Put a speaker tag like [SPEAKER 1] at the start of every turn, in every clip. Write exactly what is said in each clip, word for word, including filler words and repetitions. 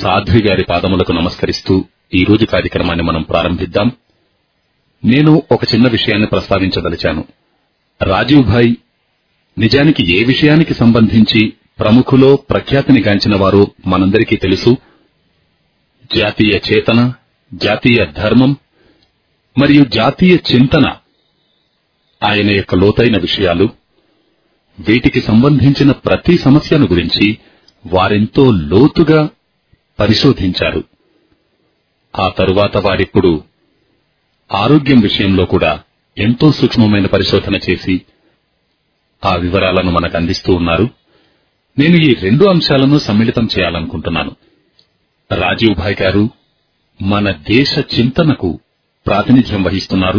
[SPEAKER 1] సాధ్వి గారి పాదములకు నమస్కరిస్తూ ఈ రోజు కార్యక్రమాన్ని మనం ప్రారంభిద్దాం. నేను ఒక చిన్న విషయాన్ని ప్రస్తావించదలిచాను. రాజీవ్ భాయ్ నిజానికి ఏ విషయానికి సంబంధించి ప్రముఖులో ప్రఖ్యాతిని గాంచిన వారో మనందరికీ తెలుసు. జాతీయ చేతన, జాతీయ ధర్మం మరియు జాతీయ చింతన ఆయన యొక్క లోతైన విషయాలు. వీటికి సంబంధించిన ప్రతి సమస్యను గురించి వారెంతో లోతుగా పరిశోధించారు. ఆ తరువాత వారిప్పుడు ఆరోగ్యం విషయంలో కూడా ఎంతో సూక్ష్మమైన పరిశోధన చేసి ఆ వివరాలను మనకు అందిస్తూ ఉన్నారు. నేను ఈ రెండు అంశాలను సమ్మిళితం చేయాలనుకుంటున్నాను. రాజీవ్ భాయ్ గారు మన దేశ చింతనకు ప్రాతినిధ్యం వహిస్తున్నారు.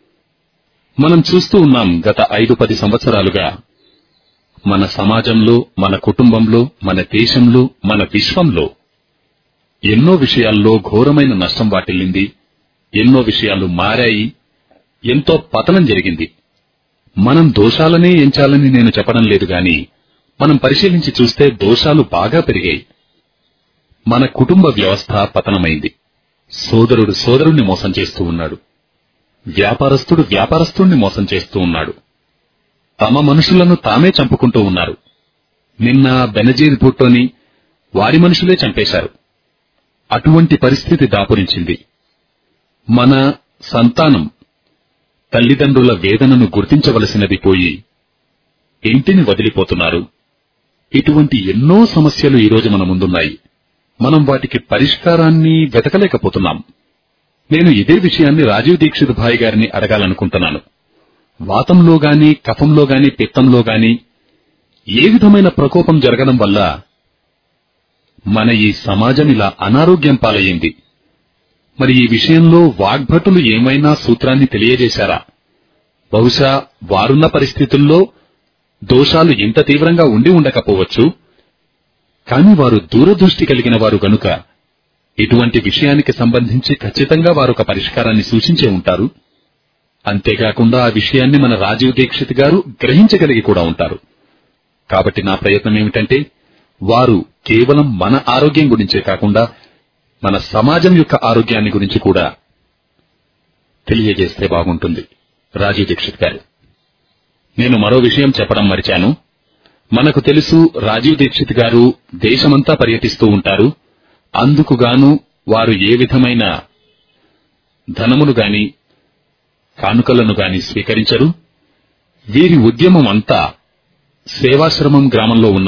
[SPEAKER 1] మనం చూస్తూ ఉన్నాం, గత ఐదు పది సంవత్సరాలుగా మన సమాజంలో, మన కుటుంబంలో, మన దేశంలో, మన విశ్వంలో ఎన్నో విషయాల్లో ఘోరమైన నష్టం వాటిల్లింది. ఎన్నో విషయాలు మారాయి. ఎంతో పతనం జరిగింది. మనం దోషాలనే ఎంచాలని నేను చెప్పడం లేదు గాని మనం పరిశీలించి చూస్తే దోషాలు బాగా పెరిగాయి. మన కుటుంబ వ్యవస్థ పతనమైంది. సోదరుడు సోదరుణ్ణి మోసం చేస్తూ ఉన్నాడు. వ్యాపారస్తుడు వ్యాపారస్తుణ్ణి మోసం చేస్తూ ఉన్నాడు. తమ మనుషులను తామే చంపుకుంటూ ఉన్నారు. నిన్న బెనజీర్ భుట్టోని వారి మనుషులే చంపేశారు. అటువంటి పరిస్థితి దాపురించింది. మన సంతానం తల్లిదండ్రుల వేదనను గుర్తించవలసినది పోయి ఇంటిని వదిలిపోతున్నారు. ఇటువంటి ఎన్నో సమస్యలు ఈరోజు మన ముందున్నాయి. మనం వాటికి పరిష్కారాన్ని వెతకలేకపోతున్నాం. నేను ఇదే విషయాన్ని రాజీవ్ దీక్షిత్ భాయ్ గారిని అడగాలనుకుంటున్నాను. వాతంలో గాని, కఫంలో గాని, పిత్తంలో గాని ఏ విధమైన ప్రకోపం జరగడం వల్ల మన ఈ సమాజం ఇలా అనారోగ్యం పాలయ్యింది? మరి ఈ విషయంలో వాగ్భటులు ఏమైనా సూత్రాన్ని తెలియజేశారా? బహుశా వారున్న పరిస్థితుల్లో దోషాలు ఇంత తీవ్రంగా ఉండి ఉండకపోవచ్చు. కాని వారు దూరదృష్టి కలిగిన వారు గనుక ఇటువంటి విషయానికి సంబంధించి ఖచ్చితంగా వారొక పరిష్కారాన్ని సూచించే ఉంటారు. అంతేకాకుండా ఆ విషయాన్ని మన రాజీవ్ దీక్షిత్ గారు గ్రహించగలిగి కూడా ఉంటారు. కాబట్టి నా ప్రయత్నం ఏమిటంటే వారు కేవలం మన ఆరోగ్యం గురించే కాకుండా మన సమాజం యొక్క ఆరోగ్యాన్ని గురించి కూడా తెలియజేస్తే బాగుంటుంది. రాజీవ్ దీక్షిత్ గారు, నేను మరో విషయం చెప్పడం మరిచాను. మనకు తెలుసు, రాజీవ్ దీక్షిత్ గారు దేశమంతా పర్యటిస్తూ ఉంటారు. అందుకుగాను వారు ఏ విధమైన ధనమును గాని కానుకలను గాని స్వీకరించరు. వీరి ఉద్యమం అంతా సేవాశ్రమం గ్రామంలో ఉన్న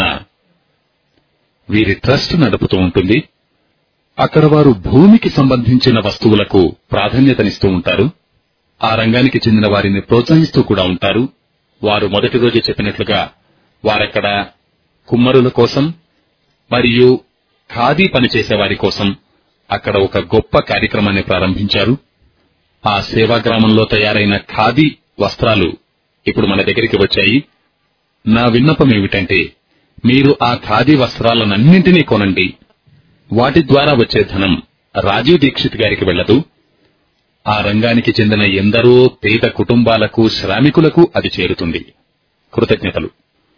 [SPEAKER 1] వీరి ట్రస్ట్ నడుపుతూ ఉంటుంది. అక్కడ వారు భూమికి సంబంధించిన వస్తువులకు ప్రాధాన్యతనిస్తూ ఉంటారు. ఆ రంగానికి చెందిన వారిని ప్రోత్సహిస్తూ కూడా ఉంటారు. వారు మొదటి రోజు చెప్పినట్లుగా వారక్కడ కుమ్మరుల కోసం మరియు ఖాదీ పనిచేసే వారి కోసం అక్కడ ఒక గొప్ప కార్యక్రమాన్ని ప్రారంభించారు. ఆ సేవా గ్రామంలో తయారైన ఖాదీ వస్త్రాలు ఇప్పుడు మన దగ్గరికి వచ్చాయి. నా విన్నపం ఏమిటంటే మీరు ఆ ఖాదీ వస్త్రాలనన్నింటినీ కొనండి. వాటి ద్వారా వచ్చే ధనం రాజీవ్ దీక్షిత్ గారికి వెళ్లదు. ఆ రంగానికి చెందిన ఎందరో పేద కుటుంబాలకు, శ్రామికులకు అది చేరుతుంది. కృతజ్ఞతలు.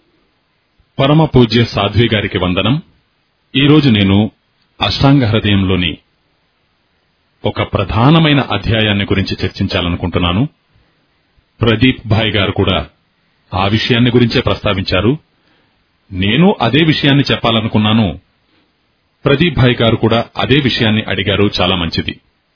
[SPEAKER 1] పరమ పూజ్య సాధ్వి గారికి వందనం. ఈరోజు నేను అష్టాంగ హృదయంలోని ఒక ప్రధానమైన అధ్యాయాన్ని గురించి చర్చించాలనుకుంటున్నాను. ప్రదీప్ భాయ్ గారు కూడా ఆ విషయాన్ని గురించే ప్రస్తావించారు. నేను అదే విషయాన్ని చెప్పాలనుకున్నాను. ప్రదీప్ భాయ్ గారు కూడా అదే విషయాన్ని అడిగారు. చాలా మంచిది.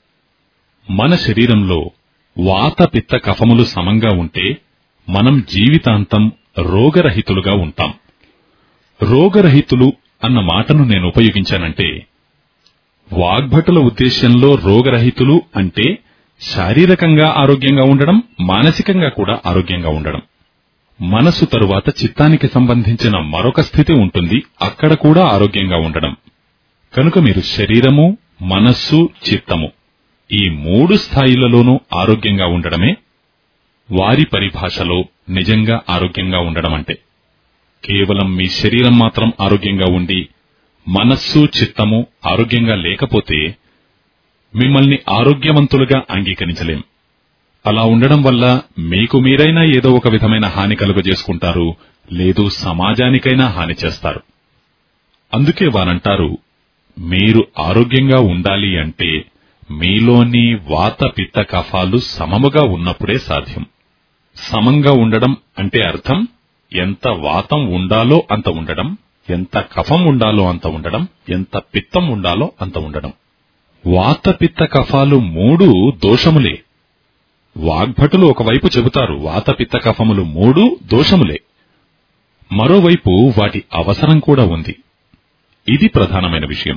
[SPEAKER 1] మన శరీరంలో వాత, పిత్త, కఫములు సమంగా ఉంటే మనం జీవితాంతం రోగరహితులుగా ఉంటాం. రోగరహితులు అన్న మాటను నేను ఉపయోగించానంటే వాగ్భటుల ఉద్దేశ్యంలో రోగరహితులు అంటే శారీరకంగా ఆరోగ్యంగా ఉండడం, మానసికంగా కూడా ఆరోగ్యంగా ఉండడం. మనసు తరువాత చిత్తానికి సంబంధించిన మరొక స్థితి ఉంటుంది, అక్కడ కూడా ఆరోగ్యంగా ఉండడం. కనుక మీరు శరీరము, మనస్సు, చిత్తము ఈ మూడు స్థాయిలలోనూ ఆరోగ్యంగా ఉండడమే వారి పరిభాషలో నిజంగా ఆరోగ్యంగా ఉండడం అంటే. కేవలం మీ శరీరం మాత్రం ఆరోగ్యంగా ఉండి మనస్సు, చిత్తము ఆరోగ్యంగా లేకపోతే మిమ్మల్ని ఆరోగ్యవంతులుగా అంగీకరించలేం. అలా ఉండడం వల్ల మీకు మీరైనా ఏదో ఒక విధమైన హాని కలుగజేసుకుంటారు, లేదు సమాజానికైనా హాని చేస్తారు. అందుకే వారంటారు,
[SPEAKER 2] మీరు ఆరోగ్యంగా ఉండాలి అంటే మీలోని వాత పిత్త కఫాలు సమముగా ఉన్నప్పుడే సాధ్యం. సమంగా ఉండడం అంటే అర్థం ఎంత వాతం ఉండాలో అంత ఉండడం, ఎంత కఫం ఉండాలో అంత ఉండడం, ఎంత పిత్తం ఉండాలో అంత ఉండడం. వాత పిత్త కఫాలు మూడు దోషములే. వాగ్భటులు ఒకవైపు చెబుతారు వాత పిత్త కఫములు మూడు దోషములే, మరోవైపు వాటి అవసరం కూడా ఉంది. ఇది ప్రధానమైన విషయం.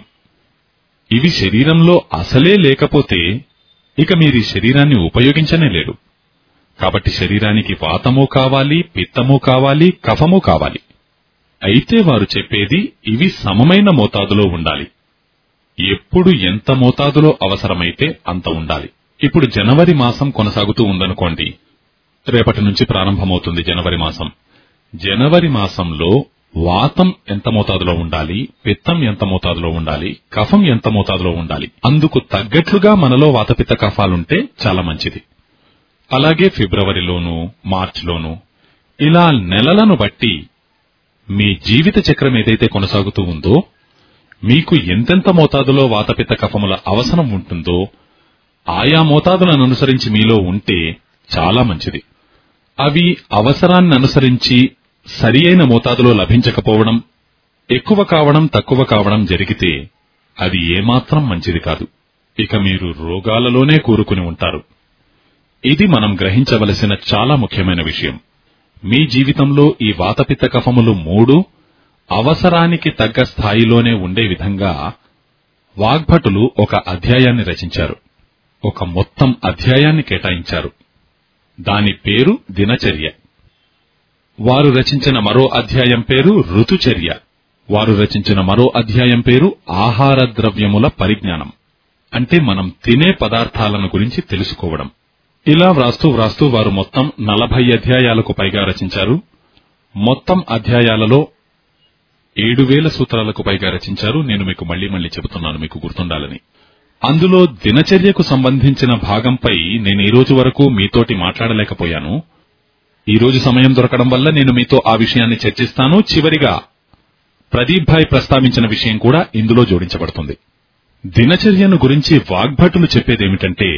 [SPEAKER 2] ఇవి శరీరంలో అసలే లేకపోతే ఇక మీరీ శరీరాన్ని ఉపయోగించనే లేరు. కాబట్టి శరీరానికి వాతమూ కావాలి, పిత్తమూ కావాలి, కఫమూ కావాలి. అయితే వారు చెప్పేది ఇవి సమమైన మోతాదులో ఉండాలి. ఎప్పుడు ఎంత మోతాదులో అవసరమైతే అంత ఉండాలి. ఇప్పుడు జనవరి మాసం కొనసాగుతూ ఉందనుకోండి, రేపటి నుంచి ప్రారంభమవుతుంది జనవరి మాసం. జనవరి మాసంలో వాతం ఎంత మోతాదులో ఉండాలి, పిత్తం ఎంత మోతాదులో ఉండాలి, కఫం ఎంత మోతాదులో ఉండాలి, అందుకు తగ్గట్లుగా మనలో వాతపిత్త కఫాలుంటే చాలా మంచిది. అలాగే ఫిబ్రవరిలోనూ మార్చిలోనూ ఇలా నెలలను బట్టి మీ జీవిత చక్రం ఏదైతే కొనసాగుతూ ఉందో మీకు ఎంతెంత మోతాదులో వాతపిత్త కఫముల అవసరం ఉంటుందో ఆయా మోతాదులను అనుసరించి మీలో ఉంటే చాలా మంచిది. అవి అవసరాన్ని అనుసరించి సరి అయిన మోతాదులో లభించకపోవడం, ఎక్కువ కావడం, తక్కువ కావడం జరిగితే అది ఏమాత్రం మంచిది కాదు. ఇక మీరు రోగాలలోనే కూరుకుని ఉంటారు. ఇది మనం గ్రహించవలసిన చాలా ముఖ్యమైన విషయం. మీ జీవితంలో ఈ వాతపిత్త కఫములు మూడు అవసరానికి తగ్గ స్థాయిలోనే ఉండే విధంగా వాగ్భటులు ఒక అధ్యాయాన్ని రచించారు. ఒక మొత్తం అధ్యాయాన్ని కేటాయించారు. దాని పేరు దినచర్య. వారు రచించిన మరో అధ్యాయం పేరు ఋతుచర్య. వారు రచించిన మరో అధ్యాయం పేరు ఆహార ద్రవ్యముల పరిజ్ఞానం. అంటే మనం తినే పదార్థాలను గురించి తెలుసుకోవడం. ఇలా వ్రాస్తూ వ్రాస్తూ వారు మొత్తం నలభై అధ్యాయాలకు పైగా రచించారు. మొత్తం అధ్యాయాలలో ఏడు వేల సూత్రాలకు పైగా రచించారు. నేను మీకు మళ్లీ మళ్లీ చెబుతున్నాను, మీకు గుర్తుండాలని. అందులో దినచర్యకు సంబంధించిన భాగంపై నేను ఈ రోజు వరకు మీతోటి మాట్లాడలేకపోయాను. ఈ రోజు సమయం దొరకడం వల్ల నేను మీతో ఆ విషయాన్ని చర్చిస్తాను. చివరిగా ప్రదీప్ భాయ్ ప్రస్తావించిన విషయం కూడా ఇందులో జోడించబడుతుంది. దినచర్యను గురించి వాగ్భటులు చెప్పేదేమిటంటే,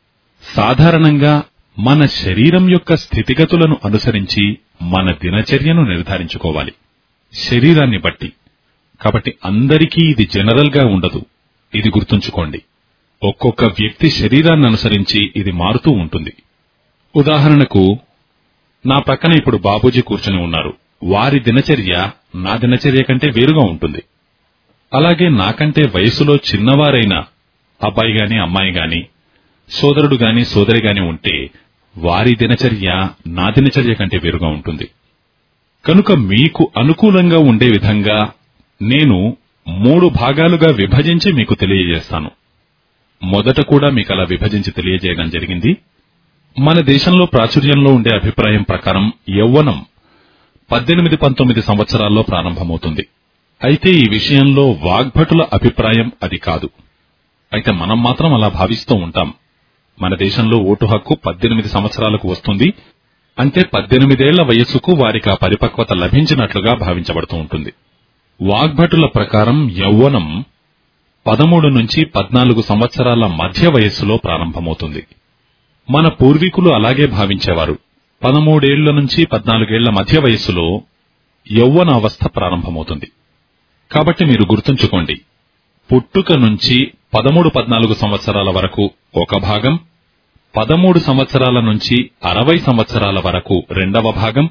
[SPEAKER 2] సాధారణంగా మన శరీరం యొక్క స్థితిగతులను అనుసరించి మన దినచర్యను నిర్ధారించుకోవాలి, శరీరాన్ని బట్టి. కాబట్టి అందరికీ ఇది జనరల్ గా ఉండదు, ఇది గుర్తుంచుకోండి. ఒక్కొక్క వ్యక్తి శరీరాన్ని అనుసరించి ఇది మారుతూ ఉంటుంది. ఉదాహరణకు నా ప్రక్కన ఇప్పుడు బాబూజీ కూర్చుని ఉన్నారు. వారి దినచర్య నా దినచర్య కంటే వేరుగా ఉంటుంది. అలాగే నాకంటే వయసులో చిన్నవారైన అబ్బాయి గాని అమ్మాయి గాని సోదరుడు గాని సోదరి గాని ఉంటే వారి దినచర్య నా దినచర్య కంటే వేరుగా ఉంటుంది. కనుక మీకు అనుకూలంగా ఉండే విధంగా నేను మూడు భాగాలుగా విభజించి మీకు తెలియజేస్తాను. మొదట కూడా మీకు అలా విభజించి తెలియజేయడం జరిగింది. మన దేశంలో ప్రాచుర్యంలో ఉండే అభిప్రాయం ప్రకారం యవ్వనం పద్దెనిమిది పంతొమ్మిది సంవత్సరాల్లో ప్రారంభమవుతుంది. అయితే ఈ విషయంలో వాగ్భటుల అభిప్రాయం అది కాదు. అయితే మనం మాత్రం అలా భావిస్తూ ఉంటాం. మన దేశంలో ఓటు హక్కు పద్దెనిమిది సంవత్సరాలకు వస్తుంది అంటే పద్దెనిమిదేళ్ల వయస్సుకు వారికి ఆ పరిపక్వత లభించినట్లుగా భావించబడుతూ ఉంటుంది. వాగ్భటుల ప్రకారం యవ్వనం పదమూడు నుంచి పద్నాలుగు సంవత్సరాల మధ్య వయస్సులో ప్రారంభమవుతుంది. మన పూర్వీకులు అలాగే భావించేవారు. పదమూడేళ్ల నుంచి పద్నాలుగేళ్ల మధ్య వయస్సులో యవ్వన అవస్థ ప్రారంభమవుతుంది. కాబట్టి మీరు గుర్తుంచుకోండి, పుట్టుక నుంచి పదమూడు పద్నాలుగు సంవత్సరాల వరకు ఒక భాగం, పదమూడు సంవత్సరాల నుంచి అరవై సంవత్సరాల వరకు రెండవ భాగం,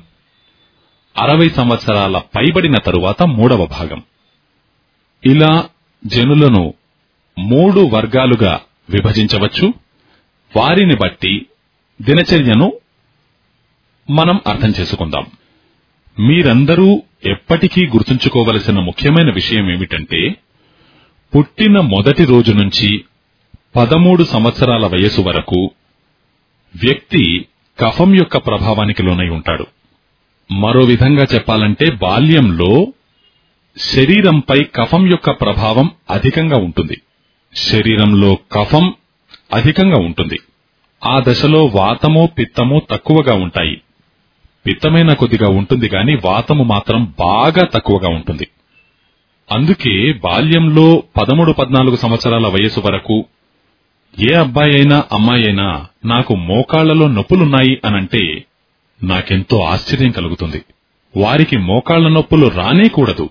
[SPEAKER 2] అరవై సంవత్సరాల పైబడిన తరువాత మూడవ భాగం. ఇలా జనులను మూడు వర్గాలుగా విభజించవచ్చు. వారిని బట్టి దినచర్యను మనం అర్థం చేసుకుందాం. మీరందరూ ఎప్పటికీ గుర్తుంచుకోవలసిన ముఖ్యమైన విషయం ఏమిటంటే, పుట్టిన మొదటి రోజు నుంచి పదమూడు సంవత్సరాల వయసు వరకు వ్యక్తి కఫం యొక్క ప్రభావానికి లోనై ఉంటాడు. మరో విధంగా చెప్పాలంటే బాల్యంలో శరీరంపై కఫం యొక్క ప్రభావం అధికంగా ఉంటుంది. శరీరంలో కఫం అధికంగా ఉంటుంది. ఆ దశలో వాతము పిత్తము తక్కువగా ఉంటాయి. పిత్తమైన కొద్దిగా ఉంటుంది గాని వాతము మాత్రం బాగా తక్కువగా ఉంటుంది. అందుకే బాల్యంలో పదమూడు పద్నాలుగు సంవత్సరాల వయసు వరకు ఏ అబ్బాయి అయినా అమ్మాయి అయినా నాకు మోకాళ్లలో నొప్పులున్నాయి అనంటే నాకెంతో ఆశ్చర్యం కలుగుతుంది. వారికి మోకాళ్ల నొప్పులు రానేకూడదు.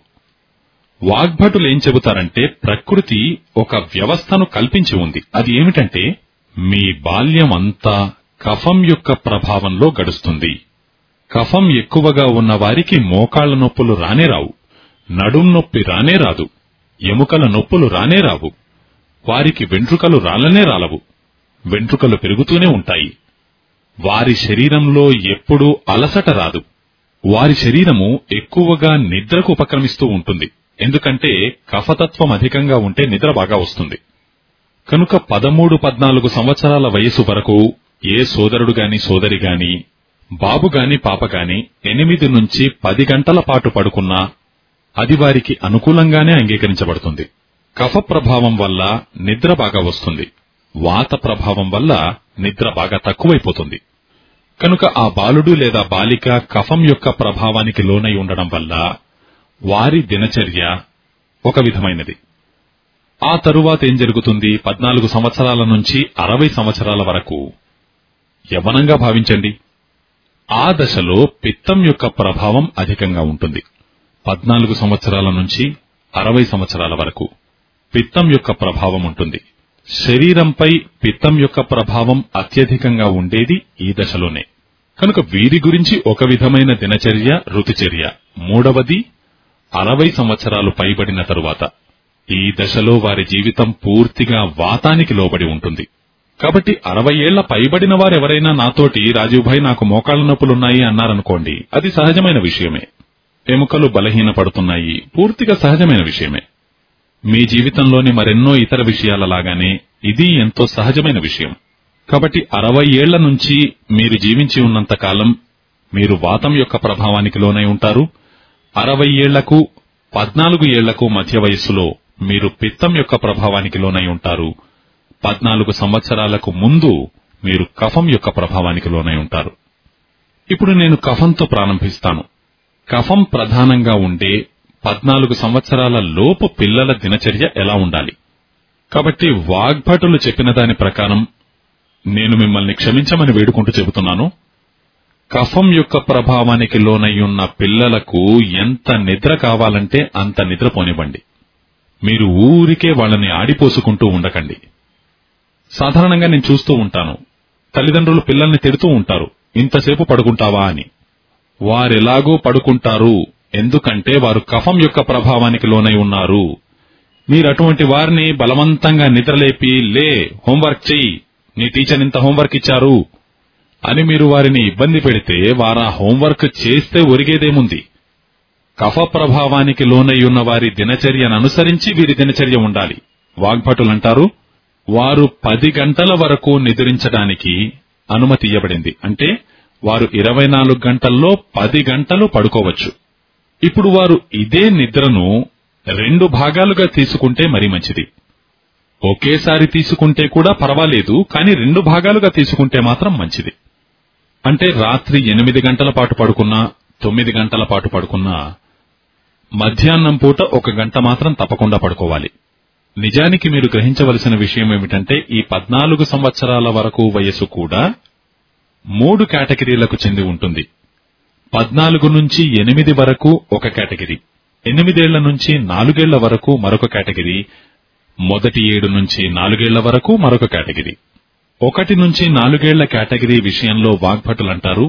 [SPEAKER 2] వాగ్భటులేం చెబుతారంటే ప్రకృతి ఒక వ్యవస్థను కల్పించి ఉంది. అది ఏమిటంటే మీ బాల్యం అంతా కఫం యొక్క ప్రభావంలో గడుస్తుంది. కఫం ఎక్కువగా ఉన్న వారికి మోకాళ్ల నొప్పులు రానే రావు, నడుం నొప్పి రానే రాదు, ఎముకల నొప్పులు రానే రావు, వారికి వెంట్రుకలు రాలనే రాలవు, వెంట్రుకలు పెరుగుతూనే ఉంటాయి. వారి శరీరంలో ఎప్పుడూ అలసట రాదు. వారి శరీరము ఎక్కువగా నిద్రకు ఉపక్రమిస్తూ ఉంటుంది. ఎందుకంటే కఫతత్వం అధికంగా ఉంటే నిద్ర బాగా వస్తుంది. కనుక పదమూడు పద్నాలుగు సంవత్సరాల వయసు వరకు ఏ సోదరుడు గాని సోదరి గాని బాబు గాని పాప గాని ఎనిమిది నుంచి పది గంటల పాటు పడుకున్నా అది వారికి అనుకూలంగానే అంగీకరించబడుతుంది. కఫ ప్రభావం వల్ల నిద్ర బాగా వస్తుంది, వాత ప్రభావం వల్ల నిద్ర బాగా తక్కువైపోతుంది. కనుక ఆ బాలుడు లేదా బాలిక కఫం యొక్క ప్రభావానికి లోనై ఉండడం వల్ల వారి దినచర్య ఒక విధమైనది. ఆ తరువాత ఏం జరుగుతుంది? పద్నాలుగు సంవత్సరాల నుంచి అరవై సంవత్సరాల వరకు యవ్వనంగా భావించండి. ఆ దశలో పిత్తం యొక్క ప్రభావం అధికంగా ఉంటుంది. పద్నాలుగు సంవత్సరాల నుంచి అరవై సంవత్సరాల వరకు పిత్తం యొక్క ప్రభావం ఉంటుంది. శరీరంపై పిత్తం యొక్క ప్రభావం అత్యధికంగా ఉండేది ఈ దశలోనే. కనుక వీరి గురించి ఒక విధమైన దినచర్య, ఋతుచర్య. మూడవది అరవై సంవత్సరాలు పైబడిన తరువాత ఈ దశలో వారి జీవితం పూర్తిగా వాతానికి లోబడి ఉంటుంది. కాబట్టి అరవై ఏళ్ల పైబడిన వారెవరైనా నాతోటి రాజీవ్ భాయ్ నాకు మోకాళ్ల నొప్పులున్నాయి అన్నారనుకోండి, అది సహజమైన విషయమే. ఎముకలు బలహీనపడుతున్నాయి, పూర్తిగా సహజమైన విషయమే. మీ జీవితంలోని మరెన్నో ఇతర విషయాలలాగానే ఇది ఎంతో సహజమైన విషయం. కాబట్టి అరవై ఏళ్ల నుంచి మీరు జీవించి ఉన్నంతకాలం మీరు వాతం యొక్క ప్రభావానికి లోనై ఉంటారు. అరవై ఏళ్లకు పద్నాలుగు ఏళ్లకు మధ్య వయస్సులో మీరు పిత్తం యొక్క ప్రభావానికి లోనై ఉంటారు. పద్నాలుగు సంవత్సరాలకు ముందు మీరు కఫం యొక్క ప్రభావానికి లోనై ఉంటారు. ఇప్పుడు నేను కఫంతో ప్రారంభిస్తాను. కఫం ప్రధానంగా ఉండే పద్నాలుగు సంవత్సరాల లోపు పిల్లల దినచర్య ఎలా ఉండాలి? కాబట్టి వాగ్భటులు చెప్పిన దాని ప్రకారం నేను మిమ్మల్ని క్షమించమని వేడుకుంటూ చెబుతున్నాను. కఫం యొక్క ప్రభావానికి లోనయ్యున్న పిల్లలకు ఎంత నిద్ర కావాలంటే అంత నిద్రపోనివ్వండి. మీరు ఊరికే వాళ్ళని ఆడిపోసుకుంటూ ఉండకండి. సాధారణంగా నేను చూస్తూ ఉంటాను, తల్లిదండ్రులు పిల్లల్ని తిడుతూ ఉంటారు, ఇంతసేపు పడుకుంటావా అని. వారెలాగూ పడుకుంటారు, ఎందుకంటే వారు కఫం యొక్క ప్రభావానికి లోనై ఉన్నారు. మీరటువంటి వారిని బలవంతంగా నిద్రలేపి, లే హోంవర్క్ చెయ్యి, నీ టీచర్ ఇంత హోంవర్క్ ఇచ్చారు అని మీరు వారిని ఇబ్బంది పెడితే వారా హోంవర్క్ చేస్తే ఒరిగేదేముంది? కఫ ప్రభావానికి లోనయ్యున్న వారి దినచర్యను అనుసరించి వీరి దినచర్య ఉండాలి. వాగ్భటులంటారు, వారు పది గంటల వరకు నిద్రించడానికి అనుమతి ఇవ్వబడింది. అంటే వారు ఇరవై నాలుగు గంటల్లో పది గంటలు పడుకోవచ్చు. ఇప్పుడు వారు ఇదే నిద్రను రెండు భాగాలుగా తీసుకుంటే మరీ మంచిది. ఒకేసారి తీసుకుంటే కూడా పర్వాలేదు, కానీ రెండు భాగాలుగా తీసుకుంటే మాత్రం మంచిది. అంటే రాత్రి ఎనిమిది గంటల పాటు పడుకున్నా, తొమ్మిది గంటల పాటు పడుకున్నా, మధ్యాహ్నం పూట ఒక గంట మాత్రం తప్పకుండా పడుకోవాలి. నిజానికి మీరు గ్రహించవలసిన విషయం ఏమిటంటే ఈ పద్నాలుగు సంవత్సరాల వరకు వయసు కూడా మూడు కేటగిరీలకు చెంది ఉంటుంది. పద్నాలుగు నుంచి ఎనిమిది వరకు ఒక కేటగిరీ, ఎనిమిదేళ్ల నుంచి నాలుగేళ్ల వరకు మరొక కేటగిరీ, మొదటి ఏడు నుంచి నాలుగేళ్ల వరకు మరొక కేటగిరీ. ఒకటి నుంచి నాలుగేళ్ల కేటగిరీ విషయంలో వాగ్భటులంటారు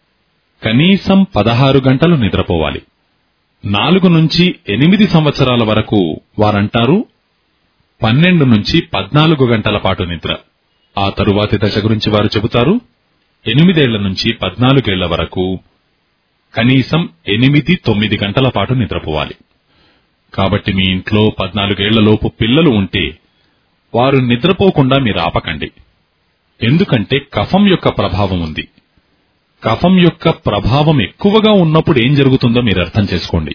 [SPEAKER 2] కనీసం పదహారు గంటలు నిద్రపోవాలి. నాలుగు నుంచి ఎనిమిది సంవత్సరాల వరకు వారంటారు పన్నెండు నుంచి పద్నాలుగు గంటల పాటు నిద్ర. ఆ తరువాతి దశ గురించి వారు చెబుతారు ఎనిమిదేళ్ల నుంచి పద్నాలుగేళ్ల వరకు కనీసం ఎనిమిది తొమ్మిది గంటల పాటు నిద్రపోవాలి. కాబట్టి మీ ఇంట్లో పద్నాలుగేళ్లలోపు పిల్లలు ఉంటే వారు నిద్రపోకుండా మీరు ఆపకండి. ఎందుకంటే కఫం యొక్క ప్రభావం ఉంది. కఫం యొక్క ప్రభావం ఎక్కువగా ఉన్నప్పుడు ఏం జరుగుతుందో మీరు అర్థం చేసుకోండి.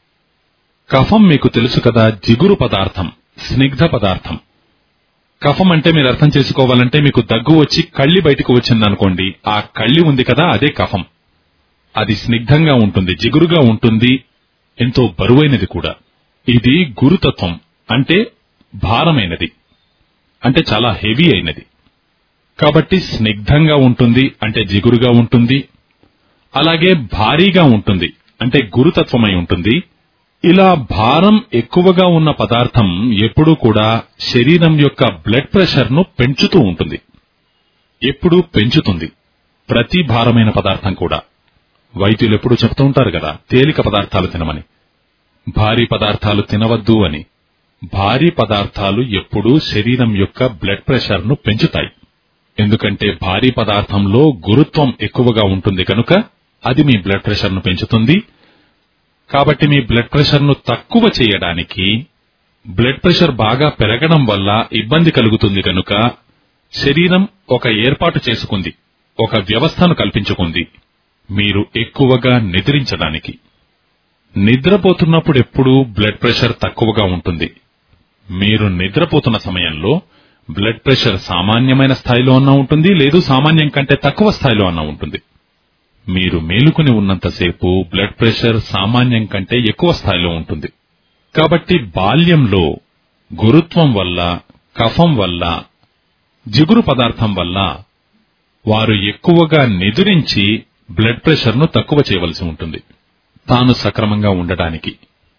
[SPEAKER 2] కఫం మీకు తెలుసు కదా, జిగురు పదార్థం, స్నిగ్ధ పదార్థం. కఫం అంటే మీరు అర్థం చేసుకోవాలంటే మీకు దగ్గు వచ్చి కళ్ళి బయటకు వచ్చిందనుకోండి, ఆ కళ్ళి ఉంది కదా అదే కఫం. అది స్నిగ్ధంగా ఉంటుంది, జిగురుగా ఉంటుంది, ఎంతో బరువైనది కూడా. ఇది గురుతత్వం, అంటే భారమైనది, అంటే చాలా హెవీ అయినది. కాబట్టి స్నిగ్ధంగా ఉంటుంది, అంటే జిగురుగా ఉంటుంది. అలాగే భారీగా ఉంటుంది, అంటే గురుతత్వమై ఉంటుంది. ఇలా భారం ఎక్కువగా ఉన్న పదార్థం ఎప్పుడూ కూడా శరీరం యొక్క బ్లడ్ ప్రెషర్ ను పెంచుతూ ఉంటుంది, ఎప్పుడూ పెంచుతుంది. ప్రతి భారమైన పదార్థం కూడా. వైద్యులు ఎప్పుడూ చెప్తూ ఉంటారు కదా, తేలిక పదార్థాలు తినమని, భారీ పదార్థాలు తినవద్దు అని. భారీ పదార్థాలు ఎప్పుడూ శరీరం యొక్క బ్లడ్ ప్రెషర్ ను పెంచుతాయి. ఎందుకంటే భారీ పదార్థంలో గురుత్వం ఎక్కువగా ఉంటుంది కనుక అది మీ బ్లడ్ ప్రెషర్ ను పెంచుతుంది. కాబట్టి మీ బ్లడ్ ప్రెషర్ ను తక్కువ చేయడానికి, బ్లడ్ ప్రెషర్ బాగా పెరగడం వల్ల ఇబ్బంది కలుగుతుంది కనుక శరీరం ఒక ఏర్పాటు చేసుకుంది, ఒక వ్యవస్థను కల్పించుకుంది, మీరు ఎక్కువగా నిద్రించడానికి. నిద్రపోతున్నప్పుడు ఎప్పుడూ బ్లడ్ ప్రెషర్ తక్కువగా ఉంటుంది. మీరు నిద్రపోతున్న సమయంలో బ్లడ్ ప్రెషర్ సామాన్యమైన స్థాయిలో అన్నా ఉంటుంది, లేదు సామాన్యం కంటే తక్కువ స్థాయిలో అన్నా ఉంటుంది. మీరు మేలుకుని ఉన్నంతసేపు బ్లడ్ ప్రెషర్ సామాన్యం కంటే ఎక్కువ స్థాయిలో ఉంటుంది. కాబట్టి బాల్యంలో గురుత్వం వల్ల, కఫం వల్ల, జిగురు పదార్థం వల్ల వారు ఎక్కువగా నిద్రించి బ్లడ్ ప్రెషర్ ను తక్కువ చేయవలసి ఉంటుంది, తాను సక్రమంగా ఉండడానికి.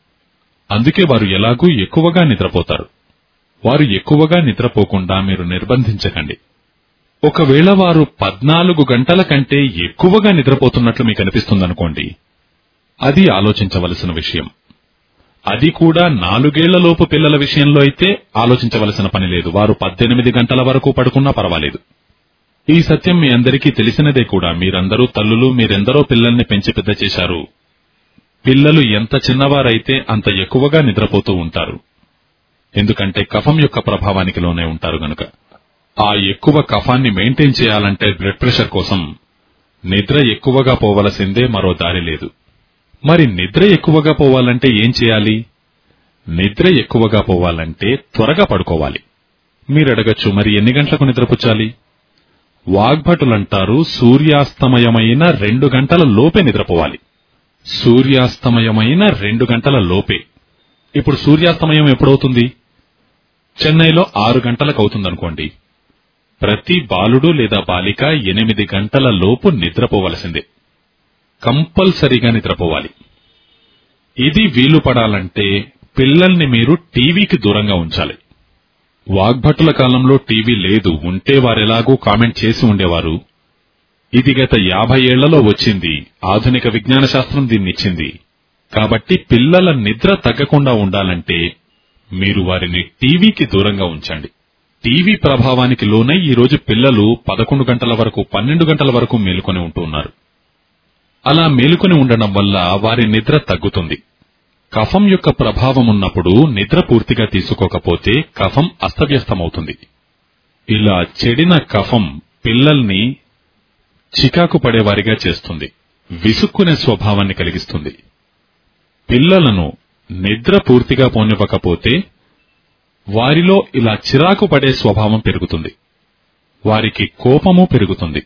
[SPEAKER 2] అందుకే వారు ఎలాగూ ఎక్కువగా నిద్రపోతారు. వారు ఎక్కువగా నిద్రపోకుండా మీరు నిర్బంధించకండి. ఒకవేళ వారు పద్నాలుగు గంటల కంటే ఎక్కువగా నిద్రపోతున్నట్లు మీకు అనిపిస్తుందనుకోండి, అది ఆలోచించవలసిన విషయం. అది కూడా నాలుగేళ్లలోపు పిల్లల విషయంలో అయితే ఆలోచించవలసిన పని లేదు. వారు పద్దెనిమిది గంటల వరకు పడుకున్నా పర్వాలేదు. ఈ సత్యం మీ అందరికీ తెలిసినదే కూడా. మీరందరూ తల్లులు, మీరెందరో పిల్లల్ని పెంచి పెద్ద చేశారు. పిల్లలు ఎంత చిన్నవారైతే అంత ఎక్కువగా నిద్రపోతూ ఉంటారు. ఎందుకంటే కఫం యొక్క ప్రభావానికి లోనే ఉంటారు గనుక. ఆ ఎక్కువ కఫాన్ని మెయింటైన్ చేయాలంటే బ్లడ్ ప్రెషర్ కోసం నిద్ర ఎక్కువగా పోవలసిందే, మరో దారి లేదు. మరి నిద్ర ఎక్కువగా పోవాలంటే ఏం చేయాలి? నిద్ర ఎక్కువగా పోవాలంటే త్వరగా పడుకోవాలి. మీరడగచ్చు, మరి ఎన్ని గంటలకు నిద్రపుచ్చాలి? వాగ్భటులంటారు సూర్యాస్తమయమైన రెండు గంటల లోపే నిద్రపోవాలి. సూర్యాస్తమయమైన రెండు గంటల లోపే. ఇప్పుడు సూర్యాస్తమయం ఎప్పుడవుతుంది? చెన్నైలో ఆరు గంటలకు అవుతుందనుకోండి. ప్రతి బాలుడు లేదా బాలిక ఎనిమిది గంటల లోపు నిద్రపోవలసిందే. కంపల్సరీగా నిద్రపోవాలి. ఇది వీలు పడాలంటే పిల్లల్ని మీరు టీవీకి దూరంగా ఉంచాలి. వాగ్భటుల కాలంలో టీవీ లేదు, ఉంటే వారెలాగూ కామెంట్ చేసి ఉండేవారు. ఇది గత యాభై ఏళ్లలో వచ్చింది. ఆధునిక విజ్ఞాన శాస్త్రం దీన్నిచ్చింది. కాబట్టి పిల్లల నిద్ర తగ్గకుండా ఉండాలంటే మీరు వారిని టీవీకి దూరంగా ఉంచండి. టీవీ ప్రభావానికి లోనై ఈరోజు పిల్లలు పదకొండు గంటల వరకు, పన్నెండు గంటల వరకు మేలుకొని ఉంటున్నారు. అలా మేలుకొని ఉండడం వల్ల వారి నిద్ర తగ్గుతుంది. కఫం యొక్క ప్రభావం ఉన్నప్పుడు నిద్ర పూర్తిగా తీసుకోకపోతే కఫం అస్తవ్యస్తమవుతుంది. ఇలా చెడిన కఫం పిల్లల్ని చికాకు పడేవారిగా చేస్తుంది, విసుక్కునే స్వభావాన్ని కలిగిస్తుంది. పిల్లలను నిద్ర పూర్తిగా పోనివ్వకపోతే వారిలో ఇలా చిరాకు పడే స్వభావం పెరుగుతుంది. వారికి కోపము పెరుగుతుంది.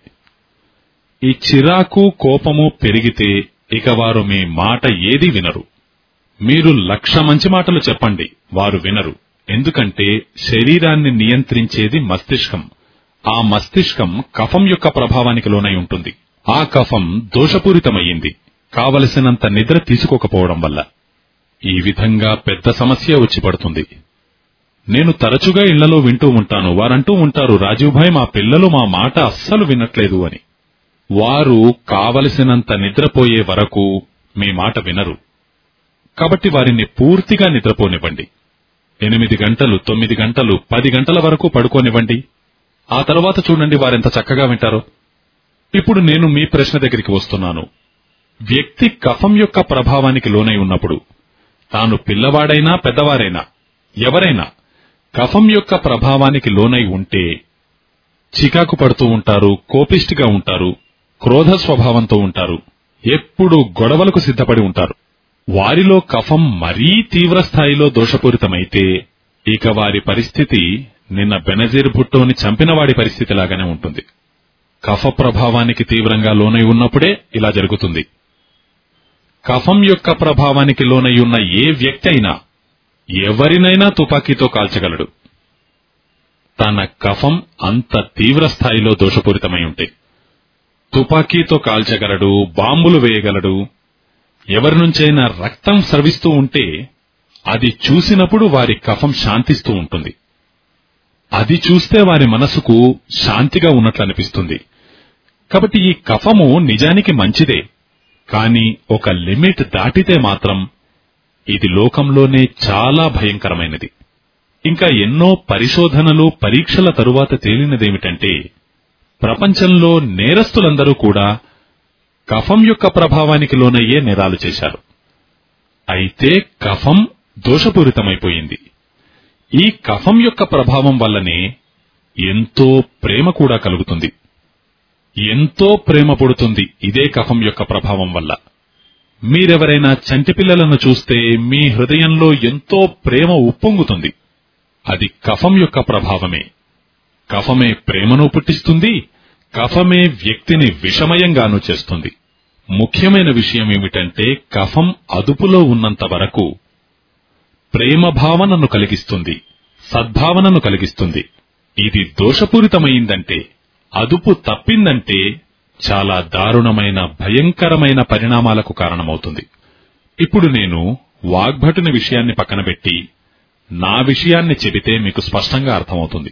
[SPEAKER 2] ఈ చిరాకు, కోపము పెరిగితే ఇక వారు మీ మాట ఏదీ వినరు. మీరు లక్ష మంచి మాటలు చెప్పండి, వారు వినరు. ఎందుకంటే శరీరాన్ని నియంత్రించేది మస్తిష్కం. ఆ మస్తిష్కం కఫం యొక్క ప్రభావానికి లోనై ఉంటుంది. ఆ కఫం దోషపూరితమయ్యింది, కావలసినంత నిద్ర తీసుకోకపోవడం వల్ల. ఈ విధంగా పెద్ద సమస్య వచ్చి పడుతుంది. నేను తరచుగా ఇళ్లలో వింటూ ఉంటాను, వారంటూ ఉంటారు, రాజీవ్ భాయ్, మా పిల్లలు మా మాట అస్సలు వినట్లేదు అని. వారు కావలసినంత నిద్రపోయే వరకు మీ మాట వినరు. కాబట్టి వారిని పూర్తిగా నిద్రపోనివ్వండి. ఎనిమిది గంటలు, తొమ్మిది గంటలు, పది గంటల వరకు పడుకోనివ్వండి. ఆ తర్వాత చూడండి వారెంత చక్కగా వింటారో. ఇప్పుడు నేను మీ ప్రశ్న దగ్గరికి వస్తున్నాను. వ్యక్తి కఫం యొక్క ప్రభావానికి లోనై ఉన్నప్పుడు, తాను పిల్లవాడైనా పెద్దవారైనా ఎవరైనా కఫం యొక్క ప్రభావానికి లోనై ఉంటే చికాకు పడుతూ ఉంటారు, కోపిష్టిగా ఉంటారు, క్రోధ స్వభావంతో ఉంటారు, ఎప్పుడూ గొడవలకు సిద్ధపడి ఉంటారు. వారిలో కఫం మరీ తీవ్ర స్థాయిలో దోషపూరితమైతే ఇక వారి పరిస్థితి నిన్న బెనజీర్ భుట్టోని చంపినవాడి పరిస్థితిలాగానే ఉంటుంది. కఫ ప్రభావానికి తీవ్రంగా లోనై ఉన్నప్పుడే ఇలా జరుగుతుంది. కఫం యొక్క ప్రభావానికి లోనై ఉన్న ఏ వ్యక్తి అయినా ఎవరినైనా తుపాకీతో కాల్చగలడు. తన కఫం అంత తీవ్ర స్థాయిలో దోషపూరితమై ఉంటే తుపాకీతో కాల్చగలడు, బాంబులు వేయగలడు. ఎవరి నుంచైనా రక్తం స్రవిస్తూ ఉంటే అది చూసినప్పుడు వారి కఫం శాంతిస్తూ ఉంటుంది. అది చూస్తే వారి మనసుకు శాంతిగా ఉన్నట్లు అనిపిస్తుంది. కాబట్టి ఈ కఫము నిజానికి మంచిదే, కాని ఒక లిమిట్ దాటితే మాత్రం ఇది లోకంలోనే చాలా భయంకరమైనది. ఇంకా ఎన్నో పరిశోధనలు, పరీక్షల తరువాత తేలినదేమిటంటే ప్రపంచంలో నేరస్తులందరూ కూడా కఫం యొక్క ప్రభావానికి లోనయ్యే నేరాలు చేశారు. అయితే కఫం దోషపూరితమైపోయింది. ఈ కఫం యొక్క ప్రభావం వల్లనే ఎంతో ప్రేమ కూడా కలుగుతుంది, ఎంతో ప్రేమ పుడుతుంది ఇదే కఫం యొక్క ప్రభావం వల్ల. మీరెవరైనా చంటి పిల్లలను చూస్తే మీ హృదయంలో ఎంతో ప్రేమ ఉప్పొంగుతుంది. అది కఫం యొక్క ప్రభావమే. కఫమే ప్రేమను పుట్టిస్తుంది, కఫమే వ్యక్తిని విషమయంగానూ చేస్తుంది. ముఖ్యమైన విషయం ఏమిటంటే కఫం అదుపులో ఉన్నంత వరకు ప్రేమ భావనను కలిగిస్తుంది, సద్భావనను కలిగిస్తుంది. ఇది దోషపూరితమైందంటే, అదుపు తప్పిందంటే చాలా దారుణమైన, భయంకరమైన పరిణామాలకు కారణమవుతుంది. ఇప్పుడు నేను వాగ్భటుని విషయాన్ని పక్కనబెట్టి నా విషయాన్ని చెబితే మీకు స్పష్టంగా అర్థమవుతుంది.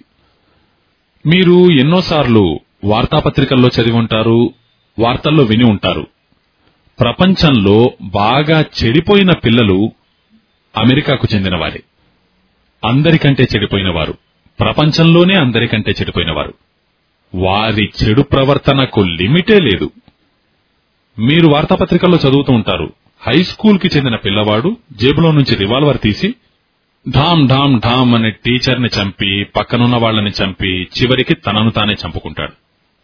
[SPEAKER 2] మీరు ఎన్నోసార్లు వార్తాపత్రికల్లో చదివి ఉంటారు, వార్తల్లో విని ఉంటారు. ప్రపంచంలో బాగా చెడిపోయిన పిల్లలు అమెరికాకు చెందినవారే. అందరికంటే చెడిపోయినవారు, ప్రపంచంలోనే అందరికంటే చెడిపోయినవారు. వారి చెడు ప్రవర్తనకు లిమిటే లేదు. మీరు వార్తాపత్రికల్లో చదువుతూ ఉంటారు, హైస్కూల్కి చెందిన పిల్లవాడు జేబులో నుంచి రివాల్వర్ తీసి ఢామ్ ఢామ్ ఢామ్ అనే టీచర్ని చంపి, పక్కనున్న వాళ్లని చంపి, చివరికి తనను తానే చంపుకుంటాడు.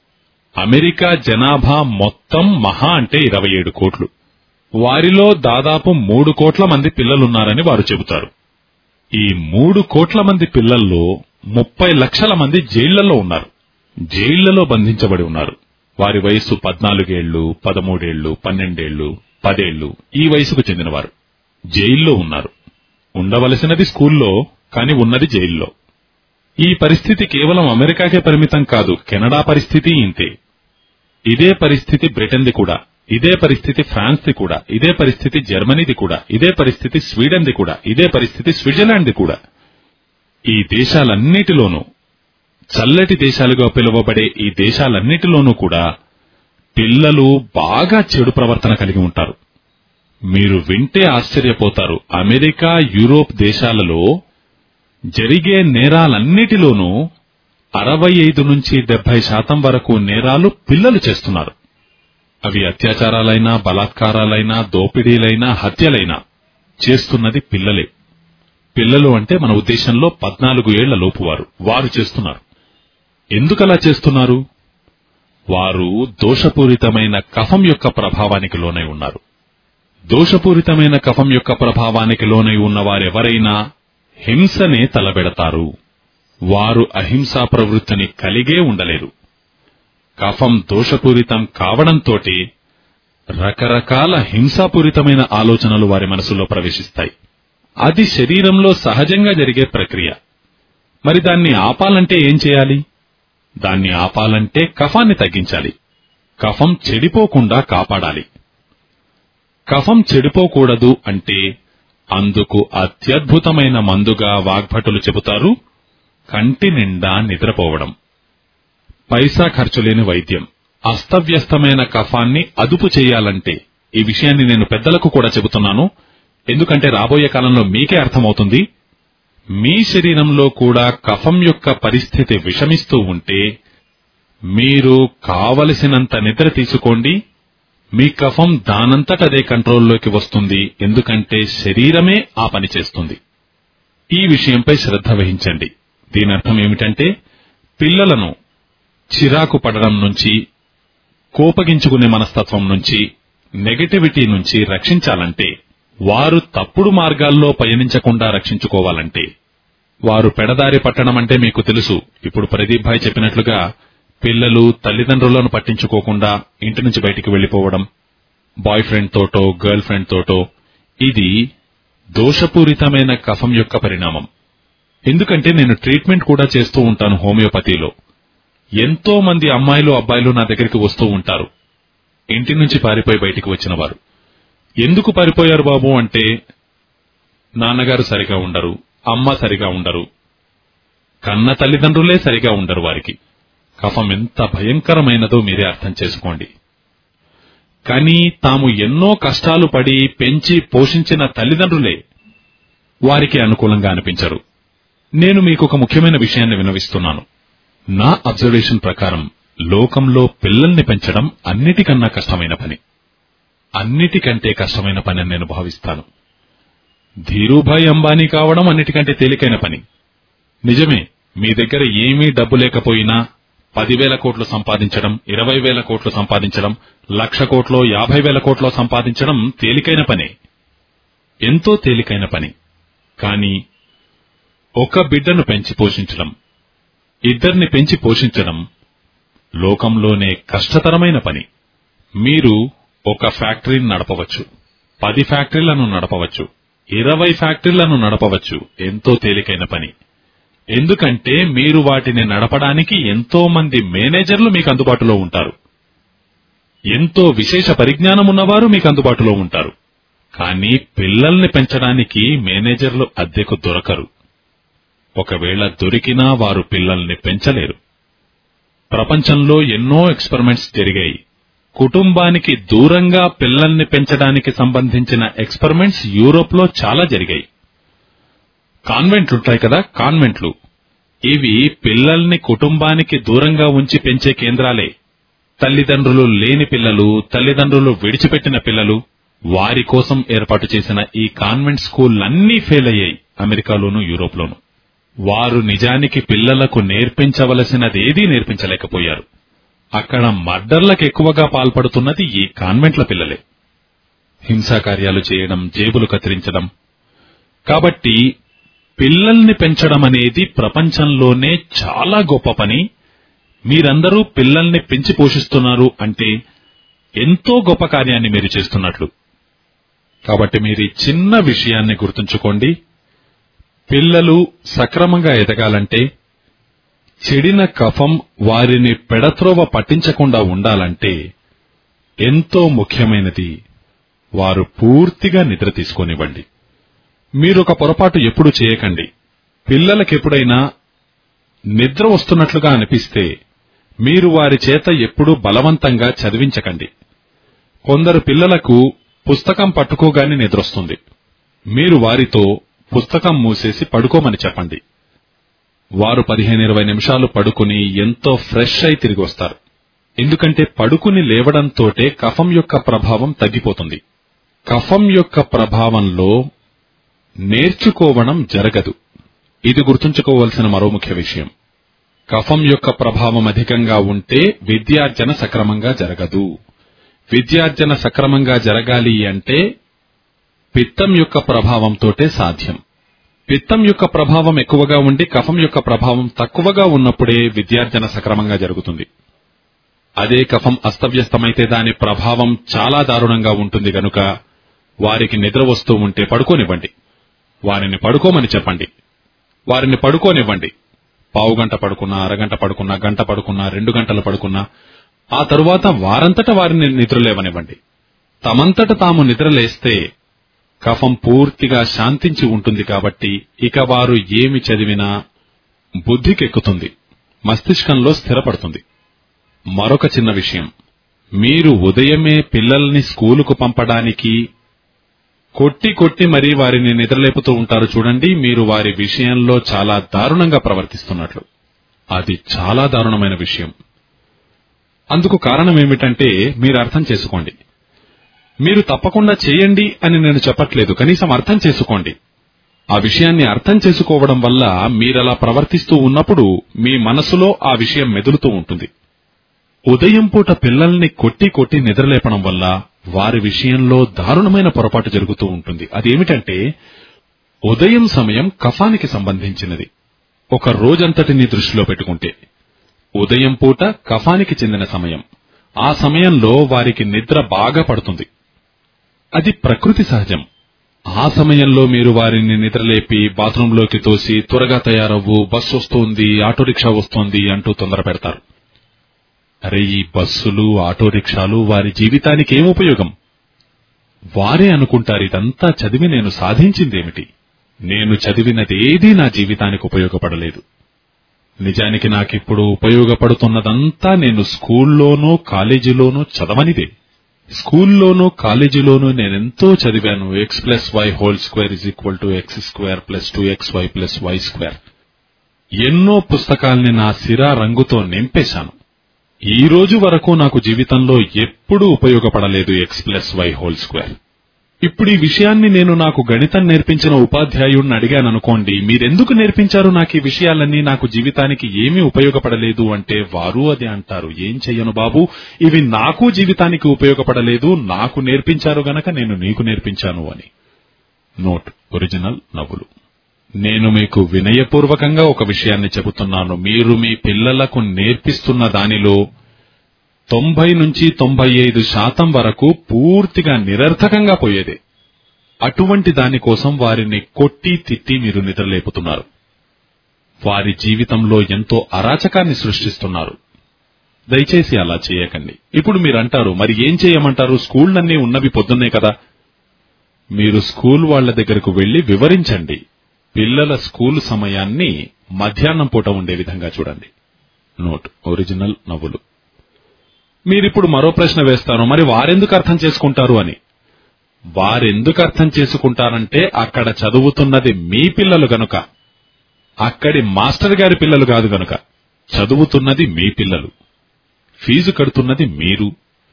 [SPEAKER 2] అమెరికా జనాభా మొత్తం మహా అంటే ఇరవై ఏడు కోట్లు. వారిలో దాదాపు మూడు కోట్ల మంది పిల్లలున్నారని వారు చెబుతారు. ఈ మూడు కోట్ల మంది పిల్లల్లో ముప్పై లక్షల మంది జైళ్లలో ఉన్నారు, జైళ్లలో బంధించబడి ఉన్నారు. వారి వయస్సు పద్నాలుగేళ్లు, పదమూడేళ్లు, పన్నెండేళ్లు, పదేళ్లు ఈ వయసుకు చెందినవారు జైల్లో ఉన్నారు. ఉండవలసినది స్కూల్లో, కాని ఉన్నది జైల్లో. ఈ పరిస్థితి కేవలం అమెరికాకే పరిమితం కాదు, కెనడా పరిస్థితి ఇంతే. ఇదే పరిస్థితి బ్రిటన్ది కూడా, ఇదే పరిస్థితి ఫ్రాన్స్ది కూడా, ఇదే పరిస్థితి జర్మనీది కూడా, ఇదే పరిస్థితి స్వీడన్ది కూడా, ఇదే పరిస్థితి స్విట్జర్లాండ్ది కూడా. ఈ దేశాలన్నిటిలోనూ, చల్లటి దేశాలుగా పిలువబడే ఈ దేశాలన్నిటిలోనూ కూడా పిల్లలు బాగా చెడు ప్రవర్తన కలిగి ఉంటారు. మీరు వింటే ఆశ్చర్యపోతారు. అమెరికా, యూరోప్ దేశాలలో జరిగే నేరాలన్నిటిలోనూ అరవై ఐదు నుంచి డెబ్బై శాతం వరకు నేరాలు పిల్లలు చేస్తున్నారు. అవి అత్యాచారాలైనా, బలాత్కారాలైనా, దోపిడీలైనా, హత్యలైనా చేస్తున్నది పిల్లలే. పిల్లలు అంటే మన ఉద్దేశంలో పద్నాలుగు ఏళ్ల లోపు వారు వారు చేస్తున్నారు. ఎందుకలా చేస్తున్నారు? వారు దోషపూరితమైన కఫం యొక్క ప్రభావానికి లోనై ఉన్నారు. దోషపూరితమైన కఫం యొక్క ప్రభావానికి లోనై ఉన్నవారెవరైనా హింసనే తలబెడతారు. వారు అహింసా ప్రవృత్తిని కలిగే ఉండలేరు. కఫం దోషపూరితం కావడంతోటే రకరకాల హింసాపూరితమైన ఆలోచనలు వారి మనసులో ప్రవేశిస్తాయి. అది శరీరంలో సహజంగా జరిగే ప్రక్రియ. మరి దాన్ని ఆపాలంటే ఏం చేయాలి? దాన్ని ఆపాలంటే కఫాన్ని తగ్గించాలి. కఫం చెడిపోకుండా కాపాడాలి. కఫం చెడిపోకూడదు అంటే అందుకు అత్యద్భుతమైన మందుగా వాగ్భటులు చెబుతారు, కంటి నిండా నిద్రపోవడం. పైసా ఖర్చులేని వైద్యం. అస్తవ్యస్తమైన కఫాన్ని అదుపు చేయాలంటే, ఈ విషయాన్ని నేను పెద్దలకు కూడా చెబుతున్నాను, ఎందుకంటే రాబోయే కాలంలో మీకే అర్థమవుతుంది. మీ శరీరంలో కూడా కఫం యొక్క పరిస్థితి విషమిస్తూ ఉంటే మీరు కావలసినంత నిద్ర తీసుకోండి, మీ కఫం దానంతటదే కంట్రోల్లోకి వస్తుంది. ఎందుకంటే శరీరమే ఆ పని చేస్తుంది. ఈ విషయంపై శ్రద్ధ వహించండి. దీని అర్థం ఏమిటంటే, పిల్లలను చిరాకు పడడం నుంచి, కోపగించుకునే మనస్తత్వం నుంచి, నెగటివిటీ నుంచి రక్షించాలంటే, వారు తప్పుడు మార్గాల్లో పయనించకుండా రక్షించుకోవాలంటే, వారు పెడదారి పట్టడం అంటే మీకు తెలుసు. ఇప్పుడు ప్రదీప్ భాయ్ చెప్పినట్లుగా పిల్లలు తల్లిదండ్రులను పట్టించుకోకుండా ఇంటి నుంచి బయటికి వెళ్లిపోవడం, బాయ్ ఫ్రెండ్ తోటో గర్ల్ ఫ్రెండ్ తోటో, ఇది దోషపూరితమైన కఫం యొక్క పరిణామం. ఎందుకంటే నేను ట్రీట్మెంట్ కూడా చేస్తూ ఉంటాను హోమియోపతిలో. ఎంతో మంది అమ్మాయిలు అబ్బాయిలు నా దగ్గరికి వస్తూ ఉంటారు, ఇంటి నుంచి పారిపోయి బయటికి వచ్చిన వారు. ఎందుకు పారిపోయారు బాబు అంటే, నాన్నగారు సరిగా ఉండరు, అమ్మ సరిగా ఉండరు, కన్న తల్లిదండ్రులే సరిగా ఉండరు. వారికి కఫం ఎంత భయంకరమైనదో మీరే అర్థం చేసుకోండి. కానీ తాము ఎన్నో కష్టాలు పడి పెంచి పోషించిన తల్లిదండ్రులే వారికి అనుకూలంగా అనిపించరు. నేను మీకు ఒక ముఖ్యమైన విషయాన్ని వినవిస్తున్నాను. నా అబ్జర్వేషన్ ప్రకారం లోకంలో పిల్లల్ని పెంచడం అన్నిటికన్నా కష్టమైన పని. అన్నిటికంటే కష్టమైన పని అని నేను భావిస్తాను. ధీరూభాయ్ అంబానీ కావడం అన్నిటికంటే తేలికైన పని. నిజమే, మీ దగ్గర ఏమీ డబ్బు లేకపోయినా పదివేల కోట్లు సంపాదించడం, ఇరవై వేల కోట్లు సంపాదించడం, లక్ష కోట్లో యాభై వేల కోట్లో సంపాదించడం తేలికైన పనే, ఎంతో తేలికైన పని. కానీ ఒక బిడ్డను పెంచి పోషించడం, ఇద్దరిని పెంచి పోషించడం లోకంలోనే కష్టతరమైన పని. మీరు ఒక ఫ్యాక్టరీని నడపవచ్చు, పది ఫ్యాక్టరీలను నడపవచ్చు, ఇరవై ఫ్యాక్టరీలను నడపవచ్చు. ఎంతో తేలికైన పని. ఎందుకంటే మీరు వాటిని నడపడానికి ఎంతో మంది మేనేజర్లు మీకు అందుబాటులో ఉంటారు, ఎంతో విశేష పరిజ్ఞానం ఉన్నవారు మీకు అందుబాటులో ఉంటారు. కానీ పిల్లల్ని పెంచడానికి మేనేజర్లు అద్దెకు దొరకరు. ఒకవేళ దొరికినా వారు పిల్లల్ని పెంచలేరు. ప్రపంచంలో ఎన్నో ఎక్స్పెరిమెంట్స్ జరిగాయి. కుటుంబానికి దూరంగా పిల్లల్ని పెంచడానికి సంబంధించిన ఎక్స్పెరిమెంట్స్ యూరోప్ లో చాలా జరిగాయి. కాన్వెంట్లుంటాయి కదా, కాన్వెంట్లు. ఇవి పిల్లల్ని కుటుంబానికి దూరంగా ఉంచి పెంచే కేంద్రాలే. తల్లిదండ్రులు లేని పిల్లలు, తల్లిదండ్రులు విడిచిపెట్టిన పిల్లలు, వారి కోసం ఏర్పాటు చేసిన ఈ కాన్వెంట్ స్కూళ్లన్నీ ఫెయిల్ అయ్యాయి అమెరికాలోనూ యూరోప్లోనూ. వారు నిజానికి పిల్లలకు నేర్పించవలసినదేదీ నేర్పించలేకపోయారు. అక్కడ మర్డర్లకు ఎక్కువగా పాల్పడుతున్నది ఈ కాన్వెంట్ల పిల్లలే. హింసాకార్యాలు చేయడం, జేబులు కత్తిరించడం. కాబట్టి పిల్లల్ని పెంచడం అనేది ప్రపంచంలోనే చాలా గొప్ప పని. మీరందరూ పిల్లల్ని పెంచి పోషిస్తున్నారు అంటే ఎంతో గొప్ప కార్యాన్ని మీరు చేస్తున్నట్లు. కాబట్టి మీరు ఈ చిన్న విషయాన్ని గుర్తుంచుకోండి. పిల్లలు సక్రమంగా ఎదగాలంటే, చెడిన కఫం వారిని పెడత్రోవ పట్టించకుండా ఉండాలంటే ఎంతో ముఖ్యమైనది వారు పూర్తిగా నిద్ర తీసుకోనివ్వండి. మీరొక పొరపాటు ఎప్పుడూ చేయకండి. పిల్లలకెప్పుడైనా నిద్ర వస్తున్నట్లుగా అనిపిస్తే మీరు వారి చేత ఎప్పుడూ బలవంతంగా చదివించకండి. కొందరు పిల్లలకు పుస్తకం పట్టుకోగానే నిద్రొస్తుంది. మీరు వారితో పుస్తకం మూసేసి పడుకోమని చెప్పండి. వారు పదిహేను ఇరవై నిమిషాలు పడుకుని ఎంతో ఫ్రెష్ అయి తిరిగి వస్తారు. ఎందుకంటే పడుకుని లేవడంతోటే కఫం యొక్క ప్రభావం తగ్గిపోతుంది. కఫం యొక్క ప్రభావంలో నేర్చుకోవడం జరగదు. ఇది గుర్తుంచుకోవలసిన మరో ముఖ్య విషయం. కఫం యొక్క ప్రభావం అధికంగా ఉంటే విద్యార్జన సక్రమంగా జరగదు. విద్యార్జన సక్రమంగా జరగాలి అంటే పిత్తం యొక్క ప్రభావంతోటే సాధ్యం. పిత్తం యొక్క ప్రభావం ఎక్కువగా ఉండి కఫం యొక్క ప్రభావం తక్కువగా ఉన్నప్పుడే విద్యార్జన సక్రమంగా జరుగుతుంది. అదే కఫం అస్తవ్యస్తమైతే దాని ప్రభావం చాలా దారుణంగా ఉంటుంది. గనుక వారికి నిద్ర వస్తూ ఉంటే పడుకోనివ్వండి. వారిని పడుకోమని చెప్పండి. వారిని పడుకోనివ్వండి. పావుగంట పడుకున్నా, అరగంట పడుకున్నా, గంట పడుకున్నా, రెండు గంటలు పడుకున్నా, ఆ తరువాత వారంతట వారిని నిద్రలేవనివ్వండి. తమంతట తాము నిద్రలేస్తే కఫం పూర్తిగా శాంతించి ఉంటుంది. కాబట్టి ఇక వారు ఏమి చదివినా బుద్ధికెక్కుతుంది, మస్తిష్కంలో స్థిరపడుతుంది. మరొక చిన్న విషయం, మీరు ఉదయమే పిల్లల్ని స్కూలుకు పంపడానికి కొట్టి కొట్టి మరీ వారిని నిద్రలేపుతూ ఉంటారు చూడండి. మీరు వారి విషయంలో చాలా దారుణంగా ప్రవర్తిస్తున్నట్లు. అది చాలా దారుణమైన విషయం. అందుకు కారణమేమిటంటే మీరు అర్థం చేసుకోండి. మీరు తప్పకుండా చేయండి అని నేను చెప్పట్లేదు, కనీసం అర్థం చేసుకోండి. ఆ విషయాన్ని అర్థం చేసుకోవడం వల్ల మీరలా ప్రవర్తిస్తూ ఉన్నప్పుడు మీ మనసులో ఆ విషయం మెదులుతూ ఉంటుంది. ఉదయం పూట పిల్లల్ని కొట్టి కొట్టి నిద్రలేపడం వల్ల వారి విషయంలో దారుణమైన పొరపాటు జరుగుతూ ఉంటుంది. అదేమిటంటే ఉదయం సమయం కఫానికి సంబంధించినది. ఒక రోజంతటిని దృష్టిలో పెట్టుకుంటే ఉదయం పూట కఫానికి చెందిన సమయం. ఆ సమయంలో వారికి నిద్ర బాగా పడుతుంది. అది ప్రకృతి సహజం. ఆ సమయంలో మీరు వారిని నిద్రలేపి బాత్రూంలోకి తోసి త్వరగా తయారవ్వు, బస్సు వస్తోంది, ఆటో రిక్షా వస్తోంది అంటూ తొందర పెడతారు. అరే, ఈ బస్సులు, ఆటో రిక్షాలు వారి జీవితానికి ఏం ఉపయోగం? వారే అనుకుంటారు, ఇదంతా చదివి నేను సాధించిందేమిటి? నేను చదివినదేదీ నా జీవితానికి ఉపయోగపడలేదు. నిజానికి నాకిప్పుడు ఉపయోగపడుతున్నదంతా నేను స్కూల్లోనూ కాలేజీలోనూ చదవనిదే. స్కూల్లోనూ కాలేజీలోనూ నేనెంతో చదివాను. X plus Y whole square is equal to X square plus two X Y plus Y square. ఎన్నో పుస్తకాల్ని నా సిరా రంగుతో నింపేశాను. ఈ రోజు వరకు నాకు జీవితంలో ఎప్పుడూ ఉపయోగపడలేదు X plus Y whole square. ఇప్పుడు ఈ విషయాన్ని నేను నాకు గణితం నేర్పించిన ఉపాధ్యాయుడిని అడిగాననుకోండి, మీరెందుకు నేర్పించారు నాకు ఈ విషయాలన్నీ, నాకు జీవితానికి ఏమీ ఉపయోగపడలేదు అంటే వారు అదే అంటారు, ఏం చెయ్యను బాబు, ఇవి నాకు జీవితానికి ఉపయోగపడలేదు, నాకు నేర్పించారు గనక నేను నీకు నేర్పించాను అని. నోట్: ఒరిజినల్ నవ్వులు. నేను మీకు వినయపూర్వకంగా ఒక విషయాన్ని చెబుతున్నాను. మీరు మీ పిల్లలకు నేర్పిస్తున్న దానిలో తొంభై నుంచి తొంభై ఐదు శాతం వరకు పూర్తిగా నిరర్థకంగా పోయేదే. అటువంటి దానికోసం వారిని కొట్టి తిట్టి మీరు నిద్రలేపుతున్నారు. వారి జీవితంలో ఎంతో అరాచకాన్ని సృష్టిస్తున్నారు. దయచేసి అలా చేయకండి. ఇప్పుడు మీరంటారు, మరి ఏం చేయమంటారు, స్కూళ్లన్నీ ఉన్నవి పొద్దున్నే కదా. మీరు స్కూల్ వాళ్ల దగ్గరకు వెళ్లి వివరించండి. పిల్లల స్కూలు సమయాన్ని మధ్యాహ్నం పూట ఉండే విధంగా చూడండి. నోట్: ఒరిజినల్ నవ్వులు. మీరిప్పుడు మరో ప్రశ్న వేస్తారు, మరి వారెందుకు అర్థం చేసుకుంటారు అని. వారెందుకు అర్థం చేసుకుంటారంటే అక్కడ చదువుతున్నది మీ పిల్లలు గనుక, అక్కడి మాస్టర్ గారి పిల్లలు కాదు గనుక. చదువుతున్నది మీ పిల్లలు, ఫీజు కడుతున్నది మీరు.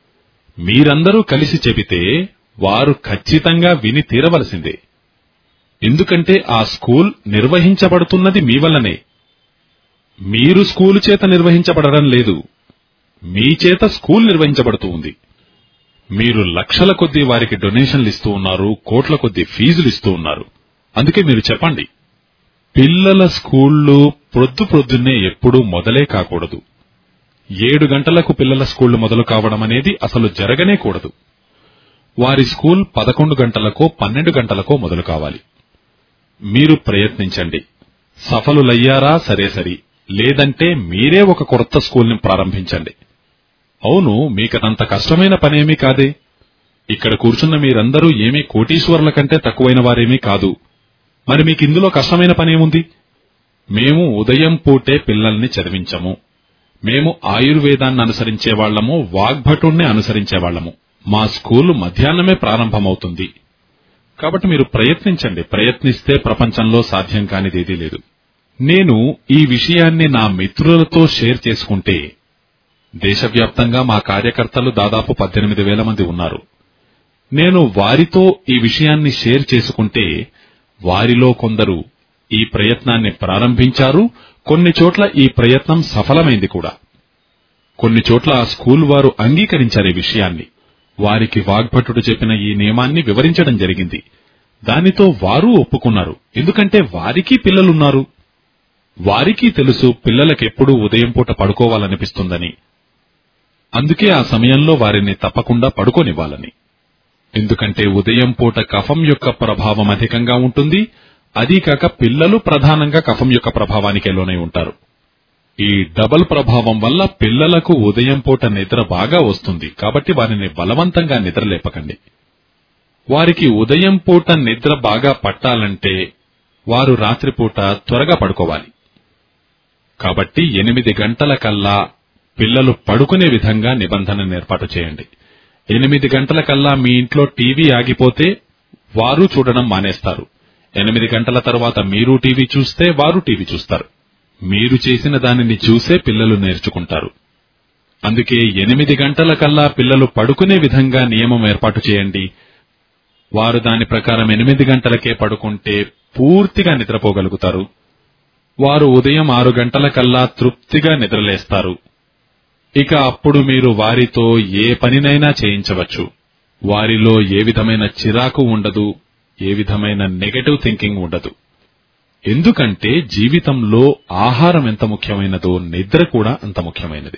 [SPEAKER 2] మీరందరూ కలిసి చెబితే వారు ఖచ్చితంగా విని తీరవలసిందే. ఎందుకంటే ఆ స్కూల్ నిర్వహించబడుతున్నది మీ వల్లనే. మీరు స్కూలు చేత నిర్వహించబడడం లేదు, మీ చేత స్కూల్ నిర్వహించబడుతూ ఉంది. మీరు లక్షల కొద్దీ వారికి డొనేషన్లు ఇస్తూ ఉన్నారు, కోట్ల కొద్దీ ఫీజులు ఇస్తూ ఉన్నారు. అందుకే మీరు చెప్పండి, పిల్లల స్కూళ్లు ప్రొద్దు ప్రొద్దున్నే ఎప్పుడూ మొదలే కాకూడదు. ఏడు గంటలకు పిల్లల స్కూళ్లు మొదలు కావడం అనేది అసలు జరగనే కూడదు. వారి స్కూల్ పదకొండు గంటలకో పన్నెండు గంటలకో మొదలు కావాలి. మీరు ప్రయత్నించండి. సఫలులయ్యారా సరే సరి, లేదంటే మీరే ఒక కొత్త స్కూల్ని ప్రారంభించండి. అవును, మీకదంత కష్టమైన పనేమీ కాదే. ఇక్కడ కూర్చున్న మీరందరూ ఏమీ కోటీశ్వరుల కంటే తక్కువైన వారేమీ కాదు. మరి మీకు ఇందులో కష్టమైన పనేముంది? మేము ఉదయం పూటే పిల్లల్ని చదివించము. మేము ఆయుర్వేదాన్ని అనుసరించేవాళ్లము, వాగ్భటుణ్ణి అనుసరించేవాళ్లము. మా స్కూలు మధ్యాహ్నమే ప్రారంభమవుతుంది. కాబట్టి మీరు ప్రయత్నించండి. ప్రయత్నిస్తే ప్రపంచంలో సాధ్యం కానిదేదీ లేదు. నేను ఈ విషయాన్ని నా మిత్రులతో షేర్ చేసుకుంటే, దేశవ్యాప్తంగా మా కార్యకర్తలు దాదాపు పద్దెనిమిది వేల మంది ఉన్నారు. నేను వారితో ఈ విషయాన్ని షేర్ చేసుకుంటే వారిలో కొందరు ఈ ప్రయత్నాన్ని ప్రారంభించారు. కొన్ని చోట్ల ఈ ప్రయత్నం సఫలమైంది కూడా. కొన్ని చోట్ల ఆ స్కూల్ వారు అంగీకరించారు ఈ విషయాన్ని. వారికి వాగ్భటుడు చెప్పిన ఈ నియమాన్ని వివరించడం జరిగింది. దానితో వారు ఒప్పుకున్నారు. ఎందుకంటే వారికి పిల్లలున్నారు. వారికి తెలుసు పిల్లలకెప్పుడూ ఉదయం పూట పడుకోవాలనిపిస్తుందని. అందుకే ఆ సమయంలో వారిని తప్పకుండా పడుకోనివ్వాలని. ఎందుకంటే ఉదయం పూట కఫం యొక్క ప్రభావం అధికంగా ఉంటుంది. అదీకాక పిల్లలు ప్రధానంగా కఫం యొక్క ప్రభావానికే లోనై ఉంటారు. ఈ డబల్ ప్రభావం వల్ల పిల్లలకు ఉదయం పూట నిద్ర బాగా వస్తుంది. కాబట్టి వారిని బలవంతంగా నిద్రలేపకండి. వారికి ఉదయం పూట నిద్ర బాగా పట్టాలంటే వారు రాత్రిపూట త్వరగా పడుకోవాలి. కాబట్టి ఎనిమిది గంటల కల్లా పిల్లలు పడుకునే విధంగా నిబంధనను ఏర్పాటు చేయండి. ఎనిమిది గంటల కల్లా మీ ఇంట్లో టీవీ ఆగిపోతే వారు చూడడం మానేస్తారు. ఎనిమిది గంటల తర్వాత మీరు టీవీ చూస్తే వారు టీవీ చూస్తారు. మీరు చేసిన దానిని చూసే పిల్లలు నేర్చుకుంటారు. అందుకే ఎనిమిది గంటల కల్లా పిల్లలు పడుకునే విధంగా నియమం ఏర్పాటు చేయండి. వారు దాని ప్రకారం ఎనిమిది గంటలకే పడుకుంటే పూర్తిగా నిద్రపోగలుగుతారు. వారు ఉదయం ఆరు గంటల కల్లా తృప్తిగా నిద్రలేస్తారు. ఇక అప్పుడు మీరు వారితో ఏ పనినైనా చేయించవచ్చు. వారిలో ఏ విధమైన చిరాకు ఉండదు, ఏ విధమైన నెగటివ్ థింకింగ్ ఉండదు. ఎందుకంటే జీవితంలో ఆహారం ఎంత ముఖ్యమైనదో నిద్ర కూడా అంత ముఖ్యమైనది.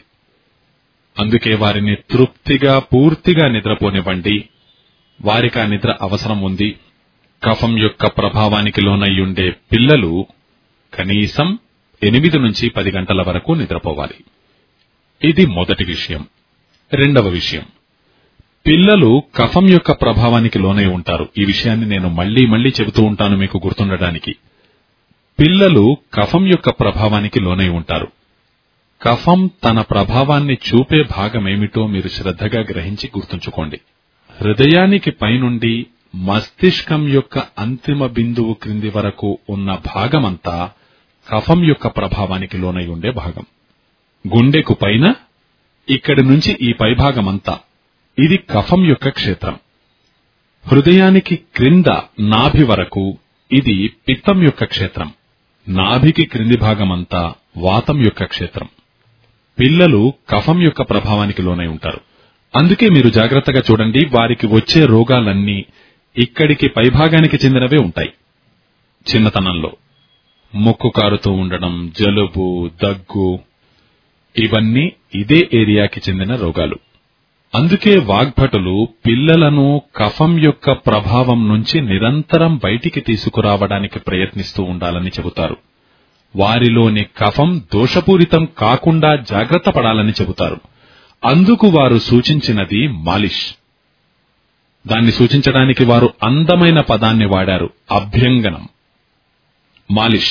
[SPEAKER 2] అందుకే వారిని తృప్తిగా పూర్తిగా నిద్రపోనివ్వండి. వారికి ఆ నిద్ర అవసరం ఉంది. కఫం యొక్క ప్రభావానికి లోనయ్యుండే పిల్లలు కనీసం ఎనిమిది నుంచి పది గంటల వరకు నిద్రపోవాలి. ఇది మొదటి విషయం. రెండవ విషయం, పిల్లలు కఫం యొక్క ప్రభావానికి లోనై ఉంటారు. ఈ విషయాన్ని నేను మళ్లీ మళ్లీ చెబుతూ ఉంటాను మీకు గుర్తుండడానికి. పిల్లలు కఫం యొక్క ప్రభావానికి లోనై ఉంటారు. కఫం తన ప్రభావాన్ని చూపే భాగమేమిటో మీరు శ్రద్ధగా గ్రహించి గుర్తుంచుకోండి. హృదయానికి పైనుండి మస్తిష్కం యొక్క అంతిమ బిందువు క్రింది వరకు ఉన్న భాగమంతా కఫం యొక్క ప్రభావానికి లోనై ఉండే భాగం. గుండెకు పైన ఇక్కడి నుంచి ఈ పైభాగమంతా ఇది కఫం యొక్క క్షేత్రం. హృదయానికి క్రింద నాభి వరకు ఇది పిత్తం యొక్క క్షేత్రం. నాభికి క్రింది భాగమంతా వాతం యొక్క క్షేత్రం. పిల్లలు కఫం యొక్క ప్రభావానికి లోనై ఉంటారు. అందుకే మీరు జాగ్రత్తగా చూడండి, వారికి వచ్చే రోగాలన్నీ ఇక్కడికి పైభాగానికి చెందినవే ఉంటాయి. చిన్నతనంలో ముక్కు కారుతూ ఉండడం, జలుబు, దగ్గు, ఇవన్నీ ఇదే ఏరియాకి చెందిన రోగాలు. అందుకే వాగ్భటులు పిల్లలను కఫం యొక్క ప్రభావం నుంచి నిరంతరం బయటికి తీసుకురావడానికి ప్రయత్నిస్తూ ఉండాలని చెబుతారు. వారిలోని కఫం దోషపూరితం కాకుండా జాగ్రత్త పడాలని చెబుతారు. అందుకు వారు సూచించినది మాలిష్. దాన్ని సూచించడానికి వారు అందమైన పదాన్ని వాడారు, అభ్యంగనం. మాలిష్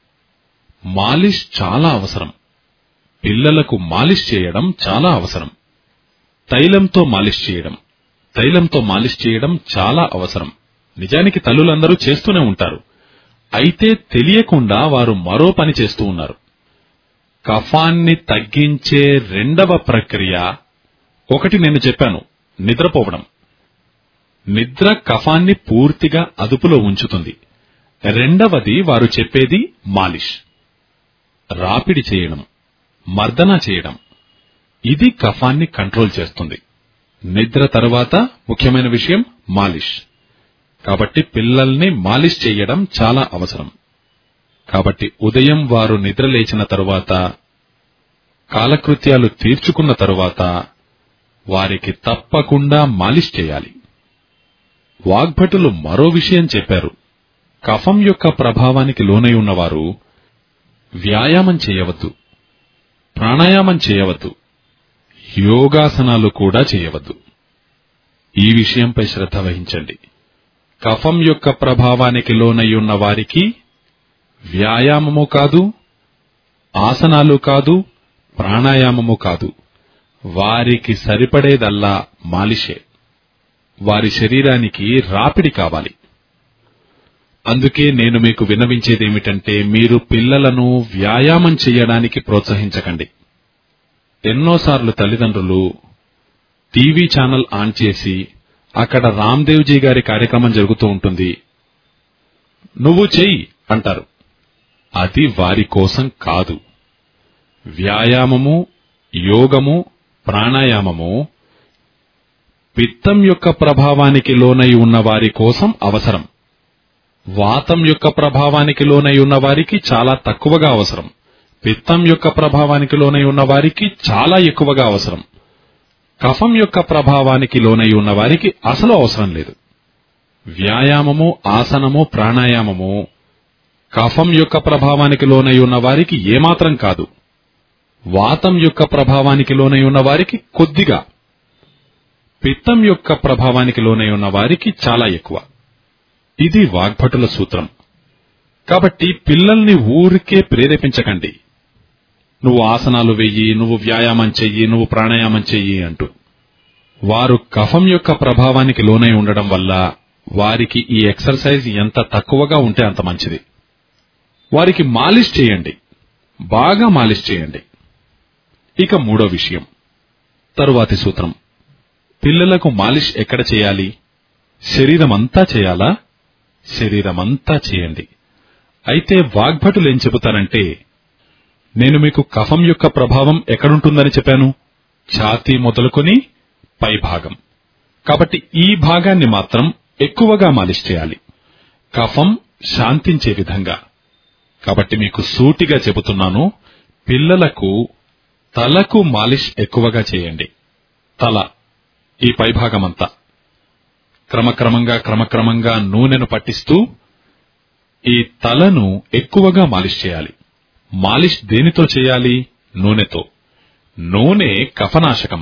[SPEAKER 2] మాలిష్ చాలా అవసరం. పిల్లలకు మాలిష్ చేయడం చాలా అవసరం. తైలంతో మాలిష్ చేయడం తైలంతో మాలిష్ చేయడం చాలా అవసరం. నిజానికి తల్లులందరూ చేస్తూనే ఉంటారు. అయితే తెలియకుండా వారు మరో పని చేస్తూ ఉన్నారు. కఫాన్ని తగ్గించే రెండవ ప్రక్రియ ఒకటి నేను చెప్పాను, నిద్రపోవడం. నిద్ర కఫాన్ని పూర్తిగా అదుపులో ఉంచుతుంది. రెండవది వారు చెప్పేది మాలిష్, రాపిడి చేయడం, మర్దన చేయడం. ఇది కఫాన్ని కంట్రోల్ చేస్తుంది. నిద్ర తరువాత ముఖ్యమైన విషయం మాలిష్. కాబట్టి పిల్లల్ని మాలిష్ చేయడం చాలా అవసరం. కాబట్టి ఉదయం వారు నిద్రలేచిన తరువాత, కాలకృత్యాలు తీర్చుకున్న తరువాత వారికి తప్పకుండా మాలిష్ చేయాలి. వాగ్భటులు మరో విషయం చెప్పారు. కఫం యొక్క ప్రభావానికి లోనై ఉన్నవారు వ్యాయామం చేయవద్దు, ప్రాణాయామం చేయవద్దు, యోగాసనాలు కూడా చేయవద్దు. ఈ విషయంపై శ్రద్ధ వహించండి. కఫం యొక్క ప్రభావానికి లోనై ఉన్న వారికి వ్యాయామము కాదు, ఆసనాలు కాదు, ప్రాణాయామము కాదు. వారికి సరిపడేదల్లా మాలిషే. వారి శరీరానికి రాపిడి కావాలి. అందుకే నేను మీకు విన్నవించేదేమిటంటే, మీరు పిల్లలను వ్యాయామం చేయడానికి ప్రోత్సహించకండి. ఎన్నోసార్లు తల్లిదండ్రులు టీవీ ఛానల్ ఆన్ చేసి అక్కడ రామ్దేవ్జీ గారి కార్యక్రమం జరుగుతూ ఉంటుంది, నువ్వు చెయ్యి అంటారు. అది వారి కోసం కాదు. వ్యాయామము, యోగము, ప్రాణాయామము పిత్తం యొక్క ప్రభావానికి లోనై ఉన్న వారి కోసం అవసరం. వాతం యొక్క ప్రభావానికి లోనై ఉన్న వారికి చాలా తక్కువగా అవసరం. పిత్తం యొక్క ప్రభావానికి లోనై ఉన్న వారికి చాలా ఎక్కువగా అవసరం. కఫం యొక్క ప్రభావానికి లోనై ఉన్న వారికి అసలు అవసరం లేదు. వ్యాయామము, ఆసనము, ప్రాణాయామము కఫం యొక్క ప్రభావానికి లోనై ఉన్న వారికి ఏమాత్రం కాదు. వాతం యొక్క ప్రభావానికి లోనై ఉన్న వారికి కొద్దిగా, పిత్తం యొక్క ప్రభావానికి లోనై ఉన్న వారికి చాలా ఎక్కువ. ఇది వాగ్భటుల సూత్రం. కాబట్టి పిల్లల్ని ఊరికే ప్రేరేపించకండి, నువ్వు ఆసనాలు వెయ్యి, నువ్వు వ్యాయామం చెయ్యి, నువ్వు ప్రాణాయామం చెయ్యి అంటూ. వారు కఫం యొక్క ప్రభావానికి లోనై ఉండడం వల్ల వారికి ఈ ఎక్సర్సైజ్ ఎంత తక్కువగా ఉంటే అంత మంచిది. వారికి మాలిష్ చేయండి, బాగా మాలిష్ చేయండి. ఇక మూడో విషయం, తరువాతి సూత్రం. పిల్లలకు మాలిష్ ఎక్కడ చేయాలి? శరీరమంతా చేయాలా? శరీరమంతా చేయండి. అయితే వాగ్భటులు ఏం చెబుతారంటే, నేను మీకు కఫం యొక్క ప్రభావం ఎక్కడుంటుందని చెప్పాను? ఛాతీ మొదలుకొని పైభాగం. కాబట్టి ఈ భాగాన్ని మాత్రం ఎక్కువగా మాలిష్ చేయాలి, కఫం శాంతించే విధంగా. కాబట్టి మీకు సూటిగా చెబుతున్నాను, పిల్లలకు తలకు మాలిష్ ఎక్కువగా చేయండి. తల, ఈ పైభాగమంతా. క్రమక్రమంగా క్రమక్రమంగా నూనెను పట్టిస్తూ ఈ తలను ఎక్కువగా మాలిష్ చేయాలి. మాలిష్ దేనితో చేయాలి? నూనెతో. నూనె కఫనాశకం,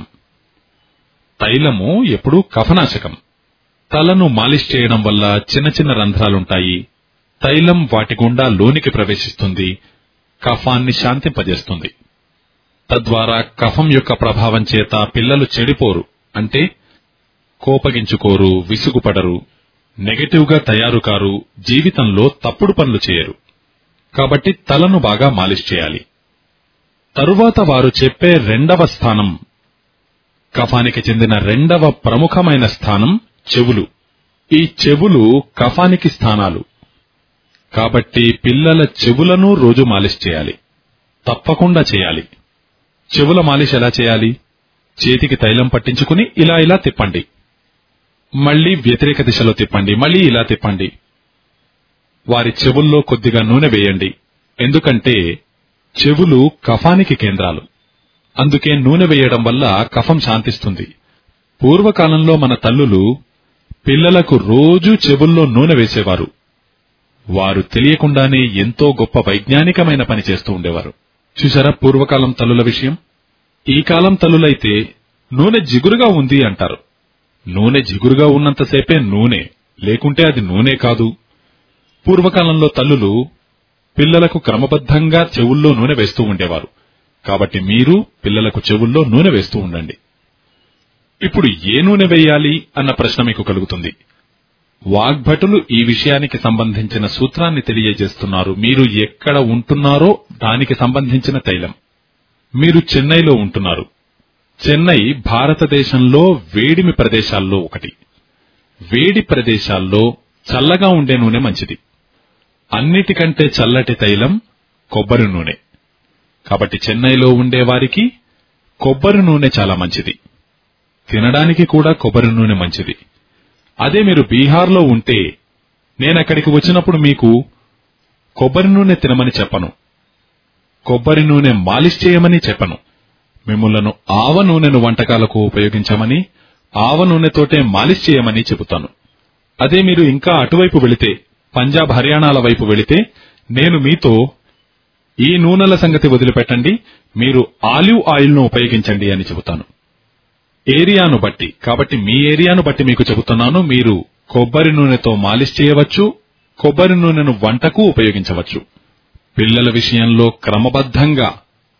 [SPEAKER 2] తైలము ఎప్పుడూ కఫనాశకం. తలను మాలిష్ చేయడం వల్ల చిన్న చిన్న రంధ్రాలుంటాయి. తైలం వాటి గుండా లోనికి ప్రవేశిస్తుంది, కఫాన్ని శాంతింపజేస్తుంది. తద్వారా కఫం యొక్క ప్రభావం చేత పిల్లలు చెడిపోరు, అంటే కోపగించుకోరు, విసుగుపడరు, నెగటివ్ గా తయారు కారు, జీవితంలో తప్పుడు పనులు చేయరు. కాబట్టి తలను బాగా మాలిష్ చేయాలి. తరువాత వారు చెప్పే రెండవ స్థానం, కఫానికి చెందిన రెండవ ప్రముఖమైన స్థానం చెవులు. ఈ చెవులు కఫానికి స్థానాలు. కాబట్టి పిల్లల చెవులను రోజు మాలిష్ చేయాలి, తప్పకుండా చేయాలి. చెవుల మాలిష్ ఎలా చేయాలి? చేతికి తైలం పట్టించుకుని ఇలా ఇలా తిప్పండి, మళ్లీ వ్యతిరేక దిశలో తిప్పండి, మళ్లీ ఇలా తిప్పండి. వారి చెవుల్లో కొద్దిగా నూనె వేయండి, ఎందుకంటే చెవులు కఫానికి కేంద్రాలు. అందుకే నూనె వేయడం వల్ల కఫం శాంతిస్తుంది. పూర్వకాలంలో మన తల్లులు పిల్లలకు రోజూ చెవుల్లో నూనె వేసేవారు. వారు తెలియకుండానే ఎంతో గొప్ప వైజ్ఞానికమైన పని చేస్తూ ఉండేవారు. చూసారా పూర్వకాలం తల్లుల విషయం? ఈ కాలం తల్లులైతే నూనె జిగురుగా ఉంది అంటారు. నూనె జిగురుగా ఉన్నంతసేపే నూనె, లేకుంటే అది నూనె కాదు. పూర్వకాలంలో తల్లులు పిల్లలకు క్రమబద్ధంగా చెవుల్లో నూనె వేస్తూ ఉండేవారు. కాబట్టి మీరు పిల్లలకు చెవుల్లో నూనె వేస్తూ ఉండండి. ఇప్పుడు ఏ నూనె వేయాలి అన్న ప్రశ్న మీకు కలుగుతుంది. వాగ్భటులు ఈ విషయానికి సంబంధించిన సూత్రాన్ని తెలియజేస్తున్నారు. మీరు ఎక్కడ ఉంటున్నారో దానికి సంబంధించిన తైలం. మీరు చెన్నైలో ఉంటున్నారు. చెన్నై భారతదేశంలో వేడిమి ప్రదేశాల్లో ఒకటి. వేడి ప్రదేశాల్లో చల్లగా ఉండే నూనె మంచిది. అన్నిటికంటే చల్లటి తైలం కొబ్బరి నూనె. కాబట్టి చెన్నైలో ఉండేవారికి కొబ్బరి నూనె చాలా మంచిది. తినడానికి కూడా కొబ్బరి నూనె మంచిది. అదే మీరు బీహార్లో ఉంటే నేనక్కడికి వచ్చినప్పుడు మీకు కొబ్బరి నూనె తినమని చెప్పను, కొబ్బరి నూనె మాలిష్ చేయమని చెప్పను. మిమ్ములను ఆవ నూనెను వంటకాలకు ఉపయోగించమని, ఆవ నూనెతోటే మాలిష్ చేయమని చెబుతాను. అదే మీరు ఇంకా అటువైపు వెళితే, పంజాబ్ హర్యానాల వైపు వెళితే, నేను మీతో ఈ నూనెల సంగతి వదిలిపెట్టండి, మీరు ఆలివ్ ఆయిల్ ను ఉపయోగించండి అని చెబుతాను. ఏరియాను బట్టి, కాబట్టి మీ ఏరియాను బట్టి మీకు చెబుతున్నాను. మీరు కొబ్బరి నూనెతో మాలిష్ చేయవచ్చు, కొబ్బరి నూనెను వంటకు ఉపయోగించవచ్చు. పిల్లల విషయంలో క్రమబద్ధంగా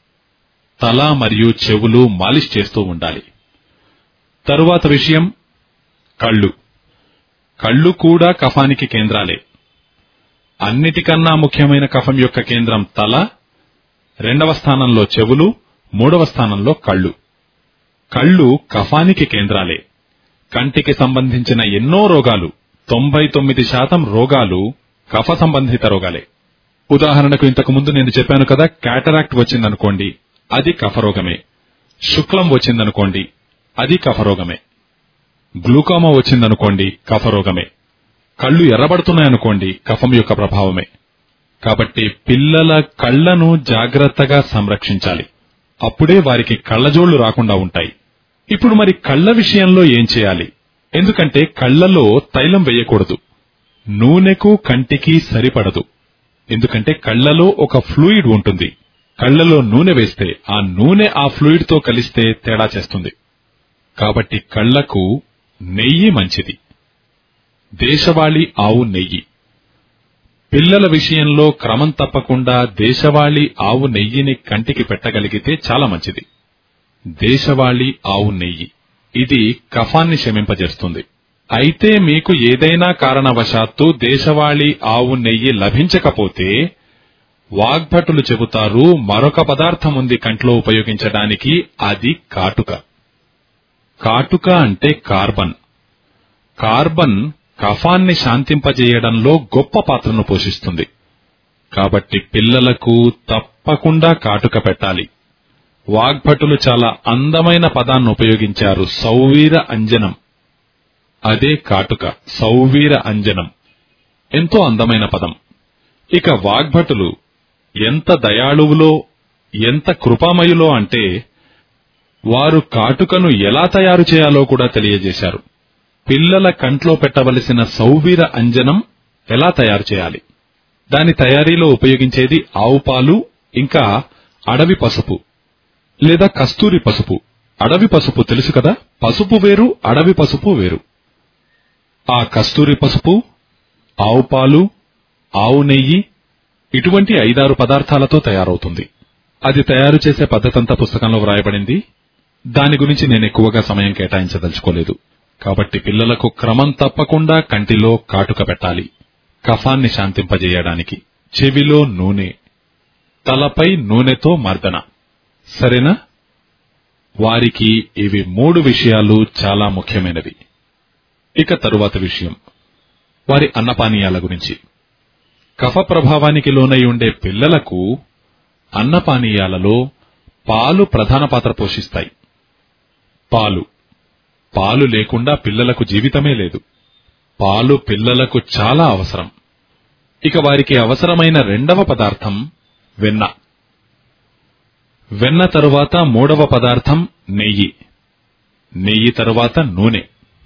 [SPEAKER 2] తల మరియు చెవులు మాలిష్ చేస్తూ ఉండాలి. తరువాత విషయం కళ్ళు. కళ్ళు కూడా కఫానికి కేంద్రాలే. అన్నిటికన్నా ముఖ్యమైన కఫం యొక్క కేంద్రం తల, రెండవ స్థానంలో చెవులు, మూడవ స్థానంలో కళ్ళు. కళ్ళు కఫానికి కేంద్రాలే. కంటికి సంబంధించిన ఎన్నో రోగాలు, తొంభై తొమ్మిది శాతం రోగాలు కఫ సంబంధిత రోగాలే. ఉదాహరణకు ఇంతకు ముందు నేను చెప్పాను కదా, క్యాటరాక్ట్ వచ్చిందనుకోండి, అది కఫరోగమే. శుక్లం వచ్చిందనుకోండి, అది కఫరోగమే. గ్లూకోమా వచ్చిందనుకోండి, కఫరోగమే. కళ్ళు ఎర్రబడుతున్నాయనుకోండి, కఫం యొక్క ప్రభావమే. కాబట్టి పిల్లల కళ్లను జాగ్రత్తగా సంరక్షించాలి. అప్పుడే వారికి కళ్లజోళ్లు రాకుండా ఉంటాయి. ఇప్పుడు మరి కళ్ల విషయంలో ఏం చేయాలి? ఎందుకంటే కళ్లలో తైలం వేయకూడదు. నూనెకు కంటికి సరిపడదు. ఎందుకంటే కళ్లలో ఒక ఫ్లూయిడ్ ఉంటుంది. కళ్లలో నూనె వేస్తే ఆ నూనె ఆ ఫ్లూయిడ్ తో కలిస్తే తేడా చేస్తుంది. కాబట్టి కళ్లకు నెయ్యి మంచిది. దేశవాళీ ఆవు నెయ్యి. పిల్లల విషయంలో క్రమం తప్పకుండా దేశవాళీ ఆవు నెయ్యిని కంటికి పెట్టగలిగితే చాలా మంచిది. దేశవాళీ ఆవు నెయ్యి ఇది కఫాన్ని శమింపజేస్తుంది. అయితే మీకు ఏదైనా కారణవశాత్తు దేశవాళీ ఆవు నెయ్యి లభించకపోతే వాగ్భటులు చెబుతారు, మరొక పదార్థం ఉంది కంట్లో ఉపయోగించడానికి, అది కాటుక. కాటుక అంటే కార్బన్. కార్బన్ కఫాన్ని శాంతింపజేయడంలో గొప్ప పాత్రను పోషిస్తుంది. కాబట్టి పిల్లలకు తప్పకుండా కాటుక పెట్టాలి. వాగ్భటులు చాలా అందమైన పదాన్ని ఉపయోగించారు, సౌవీర అంజనం. అదే కాటుక, సౌవీర అంజనం. ఎంతో అందమైన పదం. ఇక వాగ్భటులు ఎంత దయాళువులో, ఎంత కృపామయులో అంటే వారు కాటుకను ఎలా తయారు చేయాలో కూడా తెలియజేశారు. పిల్లల కంట్లో పెట్టవలసిన సౌవీర అంజనం ఎలా తయారు చేయాలి. దాని తయారీలో ఉపయోగించేది ఆవు పాలు, ఇంకా అడవి పసుపు లేదా కస్తూరి పసుపు. అడవి పసుపు తెలుసు కదా, పసుపు వేరు, అడవి పసుపు వేరు. ఆ కస్తూరి పసుపు, ఆవు పాలు, ఆవు నెయ్యి, ఇటువంటి ఐదారు పదార్థాలతో తయారవుతుంది. అది తయారు చేసే పద్ధతంతా పుస్తకంలో వ్రాయబడింది. దాని గురించి నేను ఎక్కువగా సమయం కేటాయించదలుచుకోలేదు. కాబట్టి పిల్లలకు క్రమం తప్పకుండా కంటిలో కాటుక పెట్టాలి, కఫాన్ని శాంతింపజేయడానికి. చెవిలో నూనె, తలపై నూనెతో మర్దన. సరేనా? వారికి ఇవి మూడు విషయాలు చాలా ముఖ్యమైనవి. ఇక తరువాత విషయం వారి అన్నపానీయాల గురించి. కఫ ప్రభావానికి లోనై ఉండే పిల్లలకు అన్నపానీయాలలో పాలు ప్రధాన పాత్ర పోషిస్తాయి. పాలు పాలు లేకుండా పిల్లలకు జీవితమే లేదు. పాలు పిల్లలకు చాలా అవసరం. ఇక వారికి అవసరమైన రెండవ పదార్థం వెన్న. వెన్న తరువాత మూడవ పదార్థం నెయ్యి. నెయ్యి తరువాత నూనె.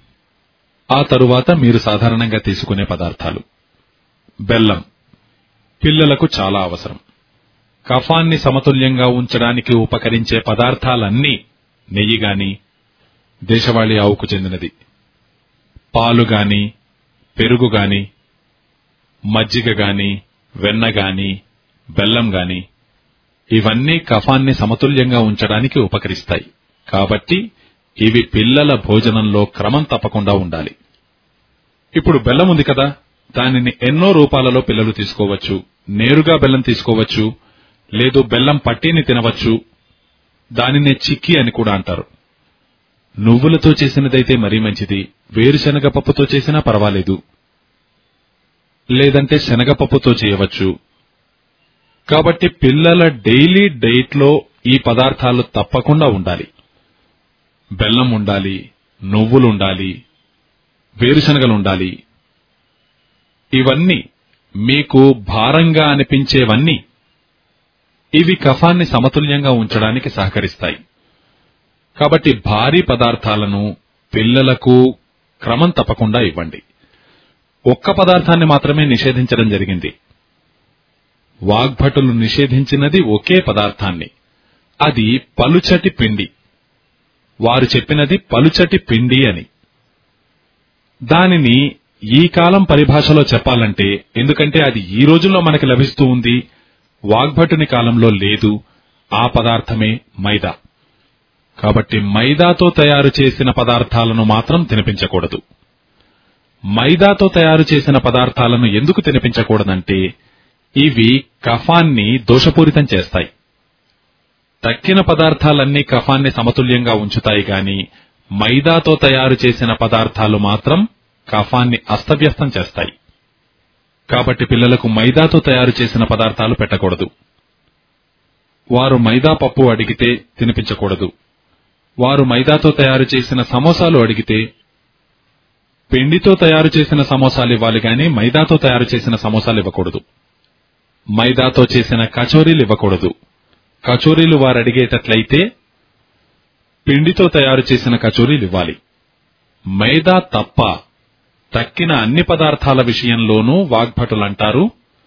[SPEAKER 2] ఆ తరువాత మీరు సాధారణంగా తీసుకునే పదార్థాలు. బెల్లం పిల్లలకు చాలా అవసరం. కఫాన్ని సమతుల్యంగా ఉంచడానికి ఉపకరించే పదార్థాలన్నీ నెయ్యిగాని, దేశవాళీ ఆవుకు చెందినది, పాలుగాని, పెరుగుగాని, మజ్జిగగాని, వెన్నగాని, బెల్లం గాని, ఇవన్నీ కఫాన్ని సమతుల్యంగా ఉంచడానికి ఉపకరిస్తాయి. కాబట్టి ఇవి పిల్లల భోజనంలో క్రమం తప్పకుండా ఉండాలి. ఇప్పుడు బెల్లం ఉంది కదా, దానిని ఎన్నో రూపాలలో పిల్లలు తీసుకోవచ్చు. నేరుగా బెల్లం తీసుకోవచ్చు, లేదు బెల్లం పట్టీని తినవచ్చు. దానినే చిక్కీ అని కూడా అంటారు. నువ్వులతో చేసినదైతే మరీ మంచిది. వేరుశనగ పప్పుతో చేసినా పర్వాలేదు, లేదంటే శనగపప్పుతో చేయవచ్చు. కాబట్టి పిల్లల డైలీ డైట్ లో ఈ పదార్థాలు తప్పకుండా ఉండాలి. బెల్లం ఉండాలి, నువ్వులుండాలి, వేరుశనగలుండాలి. ఇవన్నీ మీకు భారంగా అనిపించేవన్నీ. ఇవి కఫాన్ని సమతుల్యంగా ఉంచడానికి సహకరిస్తాయి. కాబట్టి భారీ పదార్థాలను పిల్లలకు క్రమం తప్పకుండా ఇవ్వండి. ఒక్క పదార్థాన్ని మాత్రమే నిషేధించడం జరిగింది. వాగ్భటులు నిషేధించినది ఒకే పదార్థాన్ని, అది పలుచటి పిండి. వారు చెప్పినది పలుచటి పిండి అని. దానిని ఈ కాలం పరిభాషలో చెప్పాలంటే, ఎందుకంటే అది ఈ రోజుల్లో మనకి లభిస్తూ ఉంది, వాగ్భటుని కాలంలో లేదు, ఆ పదార్థమే మైదా. కాబట్టి మైదాతో తయారు చేసిన పదార్థాలను మాత్రం తినిపించకూడదు. మైదాతో తయారు చేసిన పదార్థాలను ఎందుకు తినిపించకూడదంటే, ఇవి కఫాన్ని దోషపూరితం చేస్తాయి. తక్కిన పదార్థాలన్నీ కఫాన్ని సమతుల్యంగా ఉంచుతాయి గాని మైదాతో తయారు చేసిన పదార్థాలు మాత్రం కఫాన్ని అస్తవ్యస్తం చేస్తాయి. కాబట్టి పిల్లలకు మైదాతో తయారు చేసిన పదార్థాలు పెట్టకూడదు. వారు మైదా పప్పు అడిగితే తినిపించకూడదు. వారు మైదాతో తయారు చేసిన సమోసాలు అడిగితే పిండితో తయారు చేసిన సమోసాలు ఇవ్వాలి గాని మైదాతో తయారు చేసిన సమోసాలు ఇవ్వకూడదు. మైదాతో చేసిన కచోరీలు ఇవ్వకూడదు. కచోరీలు వారు అడిగేటట్లయితే పిండితో తయారు చేసిన కచోరీలు ఇవ్వాలి. మైదా తప్ప తక్కిన అన్ని పదార్థాల విషయంలోనూ వాగ్భటులంటారు,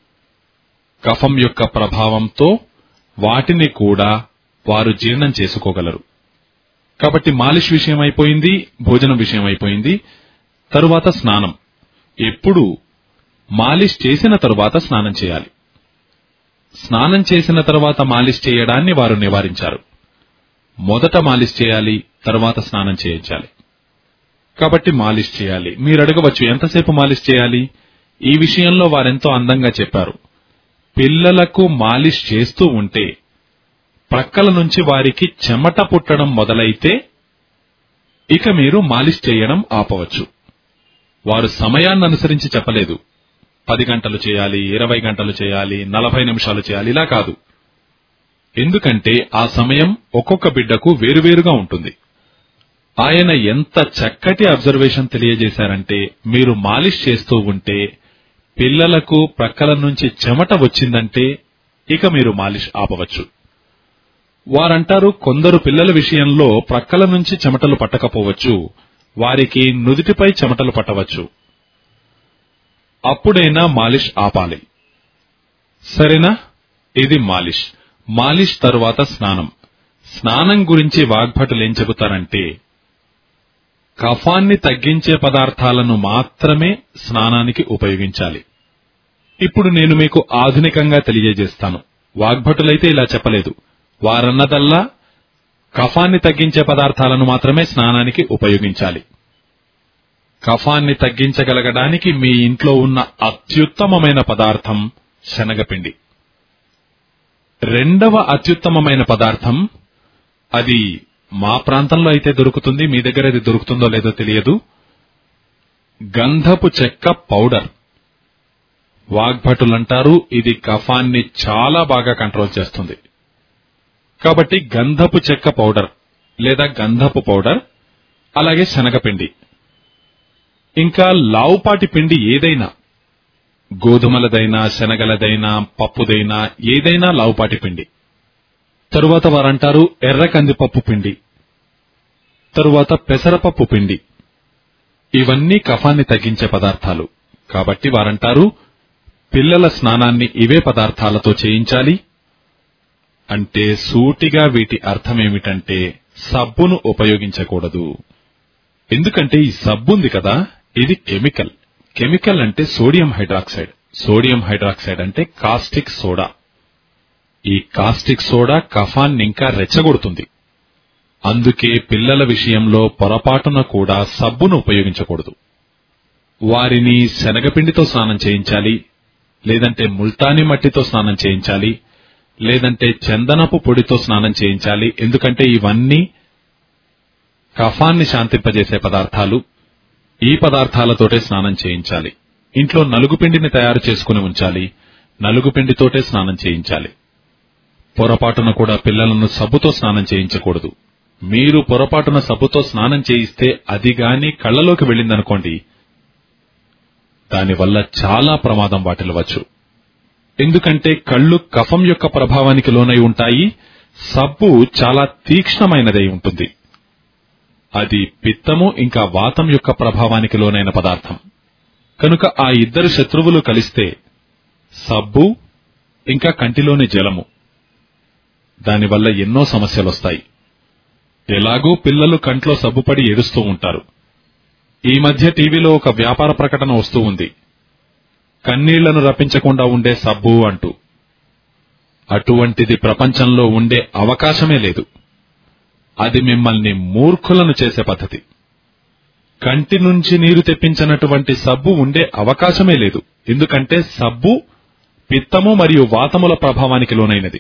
[SPEAKER 2] కఫం యొక్క ప్రభావంతో వాటిని కూడా వారు జీర్ణం చేసుకోగలరు. కాబట్టి మాలిష్ విషయం అయిపోయింది, భోజనం విషయం అయిపోయింది. తరువాత స్నానం. ఎప్పుడు మాలిష్ చేసిన తరువాత స్నానం చేయాలి. స్నానం చేసిన తరువాత మాలిష్ చేయడాన్ని వారు నివారించారు. మొదట మాలిష్ చేయాలి, తరువాత స్నానం చేయించాలి. కాబట్టి మాలిష్ చేయాలి. మీరు అడగవచ్చు, ఎంతసేపు మాలిష్ చేయాలి? ఈ విషయంలో వారెంతో అందంగా చెప్పారు. పిల్లలకు మాలిష్ చేస్తూ ఉంటే ప్రక్కల నుంచి వారికి చెమట పుట్టడం మొదలైతే ఇక మీరు మాలిష్ చేయడం ఆపవచ్చు. వారు సమయాన్ని అనుసరించి చెప్పలేదు. పది గంటలు చేయాలి, ఇరవై గంటలు చేయాలి, నలభై నిమిషాలు చేయాలి, ఇలా కాదు. ఎందుకంటే ఆ సమయం ఒక్కొక్క బిడ్డకు వేరువేరుగా ఉంటుంది. ఆయన ఎంత చక్కటి అబ్జర్వేషన్ తెలియజేశారంటే, మీరు మాలిష్ చేస్తూ ఉంటే పిల్లలకు ప్రక్కల నుంచి చెమట వచ్చిందంటే ఇక మీరు మాలిష్ ఆపవచ్చు. వారంటారు, కొందరు పిల్లల విషయంలో ప్రక్కల నుంచి చెమటలు పట్టకపోవచ్చు, వారికి నుదిటిపై చెమటలు పట్టవచ్చు. అప్పుడైనా మాలిష్ ఆపాలి. సరేనా? ఇది మాలిష్. మాలిష్ తరువాత స్నానం. స్నానం గురించి వాగ్భటులేం చెబుతారంటే, కఫాన్ని తగ్గించే పదార్థాలను మాత్రమే స్నానానికి ఉపయోగించాలి. ఇప్పుడు నేను మీకు ఆధునికంగా తెలియజేస్తాను. వాగ్భటులైతే ఇలా చెప్పలేదు. వారన్నదల్లా కఫాన్ని తగ్గించే పదార్థాలను మాత్రమే స్నానానికి ఉపయోగించాలి. కఫాన్ని తగ్గించగలగడానికి మీ ఇంట్లో ఉన్న అత్యుత్తమమైన పదార్థం శనగపిండి. రెండవ అత్యుత్తమమైన పదార్థం, అది మా ప్రాంతంలో అయితే దొరుకుతుంది, మీ దగ్గర అది దొరుకుతుందో లేదో తెలియదు, గంధపు చెక్క పౌడర్. వాగ్భటులంటారు ఇది కఫాన్ని చాలా బాగా కంట్రోల్ చేస్తుంది. కాబట్టి గంధపు చెక్క పౌడర్ లేదా గంధపు పౌడర్, అలాగే శనగపిండి. ఇంకా లావుపాటి పిండి ఏదైనా, గోధుమలదైనా శనగలదైనా పప్పుదైనా ఏదైనా లావుపాటి పిండి. తరువాత వారంటారు ఎర్ర కందిపప్పు పిండి, తరువాత పెసరపప్పు పిండి. ఇవన్నీ కఫాన్ని తగ్గించే పదార్థాలు. కాబట్టి వారంటారు పిల్లల స్నానాన్ని ఇవే పదార్థాలతో చేయించాలి. అంటే సూటిగా వీటి అర్థమేమిటంటే సబ్బును ఉపయోగించకూడదు. ఎందుకంటే ఈ సబ్బుంది కదా, ఇది కెమికల్. కెమికల్ అంటే సోడియం హైడ్రాక్సైడ్. సోడియం హైడ్రాక్సైడ్ అంటే కాస్టిక్ సోడా. ఈ కాస్టిక్ సోడా కఫాన్ని ఇంకా రెచ్చగొడుతుంది. అందుకే పిల్లల విషయంలో పొరపాటున కూడా సబ్బును ఉపయోగించకూడదు. వారిని శనగపిండితో స్నానం చేయించాలి, లేదంటే ముల్తానీ మట్టితో స్నానం చేయించాలి, లేదంటే చందనపు పొడితో స్నానం చేయించాలి. ఎందుకంటే ఇవన్నీ కఫాన్ని శాంతింపజేసే పదార్థాలు. ఈ పదార్థాలతోటే స్నానం చేయించాలి. ఇంట్లో నలుగుపిండిని తయారు చేసుకుని ఉంచాలి, నలుగుపిండితోటే స్నానం చేయించాలి. పొరపాటున కూడా పిల్లలను సబ్బుతో స్నానం చేయించకూడదు. మీరు పొరపాటున సబ్బుతో స్నానం చేయిస్తే అది గాని కళ్లలోకి వెళ్ళిందనుకోండి, దానివల్ల చాలా ప్రమాదం వాటిల్లవచ్చు. ఎందుకంటే కళ్ళు కఫం యొక్క ప్రభావానికి లోనై ఉంటాయి. సబ్బు చాలా తీక్ష్ణమైనదై ఉంటుంది. అది పిత్తము ఇంకా వాతం యొక్క ప్రభావానికి లోనైన పదార్థం. కనుక ఆ ఇద్దరు శత్రువులు కలిస్తే సబ్బు ఇంకా కంటిలోని జలము, దానివల్ల ఎన్నో సమస్యలొస్తాయి. ఎలాగూ పిల్లలు కంట్లో సబ్బుపడి ఏడుస్తూ ఉంటారు. ఈ మధ్య టీవీలో ఒక వ్యాపార ప్రకటన వస్తూ ఉంది, కన్నీళ్లను రప్పించకుండా ఉండే సబ్బు అంటూ. అటువంటిది ప్రపంచంలో ఉండే అవకాశమే లేదు. అది మిమ్మల్ని మూర్ఖులను చేసే పద్ధతి. కంటి నుంచి నీరు తెప్పించినటువంటి సబ్బు ఉండే అవకాశమే లేదు. ఎందుకంటే సబ్బు పిత్తము మరియు వాతముల ప్రభావానికి లోనైనది.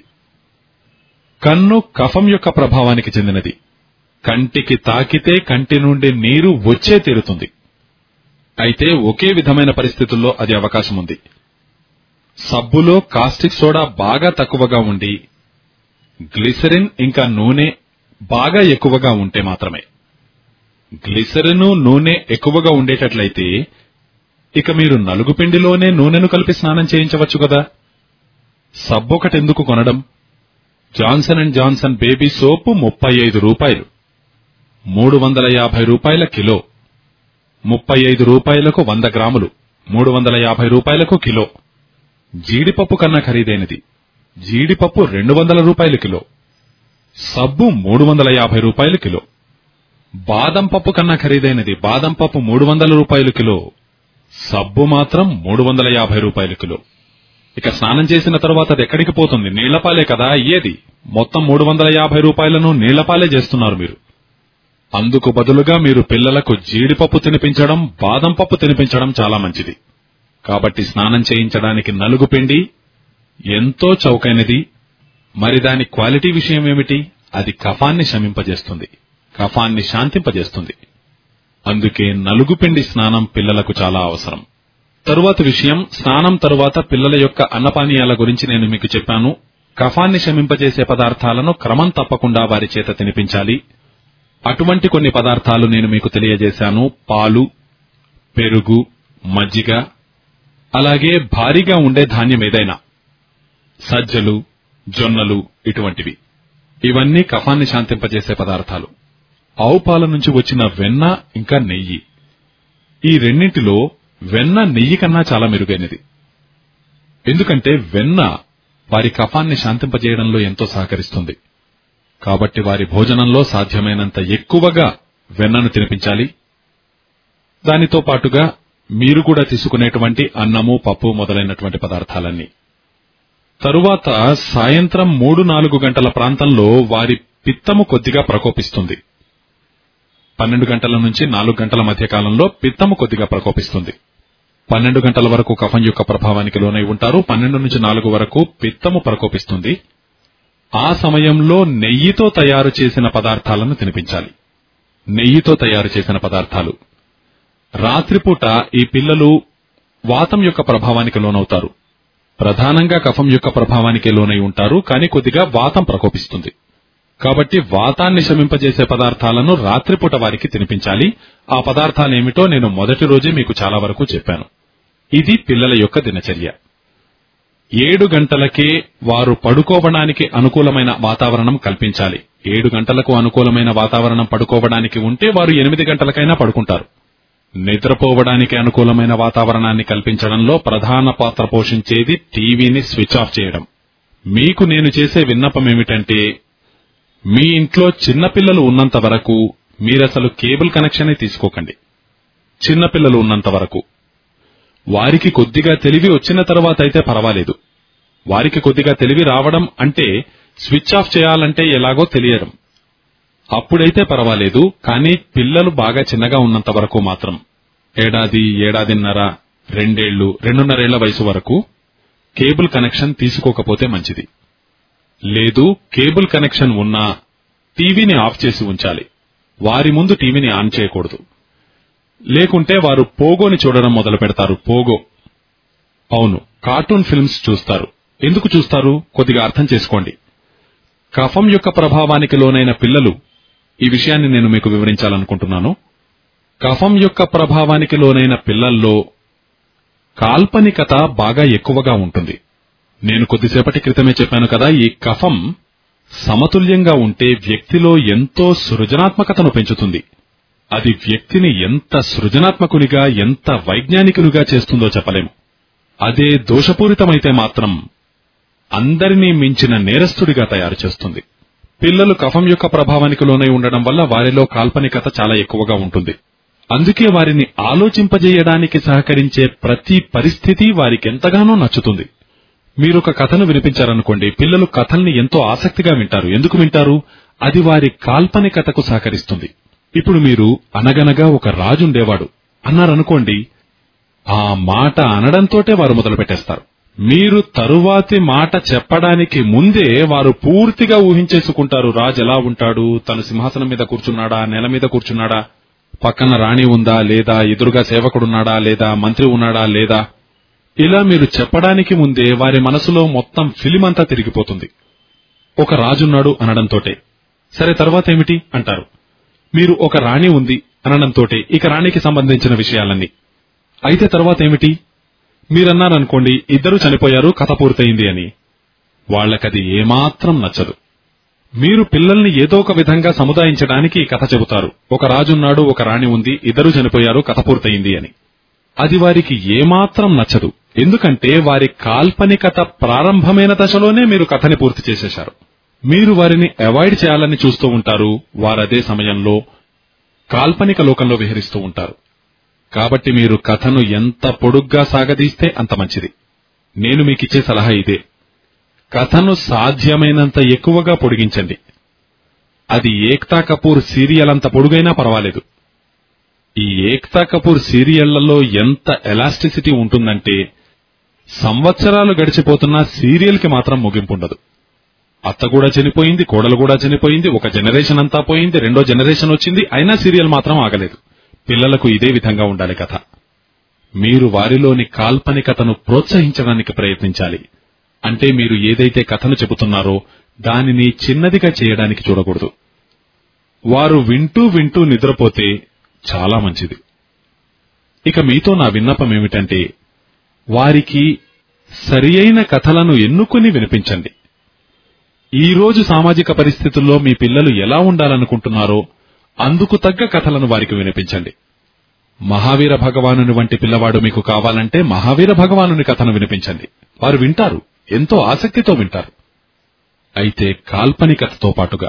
[SPEAKER 2] కన్ను కఫం యొక్క ప్రభావానికి చెందినది. కంటికి తాకితే కంటి నుండి నీరు వచ్చే తీరుతుంది. అయితే ఒకే విధమైన పరిస్థితుల్లో అది అవకాశం ఉంది. సబ్బులో కాస్టిక్ సోడా బాగా తక్కువగా ఉండి గ్లిసరిన్ ఇంకా నూనె బాగా ఎక్కువగా ఉంటే మాత్రమే. గ్లిసరిన్ నూనె ఎక్కువగా ఉండేటట్లయితే ఇక మీరు నలుగుపిండిలోనే నూనెను కలిపి స్నానం చేయించవచ్చు కదా. సబ్బొకటెందుకు కొనడం? Johnson and Johnson baby soap ముప్పై ఐదు రూపాయలు, మూడు వందల యాభై రూపాయల కిలో. ముప్పై ఐదు రూపాయలకు వంద గ్రాములు, మూడు వందల యాభై రూపాయలకు కిలో. జీడిపప్పు కన్నా ఖరీదైనది. జీడిపప్పు రెండు వందల రూపాయలు కిలో, సబ్బు మూడు వందల యాభై రూపాయలు కిలో. బాదం పప్పు కన్నా ఖరీదైనది. బాదం పప్పు మూడు వందల రూపాయలు కిలో, సబ్బు మాత్రం మూడు వందల యాభై రూపాయలు కిలో. ఇక స్నానం చేసిన తర్వాత అది ఎక్కడికి పోతుంది? నీళ్లపాలే కదా అయ్యేది. మొత్తం మూడు వందల యాభై రూపాయలను నీళ్లపాలే చేస్తున్నారు మీరు. అందుకు బదులుగా మీరు పిల్లలకు జీడిపప్పు తినిపించడం, బాదం పప్పు తినిపించడం చాలా మంచిది. కాబట్టి స్నానం చేయించడానికి నలుగు పిండి ఎంతో చౌకైనది. మరి దాని క్వాలిటీ విషయం ఏమిటి? అది కఫాన్ని శమింపజేస్తుంది, కఫాన్ని శాంతింపజేస్తుంది. అందుకే నలుగుపిండి స్నానం పిల్లలకు చాలా అవసరం. తరువాత విషయం, స్నానం తరువాత పిల్లల యొక్క అన్నపానీయాల గురించి నేను మీకు చెప్పాను. కఫాన్ని శమింపజేసే పదార్థాలను క్రమం తప్పకుండా వారి చేత తినిపించాలి. అటువంటి కొన్ని పదార్థాలు నేను మీకు తెలియజేశాను. పాలు, పెరుగు, మజ్జిగ, అలాగే భారీగా ఉండే ధాన్యం ఏదైనా, సజ్జలు, జొన్నలు, ఇటువంటివి. ఇవన్నీ కఫాన్ని శాంతింపజేసే పదార్థాలు. ఆవు పాల నుంచి వచ్చిన వెన్న ఇంకా నెయ్యి. ఈ రెండింటిలో వెన్న నెయ్యి కన్నా చాలా మెరుగైనది. ఎందుకంటే వెన్న వారి కఫాన్ని శాంతింపజేయడంలో ఎంతో సహకరిస్తుంది. కాబట్టి వారి భోజనంలో సాధ్యమైనంత ఎక్కువగా వెన్నను తినిపించాలి. దానితో పాటుగా మీరు కూడా తీసుకునేటువంటి అన్నము, పప్పు మొదలైనటువంటి పదార్థాలన్నీ. తరువాత సాయంత్రం మూడు నాలుగు గంటల ప్రాంతంలో వారి పిత్తము కొద్దిగా ప్రకోపిస్తుంది. పన్నెండు గంటల నుంచి నాలుగు గంటల మధ్య కాలంలో పిత్తము కొద్దిగా ప్రకోపిస్తుంది. పన్నెండు గంటల వరకు కఫం యొక్క ప్రభావానికి లోనై ఉంటారు. పన్నెండు నుంచి నాలుగు వరకు పిత్తము ప్రకోపిస్తుంది. ఆ సమయంలో నెయ్యితో తయారు చేసిన పదార్థాలను తినిపించాలి. నెయ్యితో తయారు చేసిన పదార్థాలు. రాత్రిపూట ఈ పిల్లలు వాతం యొక్క ప్రభావానికి లోనవుతారు. ప్రధానంగా కఫం యొక్క ప్రభావానికి లోనై ఉంటారు, కానీ కొద్దిగా వాతం ప్రకోపిస్తుంది. కాబట్టి వాతాన్ని శమింపజేసే పదార్థాలను రాత్రిపూట వారికి తినిపించాలి. ఆ పదార్థాలేమిటో నేను మొదటి రోజే మీకు చాలా వరకు చెప్పాను. ఇది పిల్లల యొక్క దినచర్య. ఏడు గంటలకే వారు పడుకోవడానికి అనుకూలమైన వాతావరణం కల్పించాలి. ఏడు గంటలకు అనుకూలమైన వాతావరణం పడుకోవడానికి ఉంటే వారు ఎనిమిది గంటలకైనా పడుకుంటారు. నిద్రపోవడానికి అనుకూలమైన వాతావరణాన్ని కల్పించడంలో ప్రధాన పాత్ర పోషించేది టీవీని స్విచ్ ఆఫ్ చేయడం. మీకు నేను చేసే విన్నపం ఏమిటంటే, మీ ఇంట్లో చిన్నపిల్లలు ఉన్నంత వరకు మీరసలు కేబుల్ కనెక్షనే తీసుకోకండి. చిన్నపిల్లలు ఉన్నంత వరకు. వారికి కొద్దిగా తెలివి వచ్చిన తర్వాత అయితే పర్వాలేదు. వారికి కొద్దిగా తెలివి రావడం అంటే స్విచ్ ఆఫ్ చేయాలంటే ఎలాగో తెలియడం. అప్పుడైతే పర్వాలేదు. కానీ పిల్లలు బాగా చిన్నగా ఉన్నంత వరకు మాత్రం ఏడాది, ఏడాదిన్నర, రెండేళ్లు, రెండున్నరేళ్ల వయసు వరకు కేబుల్ కనెక్షన్ తీసుకోకపోతే మంచిది. లేదు, కేబుల్ కనెక్షన్ ఉన్నా టీవీని ఆఫ్ చేసి ఉంచాలి. వారి ముందు టీవీని ఆన్ చేయకూడదు. లేకుంటే వారు పోగోని చూడడం మొదలు పెడతారు. పోగో, అవును, కార్టూన్ ఫిల్మ్స్ చూస్తారు. ఎందుకు చూస్తారు? కొద్దిగా అర్థం చేసుకోండి. కఫం యొక్క ప్రభావానికి లోనైన పిల్లలు, ఈ విషయాన్ని నేను మీకు వివరించాలనుకుంటున్నాను. కఫం యొక్క ప్రభావానికి లోనైన పిల్లల్లో కాల్పనికత బాగా ఎక్కువగా ఉంటుంది. నేను కొద్దిసేపటి క్రితమే చెప్పాను కదా, ఈ కఫం సమతుల్యంగా ఉంటే వ్యక్తిలో ఎంతో సృజనాత్మకతను పెంచుతుంది. అది వ్యక్తిని ఎంత సృజనాత్మకునిగా, ఎంత వైజ్ఞానికునిగా చేస్తుందో చెప్పలేము. అదే దోషపూరితమైతే మాత్రం అందరినీ మించిన నేరస్తుడిగా తయారు చేస్తుంది. పిల్లలు కఫం యొక్క ప్రభావానికి లోనై ఉండడం వల్ల వారిలో కాల్పనికత చాలా ఎక్కువగా ఉంటుంది. అందుకే వారిని ఆలోచింపజేయడానికి సహకరించే ప్రతి పరిస్థితి వారికెంతగానో నచ్చుతుంది. మీరొక కథను వినిపించారనుకోండి, పిల్లలు కథల్ని ఎంతో ఆసక్తిగా వింటారు. ఎందుకు వింటారు? అది వారి కాల్పనికతకు సహకరిస్తుంది. ఇప్పుడు మీరు అనగనగా ఒక రాజుండేవాడు అన్నారనుకోండి, ఆ మాట అనడంతోటే వారు మొదలు పెట్టేస్తారు. మీరు తరువాతి మాట చెప్పడానికి ముందే వారు పూర్తిగా ఊహించేసుకుంటారు. రాజు ఎలా ఉంటాడు, తను సింహాసనం మీద కూర్చున్నాడా, నేల మీద కూర్చున్నాడా, పక్కన రాణి ఉందా లేదా, ఎదురుగా సేవకుడున్నాడా లేదా, మంత్రి ఉన్నాడా లేదా. ఇలా మీరు చెప్పడానికి ముందే వారి మనసులో మొత్తం ఫిలిమంతా తిరిగిపోతుంది. ఒక రాజున్నాడు అనడంతోటే. సరే, తర్వాత ఏమిటి అంటారు. మీరు ఒక రాణి ఉంది అనడంతోటే ఇక రాణికి సంబంధించిన విషయాలన్నీ. అయితే తర్వాత ఏమిటి? మీరన్నారనుకోండి, ఇద్దరు చనిపోయారు, కథ పూర్తయింది అని. వాళ్లకది ఏమాత్రం నచ్చదు. మీరు పిల్లల్ని ఏదో ఒక విధంగా సముదాయించడానికి కథ చెబుతారు. ఒక రాజున్నాడు, ఒక రాణి ఉంది, ఇద్దరు చనిపోయారు, కథ పూర్తయింది అని. అది వారికి ఏమాత్రం నచ్చదు. ఎందుకంటే వారి కాల్పనికత ప్రారంభమైన దశలోనే మీరు కథని పూర్తి చేసేశారు. మీరు వారిని అవాయిడ్ చేయాలని చూస్తూ ఉంటారు. వారదే సమయంలో కాల్పనిక లోకంలో విహరిస్తూ ఉంటారు. కాబట్టి మీరు కథను ఎంత పొడుగ్గా సాగదీస్తే అంత మంచిది. నేను మీకిచ్చే సలహా ఇదే. కథను సాధ్యమైనంత ఎక్కువగా పొడిగించండి. అది ఏక్తా కపూర్ సీరియల్ అంత పొడుగైనా పర్వాలేదు. ఈ ఏక్తా కపూర్ సీరియళ్లలో ఎంత ఎలాస్టిసిటీ ఉంటుందంటే, సంవత్సరాలు గడిచిపోతున్నా సీరియల్ కి మాత్రం ముగింపుండదు. అత్త కూడా చనిపోయింది, కోడలు కూడా చనిపోయింది, ఒక జనరేషన్ అంతా పోయింది, రెండో జనరేషన్ వచ్చింది, అయినా సీరియల్ మాత్రం ఆగలేదు. పిల్లలకు ఇదే విధంగా ఉండాలి కథ. మీరు వారిలోని కాల్పనికతను ప్రోత్సహించడానికి ప్రయత్నించాలి. అంటే మీరు ఏదైతే కథను చెబుతున్నారో దానిని చిన్నదిగా చేయడానికి చూడకూడదు. వారు వింటూ వింటూ నిద్రపోతే చాలా మంచిది. ఇక మీతో నా విన్నపం ఏమిటంటే, వారికి సరియైన కథలను ఎన్నుకుని వినిపించండి. ఈ రోజు సామాజిక పరిస్థితుల్లో మీ పిల్లలు ఎలా ఉండాలనుకుంటున్నారో అందుకు తగ్గ కథలను వారికి వినిపించండి. మహావీర భగవానుని వంటి పిల్లవాడు మీకు కావాలంటే మహావీర భగవానుని కథను వినిపించండి. వారు వింటారు, ఎంతో ఆసక్తితో వింటారు. అయితే కాల్పనికతతో పాటుగా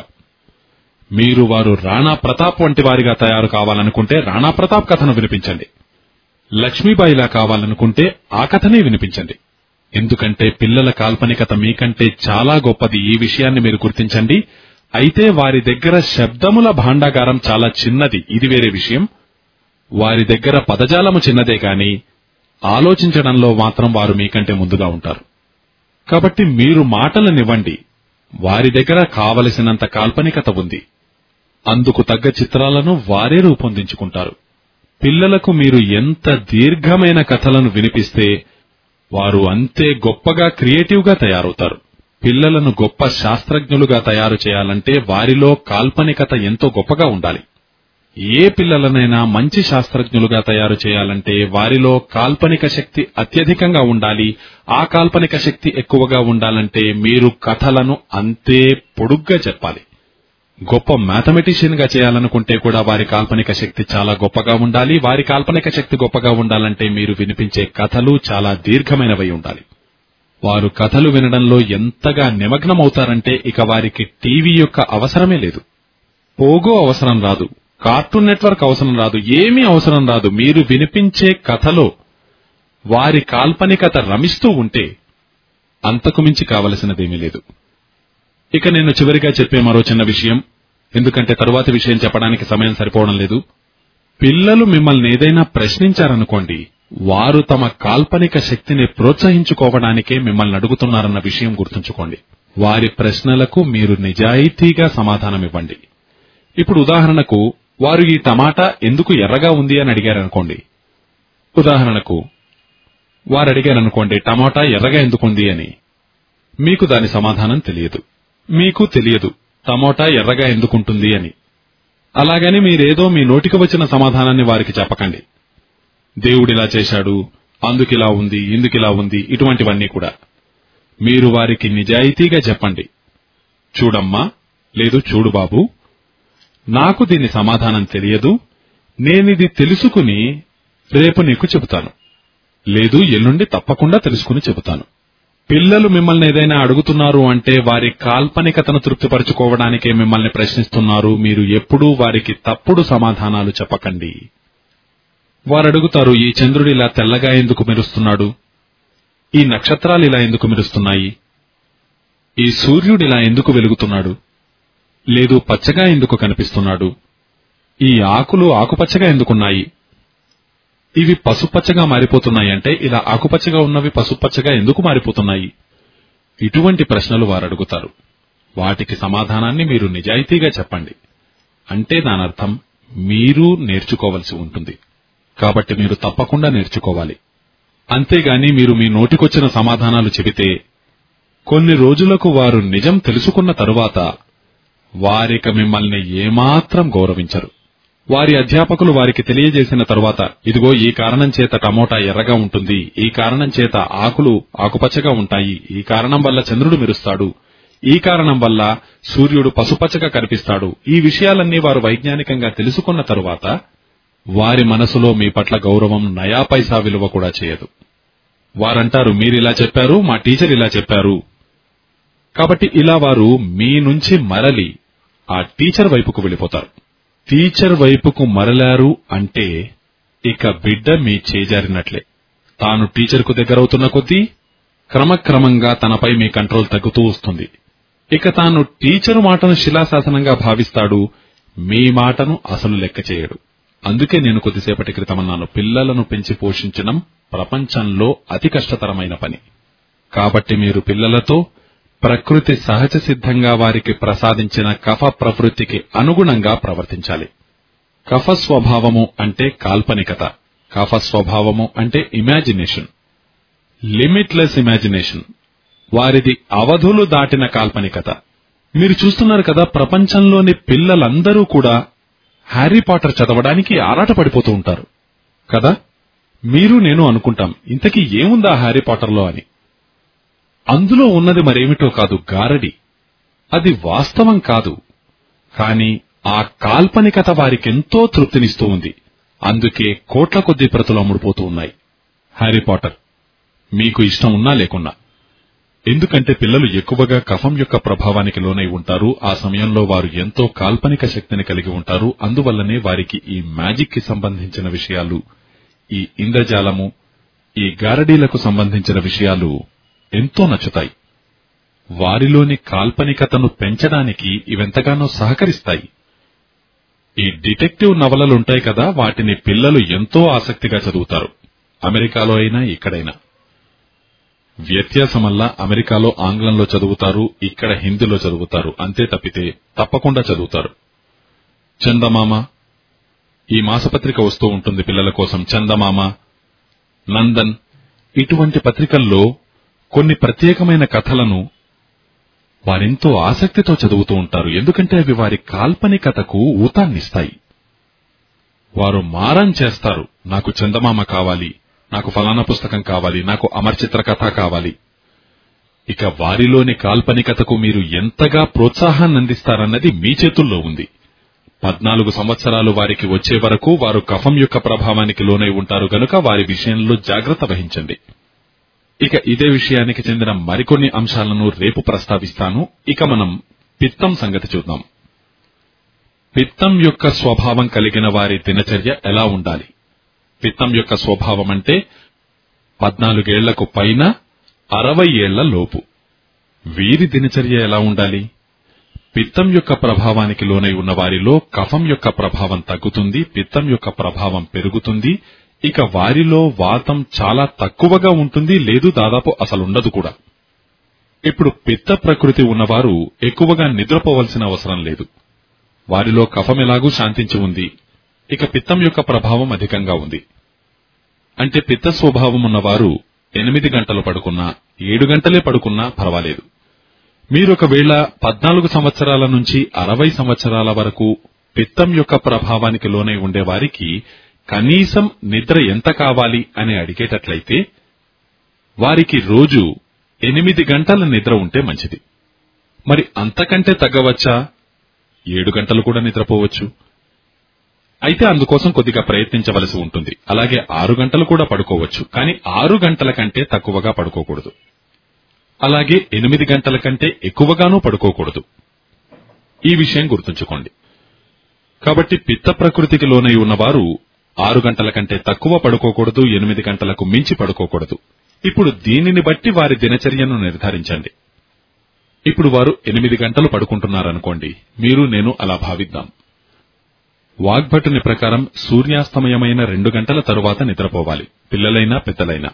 [SPEAKER 2] మీరు వారు రాణా ప్రతాప్ వంటి వారిగా తయారు కావాలనుకుంటే రాణా ప్రతాప్ కథను వినిపించండి. లక్ష్మీబాయిలా కావాలనుకుంటే ఆ కథనే వినిపించండి. ఎందుకంటే పిల్లల కాల్పనికత మీకంటే చాలా గొప్పది. ఈ విషయాన్ని మీరు గుర్తించండి. అయితే వారి దగ్గర శబ్దముల భాండాగారం చాలా చిన్నది, ఇది వేరే విషయం. వారి దగ్గర పదజాలము చిన్నదే కాని ఆలోచించడంలో మాత్రం వారు మీకంటే ముందుగా ఉంటారు. కాబట్టి మీరు మాటలనివ్వండి. వారి దగ్గర కావలసినంత కాల్పనికత ఉంది. అందుకు తగ్గ చిత్రాలను వారే రూపొందించుకుంటారు. పిల్లలకు మీరు ఎంత దీర్ఘమైన కథలను వినిపిస్తే వారు అంతే గొప్పగా క్రియేటివ్గా తయారవుతారు. పిల్లలను గొప్ప శాస్త్రజ్ఞులుగా తయారు చేయాలంటే వారిలో కాల్పనికత ఎంతో గొప్పగా ఉండాలి. ఏ పిల్లలనైనా మంచి శాస్త్రజ్ఞులుగా తయారు చేయాలంటే వారిలో కాల్పనిక శక్తి అత్యధికంగా ఉండాలి. ఆ కాల్పనిక శక్తి ఎక్కువగా ఉండాలంటే మీరు కథలను అంతే పొడుగ్గా చెప్పాలి. గొప్ప మ్యాథమెటిషియన్ గా చేయాలనుకుంటే కూడా వారి కాల్పనిక శక్తి చాలా గొప్పగా ఉండాలి. వారి కాల్పనిక శక్తి గొప్పగా ఉండాలంటే మీరు వినిపించే కథలు చాలా దీర్ఘమైనవై ఉండాలి. వారు కథలు వినడంలో ఎంతగా నిమగ్నమవుతారంటే ఇక వారికి టీవీ యొక్క అవసరమే లేదు. పోగో అవసరం రాదు, కార్టూన్ నెట్వర్క్ అవసరం రాదు, ఏమీ అవసరం రాదు. మీరు వినిపించే కథలో వారి కాల్పనికత రమిస్తూ ఉంటే అంతకు మించి కావలసినదేమీ లేదు. ఇక నేను చివరిగా చెప్పే మరో చిన్న విషయం, ఎందుకంటే తరువాతి విషయం చెప్పడానికి సమయం సరిపోవడం లేదు. పిల్లలు మిమ్మల్ని ఏదైనా ప్రశ్నించారనుకోండి, వారు తమ కాల్పనిక శక్తిని ప్రోత్సహించుకోవడానికే మిమ్మల్ని అడుగుతున్నారన్న విషయం గుర్తుంచుకోండి. వారి ప్రశ్నలకు మీరు నిజాయితీగా సమాధానమివ్వండి. ఇప్పుడు ఉదాహరణకు వారు ఈ టమాటా ఎందుకు ఎర్రగా ఉంది అని అడిగారనుకోండి. ఉదాహరణకు వారు అడిగారనుకోండి, టమాటా ఎర్రగా ఎందుకుంది అని. మీకు దాని సమాధానం తెలియదు. మీకు తెలియదు టమోటా ఎర్రగా ఎందుకుంటుంది అని. అలాగని మీరేదో మీ నోటికి వచ్చిన సమాధానాన్ని వారికి చెప్పకండి. దేవుడిలా చేశాడు, అందుకిలా ఉంది, ఇందుకిలా ఉంది, ఇటువంటివన్నీ కూడా. మీరు వారికి నిజాయితీగా చెప్పండి. చూడమ్మా, లేదు చూడు బాబు, నాకు దీని సమాధానం తెలియదు, నేనిది తెలుసుకుని రేపు నీకు చెబుతాను, లేదు ఎల్లుండి తప్పకుండా తెలుసుకుని చెబుతాను. పిల్లలు మిమ్మల్ని ఏదైనా అడుగుతున్నారు అంటే వారి కాల్పనికతను తృప్తిపరచుకోవడానికే మిమ్మల్ని ప్రశ్నిస్తున్నారు. మీరు ఎప్పుడూ వారికి తప్పుడు సమాధానాలు చెప్పకండి. వారు అడుగుతారు, ఈ చంద్రుడు ఇలా తెల్లగా ఎందుకు మెరుస్తున్నాడు, ఈ నక్షత్రాలు ఇలా ఎందుకు మెరుస్తున్నాయి, ఈ సూర్యుడు ఇలా ఎందుకు వెలుగుతున్నాడు, లేదు పచ్చగా ఎందుకు కనిపిస్తున్నాడు, ఈ ఆకులు ఆకుపచ్చగా ఎందుకున్నాయి, ఇవి పసుపచ్చగా మారిపోతున్నాయంటే ఇలా ఆకుపచ్చగా ఉన్నవి పసుపచ్చగా ఎందుకు మారిపోతున్నాయి. ఇటువంటి ప్రశ్నలు వారు అడుగుతారు. వాటికి సమాధానాన్ని మీరు నిజాయితీగా చెప్పండి. అంటే దానర్థం మీరు నేర్చుకోవలసి ఉంటుంది. కాబట్టి మీరు తప్పకుండా నేర్చుకోవాలి. అంతేగాని మీరు మీ నోటికొచ్చిన సమాధానాలు చెబితే కొన్ని రోజులకు వారు నిజం తెలుసుకున్న తరువాత వారిక మిమ్మల్ని ఏమాత్రం గౌరవించరు. వారి అధ్యాపకులు వారికి తెలియజేసిన తరువాత, ఇదిగో ఈ కారణం చేత టమోటా ఎర్రగా ఉంటుంది, ఈ కారణం చేత ఆకులు ఆకుపచ్చగా ఉంటాయి, ఈ కారణం వల్ల చంద్రుడు మెరుస్తాడు, ఈ కారణం వల్ల సూర్యుడు పసుపచ్చగా కనిపిస్తాడు, ఈ విషయాలన్నీ వారు వైజ్ఞానికంగా తెలుసుకున్న తరువాత వారి మనసులో మీ పట్ల గౌరవం నయా పైసా విలువ కూడా చేయదు. వారంటారు, మీరిలా చెప్పారు, మా టీచర్ ఇలా చెప్పారు. కాబట్టి ఇలా వారు మీ నుంచి మరలి ఆ టీచర్ వైపుకు వెళ్ళిపోతారు. టీచర్ వైపుకు మరలారు అంటే ఇక బిడ్డ మీ చేజారినట్లే. తాను టీచర్కు దగ్గరవుతున్న కొద్దీ క్రమక్రమంగా తనపై మీ కంట్రోల్ తగ్గుతూ వస్తుంది. ఇక తాను టీచరు మాటను శిలాశాసనంగా భావిస్తాడు, మీ మాటను అసలు లెక్క చేయడు. అందుకే నేను కొద్దిసేపటి క్రితమన్నాను, పిల్లలను పెంచి పోషించడం ప్రపంచంలో అతి కష్టతరమైన పని. కాబట్టి మీరు పిల్లలతో ప్రకృతి సహజ సిద్ధంగా వారికి ప్రసాదించిన కఫ ప్రవృత్తికి అనుగుణంగా ప్రవర్తించాలి. కఫ స్వభావము అంటే కాల్పనికత, కఫ స్వభావము అంటే ఇమాజినేషన్, లిమిట్లెస్ ఇమాజినేషన్. వారిది అవధులు దాటిన కాల్పనికత. మీరు చూస్తున్నారు కదా, ప్రపంచంలోని పిల్లలందరూ కూడా హ్యారీ పాటర్ చదవడానికి ఆరాటపడిపోతూ ఉంటారు కదా. మీరు నేను అనుకుంటాం, ఇంతకీ ఏముందా హ్యారీ పాటర్లో అని. అందులో ఉన్నది మరేమిటో కాదు, గారడి. అది వాస్తవం కాదు, కాని ఆ కాల్పనికత వారికెంతో తృప్తినిస్తూ ఉంది. అందుకే కోట్ల కొద్దీ ప్రతులు అమ్ముడుపోతూ ఉన్నాయి. హ్యారీ పాటర్ మీకు ఇష్టం ఉన్నా లేకున్నా. ఎందుకంటే పిల్లలు ఎక్కువగా కఫం యొక్క ప్రభావానికి లోనై ఉంటారు. ఆ సమయంలో వారు ఎంతో కాల్పనిక శక్తిని కలిగి ఉంటారు. అందువల్లనే వారికి ఈ మ్యాజిక్ కి సంబంధించిన విషయాలు, ఈ ఇంద్రజాలము, ఈ గారడీలకు సంబంధించిన విషయాలు ఎంతో నచ్చుతాయి. వారిలోని కాల్పనికతను పెంచడానికి ఇవెంతగానో సహకరిస్తాయి. ఈ డిటెక్టివ్ నవలలుంటాయి కదా, వాటిని పిల్లలు ఎంతో ఆసక్తిగా చదువుతారు. అమెరికాలో అయినా ఇక్కడైనా. వ్యత్యాసమల్లా అమెరికాలో ఆంగ్లంలో చదువుతారు, ఇక్కడ హిందీలో చదువుతారు. అంతే తప్పితే తప్పకుండా చదువుతారు. చందమామ, ఈ మాసపత్రిక వస్తూ ఉంటుంది పిల్లల కోసం. చందమామ, నందన్, ఇటువంటి పత్రికల్లో కొన్ని ప్రత్యేకమైన కథలను వారెంతో ఆసక్తితో చదువుతూ ఉంటారు. ఎందుకంటే అవి వారి కాల్పనికతకు ఊతాన్నిస్తాయి. వారు మారం చేస్తారు, నాకు చందమామ కావాలి, నాకు ఫలానా పుస్తకం కావాలి, నాకు అమర్చిత్ర కథ కావాలి. ఇక వారిలోని కాల్పనికతకు మీరు ఎంతగా ప్రోత్సాహాన్ని అందిస్తారన్నది మీ చేతుల్లో ఉంది. పద్నాలుగు సంవత్సరాలు వారికి వచ్చే వరకు వారు కఫం యొక్క ప్రభావానికి లోనై ఉంటారు గనుక వారి విషయంలో జాగ్రత్త వహించండి. ఇక ఇదే విషయానికి చెందిన మరికొన్ని అంశాలను రేపు ప్రస్తావిస్తాను. ఇక మనం పిత్తం సంగతి చూద్దాం. పిత్తం యొక్క స్వభావం కలిగిన వారి దినచర్య ఎలా ఉండాలి? పిత్తం యొక్క స్వభావం అంటే పద్నాలుగేళ్లకు పైన అరవై ఏళ్ల లోపు వీరి దినచర్య ఎలా ఉండాలి? పిత్తం యొక్క ప్రభావానికి లోనై ఉన్న వారిలో కఫం యొక్క ప్రభావం తగ్గుతుంది, పిత్తం యొక్క ప్రభావం పెరుగుతుంది. ఇక వారిలో వాతం చాలా తక్కువగా ఉంటుంది, లేదు దాదాపు అసలుండదు కూడా. ఇప్పుడు పిత్త ప్రకృతి ఉన్నవారు ఎక్కువగా నిద్రపోవలసిన అవసరం లేదు. వారిలో కఫం ఎలాగూ శాంతించి ఉంది. ఇక పిత్తం యొక్క ప్రభావం అధికంగా ఉంది. అంటే పిత్త స్వభావం ఉన్నవారు ఎనిమిది గంటలు పడుకున్నా, ఏడు గంటలే పడుకున్నా పర్వాలేదు. మీరొకవేళ పద్నాలుగు సంవత్సరాల నుంచి అరవై సంవత్సరాల వరకు పిత్తం యొక్క ప్రభావానికి లోనై ఉండేవారికి కనీసం నిద్ర ఎంత కావాలి అని అడిగేటట్లయితే వారికి రోజు ఎనిమిది గంటల నిద్ర ఉంటే మంచిది. మరి అంతకంటే తగ్గవచ్చా? ఏడు గంటలు కూడా నిద్రపోవచ్చు. అయితే అందుకోసం కొద్దిగా ప్రయత్నించవలసి ఉంటుంది. అలాగే ఆరు గంటలు కూడా పడుకోవచ్చు, కానీ ఆరు గంటల కంటే తక్కువగా పడుకోకూడదు. అలాగే ఎనిమిది గంటల కంటే ఎక్కువగానూ పడుకోకూడదు. ఈ విషయం గుర్తుంచుకోండి. కాబట్టి పిత్త ప్రకృతికి లోనై ఉన్నవారు ఆరు గంటల కంటే తక్కువ పడుకోకూడదు, ఎనిమిది గంటలకు మించి పడుకోకూడదు. ఇప్పుడు దీనిని బట్టి వారి దినచర్యను నిర్ధారించండి. ఇప్పుడు వారు ఎనిమిది గంటలు పడుకుంటున్నారనుకోండి, మీరు నేను అలా భావిద్దాం. వాగ్భటుని ప్రకారం సూర్యాస్తమయమైన రెండు గంటల తరువాత నిద్రపోవాలి, పిల్లలైనా పెద్దలైనా.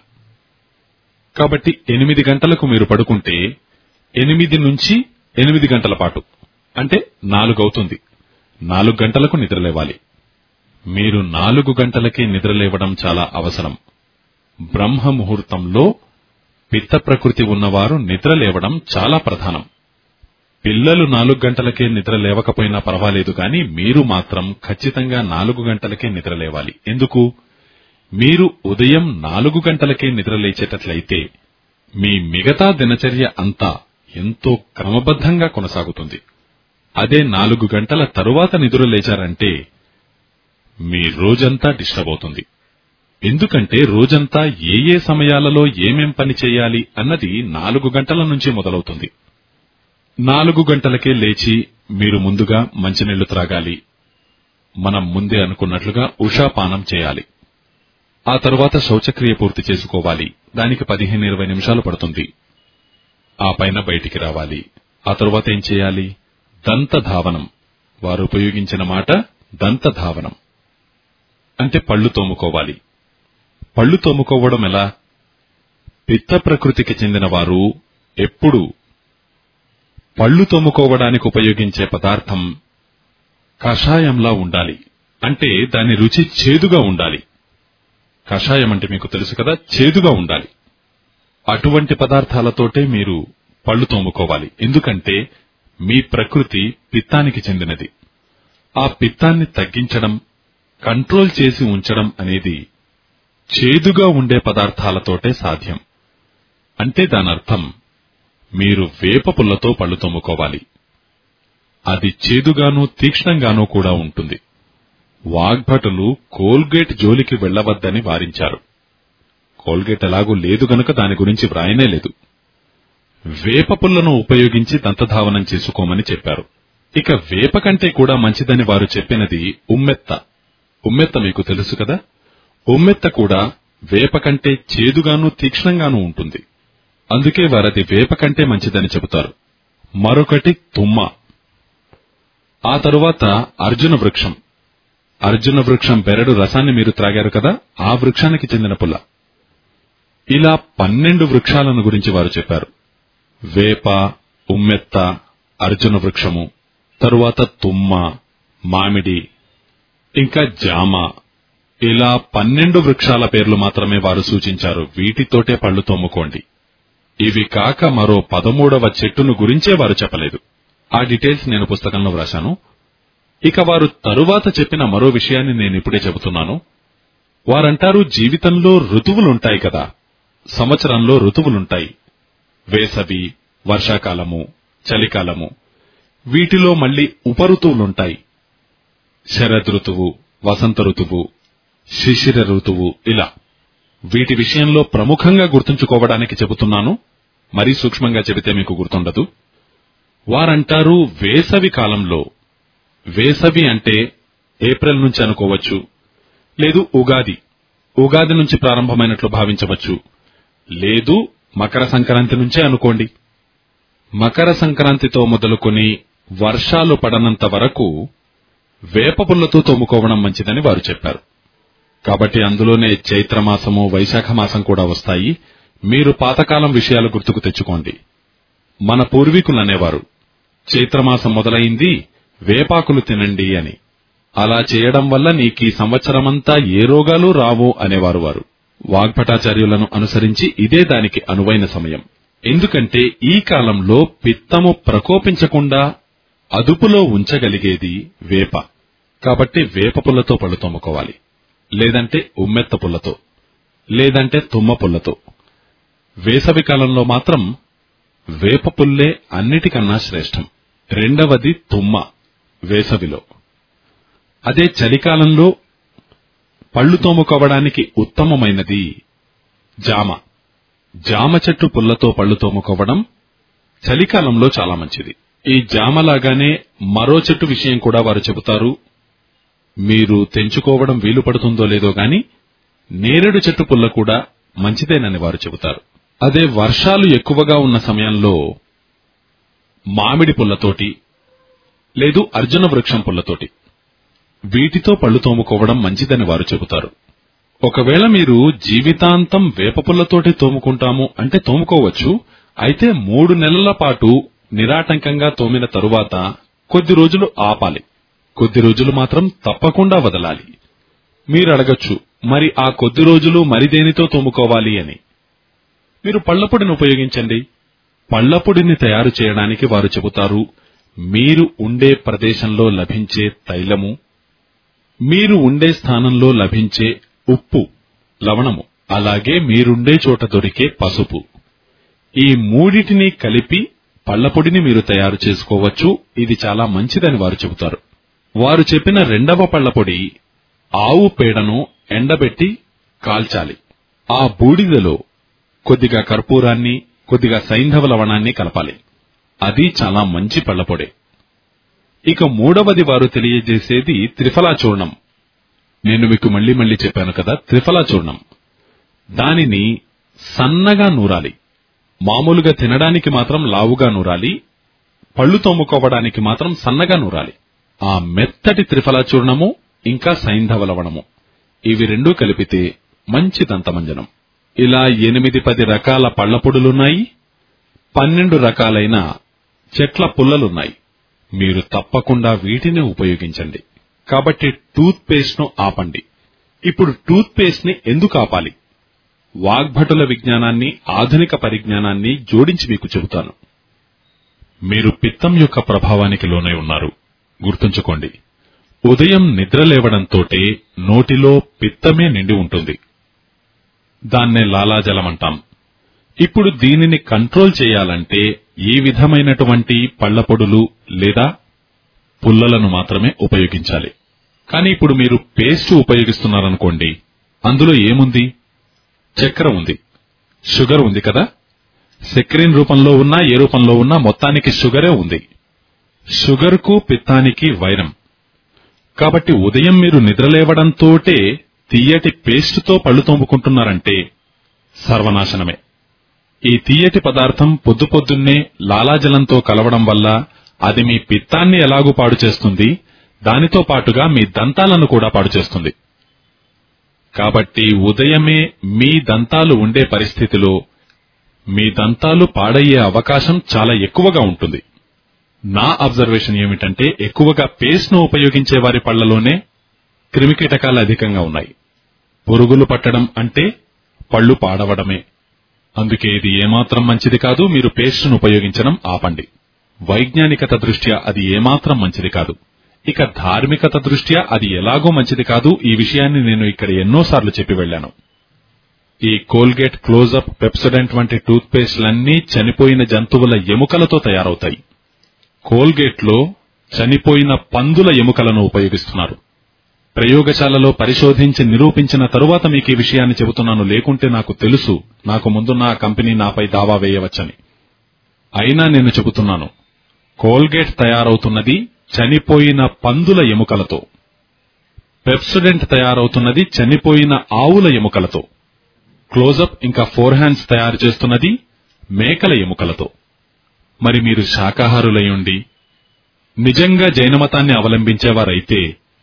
[SPEAKER 2] కాబట్టి ఎనిమిది గంటలకు మీరు పడుకుంటే ఎనిమిది నుంచి ఎనిమిది గంటల పాటు అంటే నాలుగవుతుంది. నాలుగు గంటలకు నిద్రలేవాలి. మీరు నాలుగు గంటలకే నిద్రలేవడం చాలా అవసరం. బ్రహ్మ ముహూర్తంలో పిత్త ప్రకృతి ఉన్నవారు నిద్రలేవడం చాలా ప్రధానం. పిల్లలు నాలుగు గంటలకే నిద్ర లేవకపోయినా పర్వాలేదు, కానీ మీరు మాత్రం ఖచ్చితంగా నాలుగు గంటలకే నిద్రలేవాలి. ఎందుకు? మీరు ఉదయం నాలుగు గంటలకే నిద్రలేచేటట్లయితే మీ మిగతా దినచర్య అంతా ఎంతో క్రమబద్ధంగా కొనసాగుతుంది. అదే నాలుగు గంటల తరువాత నిద్ర లేచారంటే మీ రోజంతా డిస్టర్బ్ అవుతుంది. ఎందుకంటే రోజంతా ఏ ఏ సమయాలలో ఏమేం పని చేయాలి అన్నది నాలుగు గంటల నుంచి మొదలవుతుంది. నాలుగు గంటలకే లేచి మీరు ముందుగా మంచినీళ్లు త్రాగాలి. మనం ముందే అనుకున్నట్లుగా ఉషాపానం చేయాలి. ఆ తరువాత శౌచక్రియ పూర్తి చేసుకోవాలి. దానికి పదిహేను ఇరవై నిమిషాలు పడుతుంది. ఆ పైన బయటికి రావాలి. ఆ తరువాత ఏం చేయాలి? దంతధావనం. వారు ఉపయోగించిన మాట దంతధావనం అంటే పళ్లు తోముకోవాలి. పళ్లు తోముకోవడం ఎలా? పిత్త ప్రకృతికి చెందిన వారు ఎప్పుడూ పళ్లు తోముకోవడానికి ఉపయోగించే పదార్థం కషాయంలా ఉండాలి. అంటే దాని రుచి చేదుగా ఉండాలి. కషాయం అంటే మీకు తెలుసు కదా, చేదుగా ఉండాలి. అటువంటి పదార్థాలతోటే మీరు పళ్లు తోముకోవాలి. ఎందుకంటే మీ ప్రకృతి పిత్తానికి చెందినది. ఆ పిత్తాన్ని తగ్గించడం, కంట్రోల్ చేసి ఉంచడం అనేది చేదుగా ఉండే పదార్థాలతోటే సాధ్యం. అంటే దానర్థం మీరు వేప పుల్లతో పళ్లు తోముకోవాలి. అది చేదుగానూ తీక్ష్ణంగానూ కూడా ఉంటుంది. వాగ్భటులు కోల్గేట్ జోలికి వెళ్లవద్దని వారించారు. కోల్గేట్ ఎలాగూ లేదు గనుక దాని గురించి వ్రాయనే లేదు. వేపపుల్లను ఉపయోగించి దంతధావనం చేసుకోమని చెప్పారు. ఇక వేప కంటే కూడా మంచిదని వారు చెప్పినది ఉమ్మెత్త. ఉమ్మెత్త మీకు తెలుసు కదా. ఉమ్మెత్త కూడా వేప కంటే చేదుగానూ తీక్ష్ణంగానూ ఉంటుంది. అందుకే వారది వేప కంటే మంచిదని చెబుతారు. మరొకటి తుమ్మ. ఆ తరువాత అర్జున వృక్షం. అర్జున వృక్షం బెరడు రసాన్ని మీరు త్రాగారు కదా, ఆ వృక్షానికి చెందిన పుల్ల. ఇలా పన్నెండు వృక్షాలను గురించి వారు చెప్పారు. వేప, ఉమ్మెత్త, అర్జున వృక్షము, తరువాత తుమ్మ, మామిడి, ఇంకా జామ. ఇలా పన్నెండు వృక్షాల పేర్లు మాత్రమే వారు సూచించారు. వీటితోటే పళ్లు తోముకోండి. ఇవి కాక మరో పదమూడవ చెట్టును గురించే వారు చెప్పలేదు. ఆ డీటెయిల్స్ నేను పుస్తకంలో వ్రాశాను. ఇక వారు తరువాత చెప్పిన మరో విషయాన్ని నేనిప్పుడే చెబుతున్నాను. వారంటారు, జీవితంలో ఋతువులుంటాయి కదా, సంవత్సరంలో ఋతువులుంటాయి. వేసవి, వర్షాకాలము, చలికాలము. వీటిలో మళ్లీ ఉపఋతువులుంటాయి. శరదృతువు, వసంత ఋతువు, శిశిర ఋతువు. ఇలా వీటి విషయంలో ప్రముఖంగా గుర్తుంచుకోవడానికి చెబుతున్నాను. మరీ సూక్ష్మంగా చెబితే మీకు గుర్తుండదు. వారంటారు, వేసవి కాలంలో, వేసవి అంటే ఏప్రిల్ నుంచి అనుకోవచ్చు, లేదు ఉగాది ఉగాది నుంచి ప్రారంభమైనట్లు భావించవచ్చు, లేదు మకర సంక్రాంతి నుంచే అనుకోండి. మకర సంక్రాంతితో మొదలుకొని వర్షాలు పడనంత వరకు వేపపుల్లతో తోముకోవడం మంచిదని వారు చెప్పారు. కాబట్టి అందులోనే చైత్రమాసము, వైశాఖ మాసం కూడా వస్తాయి. మీరు పాతకాలం విషయాలు గుర్తుకు తెచ్చుకోండి. మన పూర్వీకులనేవారు, చైత్రమాసం మొదలైంది, వేపాకులు తినండి అని. అలా చేయడం వల్ల నీకీ సంవత్సరమంతా ఏ రోగాలు రావు అనేవారు వారు. వాగ్భటాచార్యులను అనుసరించి ఇదే దానికి అనువైన సమయం. ఎందుకంటే ఈ కాలంలో పిత్తము ప్రకోపించకుండా అదుపులో ఉంచగలిగేది వేప. కాబట్టి వేప పుల్లతో పళ్ళు తోముకోవాలి, లేదంటే ఉమ్మెత్త పుల్లతో, లేదంటే తుమ్మ పుల్లతో. వేసవి కాలంలో మాత్రం వేప పుల్లే అన్నిటికన్నా శ్రేష్టం. రెండవది తుమ్మ వేసవిలో. అదే చలికాలంలో పళ్లు తోముకోవడానికి ఉత్తమమైనది జామ. జామ చెట్టు పుల్లతో పళ్లు తోముకోవడం చలికాలంలో చాలా మంచిది. ఈ జామలాగానే మరో చెట్టు విషయం కూడా వారు చెబుతారు. మీరు తెంచుకోవడం వీలు పడుతుందో లేదో గాని నేరేడు చెట్టు పుల్ల కూడా మంచిదేనని వారు చెబుతారు. అదే వర్షాలు ఎక్కువగా ఉన్న సమయంలో మామిడి పుల్లతోటి, లేదు అర్జున వృక్షం పుల్లతోటి, వీటితో పళ్లు తోముకోవడం మంచిదని వారు చెబుతారు. ఒకవేళ మీరు జీవితాంతం వేపపుల్లతోటి తోముకుంటాము అంటే తోముకోవచ్చు. అయితే మూడు నెలల పాటు నిరాటంకంగా తోమిన తరువాత కొద్ది రోజులు ఆపాలి. కొద్ది రోజులు మాత్రం తప్పకుండా వదలాలి. మీరు అడగచ్చు, మరి ఆ కొద్ది రోజులు మరి దేనితో తోముకోవాలి అని. మీరు పళ్లపొడిని ఉపయోగించండి. పళ్లపొడిని తయారు చేయడానికి వారు చెబుతారు, మీరు ఉండే ప్రదేశంలో లభించే తైలము, మీరు ఉండే స్థానంలో లభించే ఉప్పు, లవణము, అలాగే మీరుండే చోట దొరికే పసుపు, ఈ మూడిటిని కలిపి పళ్లపొడిని మీరు తయారు చేసుకోవచ్చు. ఇది చాలా మంచిదని వారు చెబుతారు. వారు చెప్పిన రెండవ పళ్లపొడి ఆవు పేడను ఎండబెట్టి కాల్చాలి. ఆ బూడిదలో కొద్దిగా కర్పూరాన్ని, కొద్దిగా సైంధవ లవణాన్ని కలపాలి. అది చాలా మంచి పళ్లపొడే. ఇక మూడవది వారు తెలియజేసేది త్రిఫలా చూర్ణం. నేను మీకు మళ్లీ మళ్లీ చెప్పాను కదా, త్రిఫలా చూర్ణం. దానిని సన్నగా నూరాలి. మామూలుగా తినడానికి మాత్రం లావుగా నూరాలి, పళ్లు తోముకోవడానికి మాత్రం సన్నగా నూరాలి. ఆ మెత్తటి త్రిఫలా చూర్ణము ఇంకా సైంధవ లవణము, ఇవి రెండూ కలిపితే మంచి దంతమంజనం. ఇలా ఎనిమిది పది రకాల పళ్లపొడులున్నాయి, పన్నెండు రకాలైన చెట్ల పుల్లలున్నాయి. మీరు తప్పకుండా వీటిని ఉపయోగించండి. కాబట్టి టూత్ పేస్ట్ ను ఆపండి. ఇప్పుడు టూత్ పేస్ట్ ని ఎందుకు ఆపాలి? వాగ్భటుల విజ్ఞానాన్ని, ఆధునిక పరిజ్ఞానాన్ని జోడించి మీకు చెబుతాను. మీరు పిత్తం యొక్క ప్రభావానికి లోనై ఉన్నారు. గుర్తుంచుకోండి, ఉదయం నిద్రలేవడంతోటే నోటిలో పిత్తమే నిండి ఉంటుంది. దాన్నే లాలాజలమంటాం. ఇప్పుడు దీనిని కంట్రోల్ చేయాలంటే ఈ విధమైనటువంటి పళ్లపొడులు లేదా పుల్లలను మాత్రమే ఉపయోగించాలి. కానీ ఇప్పుడు మీరు పేస్ట్ ఉపయోగిస్తున్నారనుకోండి, అందులో ఏముంది? చక్కెర ఉంది, షుగర్ ఉంది కదా. సెక్రిన్ రూపంలో ఉన్నా ఏ రూపంలో ఉన్నా మొత్తానికి షుగరే ఉంది. షుగర్కు పిత్తానికి వైరం. కాబట్టి ఉదయం మీరు నిద్రలేవడంతోటే తియ్యటి పేస్టుతో పళ్ళు తోముకుంటున్నారంటే సర్వనాశనమే. ఈ తియ్యటి పదార్థం పొద్దు పొద్దున్నే లాలాజలంతో కలవడం వల్ల అది మీ పిత్తాన్ని ఎలాగూ పాడు చేస్తుంది, దానితో పాటుగా మీ దంతాలను కూడా పాడు చేస్తుంది. కాబట్టి ఉదయమే మీ దంతాలు ఉండే పరిస్థితిలో మీ దంతాలు పాడయ్యే అవకాశం చాలా ఎక్కువగా ఉంటుంది. నా అబ్జర్వేషన్ ఏమిటంటే ఎక్కువగా పేస్ట్ను ఉపయోగించే వారి పళ్లలోనే క్రిమికీటకాలు అధికంగా ఉన్నాయి. పురుగులు పట్టడం అంటే పళ్ళు పాడవడమే. అందుకే ఇది ఏమాత్రం మంచిది కాదు. మీరు పేస్ట్ను ఉపయోగించడం ఆపండి. వైజ్ఞానికత దృష్ట్యా అది ఏమాత్రం మంచిది కాదు. ఇక ధార్మికత దృష్ట్యా అది ఎలాగో మంచిది కాదు. ఈ విషయాన్ని నేను ఇక్కడ ఎన్నోసార్లు చెప్పి వెళ్లాను. ఈ కోల్గేట్, క్లోజప్, పెప్సోడెంట్ వంటి టూత్ పేస్ట్లన్నీ చనిపోయిన జంతువుల ఎముకలతో తయారవుతాయి. కోల్గేట్లో చనిపోయిన పందుల ఎముకలను ఉపయోగిస్తున్నారు. ప్రయోగశాలలో పరిశోధించి నిరూపించిన తరువాత మీకు ఈ విషయాన్ని చెబుతున్నాను. లేకుంటే నాకు తెలుసు, నాకు ముందున్న ఆ కంపెనీ నాపై దావా వేయవచ్చని. అయినా నేను చెబుతున్నాను, కోల్గేట్ తయారవుతున్నది చనిపోయిన పందుల ఎముకలతో, పెప్సోడెంట్ తయారవుతున్నది చనిపోయిన ఆవుల ఎముకలతో, క్లోజప్ ఇంకా ఫోర్ హ్యాండ్స్ తయారు చేస్తున్నది మేకల ఎముకలతో. మరి మీరు శాకాహారులయుండి నిజంగా జైనమతాన్ని అవలంబించేవారైతే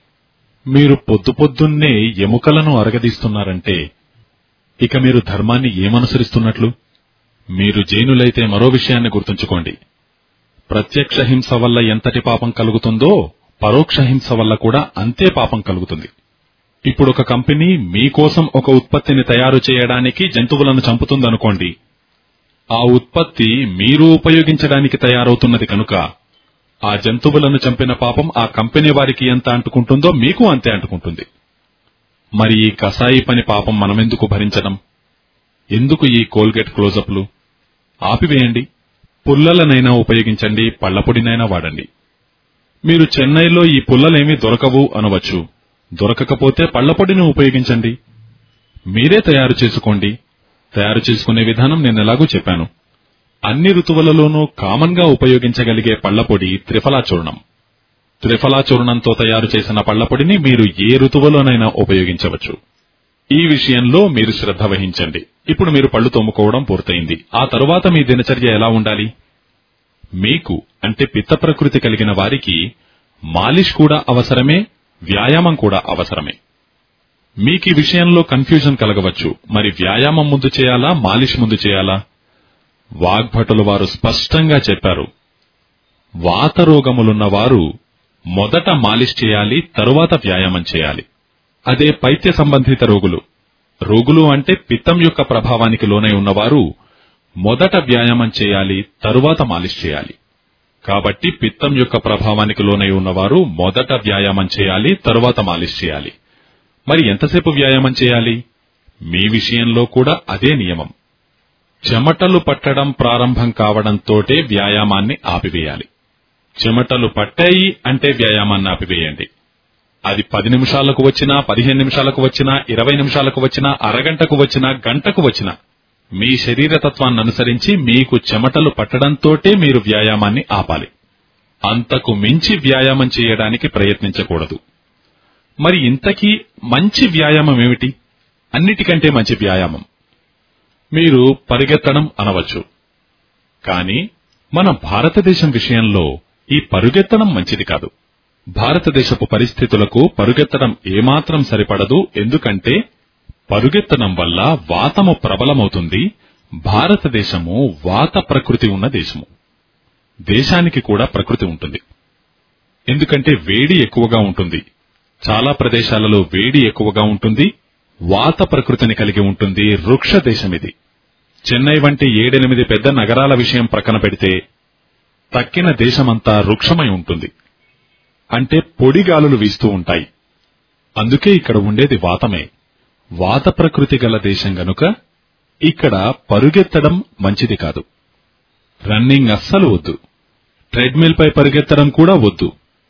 [SPEAKER 2] మీరు పొద్దు పొద్దున్నే ఎముకలను అరగదీస్తున్నారంటే ఇక మీరు ధర్మాన్ని ఏమనుసరిస్తున్నట్లు? మీరు జైనులైతే మరో విషయాన్ని గుర్తుంచుకోండి. ప్రత్యక్ష హింస వల్ల ఎంతటి పాపం కలుగుతుందో పరోక్ష హింస వల్ల కూడా అంతే పాపం కలుగుతుంది. ఇప్పుడు ఒక కంపెనీ మీకోసం ఒక ఉత్పత్తిని తయారు చేయడానికి జంతువులను చంపుతుందనుకోండి. ఆ ఉత్పత్తి మీరు ఉపయోగించడానికి తయారవుతున్నది కనుక ఆ జంతువులను చంపిన పాపం ఆ కంపెనీ వారికి ఎంత అంటుకుంటుందో మీకు అంతే అంటుకుంటుంది. మరి ఈ కసాయి పని పాపం మనమెందుకు భరించడం? ఎందుకు ఈ కోల్గేట్, క్లోజప్లు? ఆపివేయండి. పుల్లలనైనా ఉపయోగించండి, పళ్లపొడినైనా వాడండి. మీరు చెన్నైలో ఈ పుల్లలేమీ దొరకవు అనవచ్చు. దొరకకపోతే పళ్లపొడిని ఉపయోగించండి. మీరే తయారు చేసుకోండి. తయారు చేసుకునే విధానం నేనెలాగూ చెప్పాను. అన్ని ఋతువులలోనూ కామన్ గా ఉపయోగించగలిగే పళ్లపొడి త్రిఫలా చూర్ణం. త్రిఫలా చూర్ణంతో తయారు చేసిన పళ్లపొడిని మీరు ఏ ఋతువులోనైనా ఉపయోగించవచ్చు. ఈ విషయంలో మీరు శ్రద్ధ వహించండి. ఇప్పుడు మీరు పళ్లు తోముకోవడం పూర్తయింది. ఆ తరువాత మీ దినచర్య ఎలా ఉండాలి? మీకు అంటే పిత్త ప్రకృతి కలిగిన వారికి మాలిష్ కూడా అవసరమే, వ్యాయామం కూడా అవసరమే. మీకీ విషయంలో కన్ఫ్యూజన్ కలగవచ్చు. మరి వ్యాయామం ముందు చేయాలా, మాలిష్ ముందు చేయాలా? వాగ్భటులు వారు స్పష్టంగా చెప్పారు, వాతరోగములున్న వారు మొదట మాలిష్ చేయాలి, తరువాత వ్యాయామం చేయాలి. అదే పైత్య సంబంధిత రోగులు, రోగులు అంటే పిత్తం యొక్క ప్రభావానికి లోనై ఉన్నవారు మొదట వ్యాయామం చేయాలి, తరువాత మాలిష్ చేయాలి. కాబట్టి పిత్తం యొక్క ప్రభావానికి లోనై ఉన్నవారు మొదట వ్యాయామం చేయాలి, తరువాత మాలిష్ చేయాలి. మరి ఎంతసేపు వ్యాయామం చేయాలి? మీ విషయంలో కూడా అదే నియమం. చెమటలు పట్టడం ప్రారంభం కావడంతోటే వ్యాయామాన్ని ఆపివేయాలి. చెమటలు పట్టాయి అంటే వ్యాయామాన్ని ఆపివేయండి. అది పది నిమిషాలకు వచ్చినా, పదిహేను నిమిషాలకు వచ్చినా, ఇరవై నిమిషాలకు వచ్చినా, అరగంటకు వచ్చినా, గంటకు వచ్చినా, మీ శరీరతత్వాన్ని అనుసరించి మీకు చెమటలు పట్టడంతోటే మీరు వ్యాయామాన్ని ఆపాలి. అంతకు మించి వ్యాయామం చేయడానికి ప్రయత్నించకూడదు. మరి ఇంతకీ మంచి వ్యాయామం ఏమిటి? అన్నిటికంటే మంచి వ్యాయామం మీరు పరిగెత్తడం అనవచ్చు. కానీ మన భారతదేశం విషయంలో ఈ పరుగెత్తడం మంచిది కాదు. భారతదేశపు పరిస్థితులకు పరుగెత్తడం ఏమాత్రం సరిపడదు. ఎందుకంటే పరుగెత్తడం వల్ల వాతము ప్రబలమవుతుంది. భారతదేశము వాత ప్రకృతి ఉన్న దేశము. దేశానికి కూడా ప్రకృతి ఉంటుంది. ఎందుకంటే వేడి ఎక్కువగా ఉంటుంది. చాలా ప్రదేశాలలో వేడి ఎక్కువగా ఉంటుంది. వాత ప్రకృతిని కలిగి ఉంటుంది. వృక్ష దేశమిది. చెన్నై వంటి ఏడెనిమిది పెద్ద నగరాల విషయం ప్రక్కన పెడితే తక్కిన దేశమంతా వృక్షమై ఉంటుంది. అంటే పొడిగాలులు వీస్తూ ఉంటాయి. అందుకే ఇక్కడ ఉండేది వాతమే. వాత ప్రకృతి గల దేశం గనుక ఇక్కడ పరుగెత్తడం మంచిది కాదు. రన్నింగ్ అస్సలు వద్దు. ట్రెడ్మిల్ పై పరిగెత్తడం కూడా వద్దు.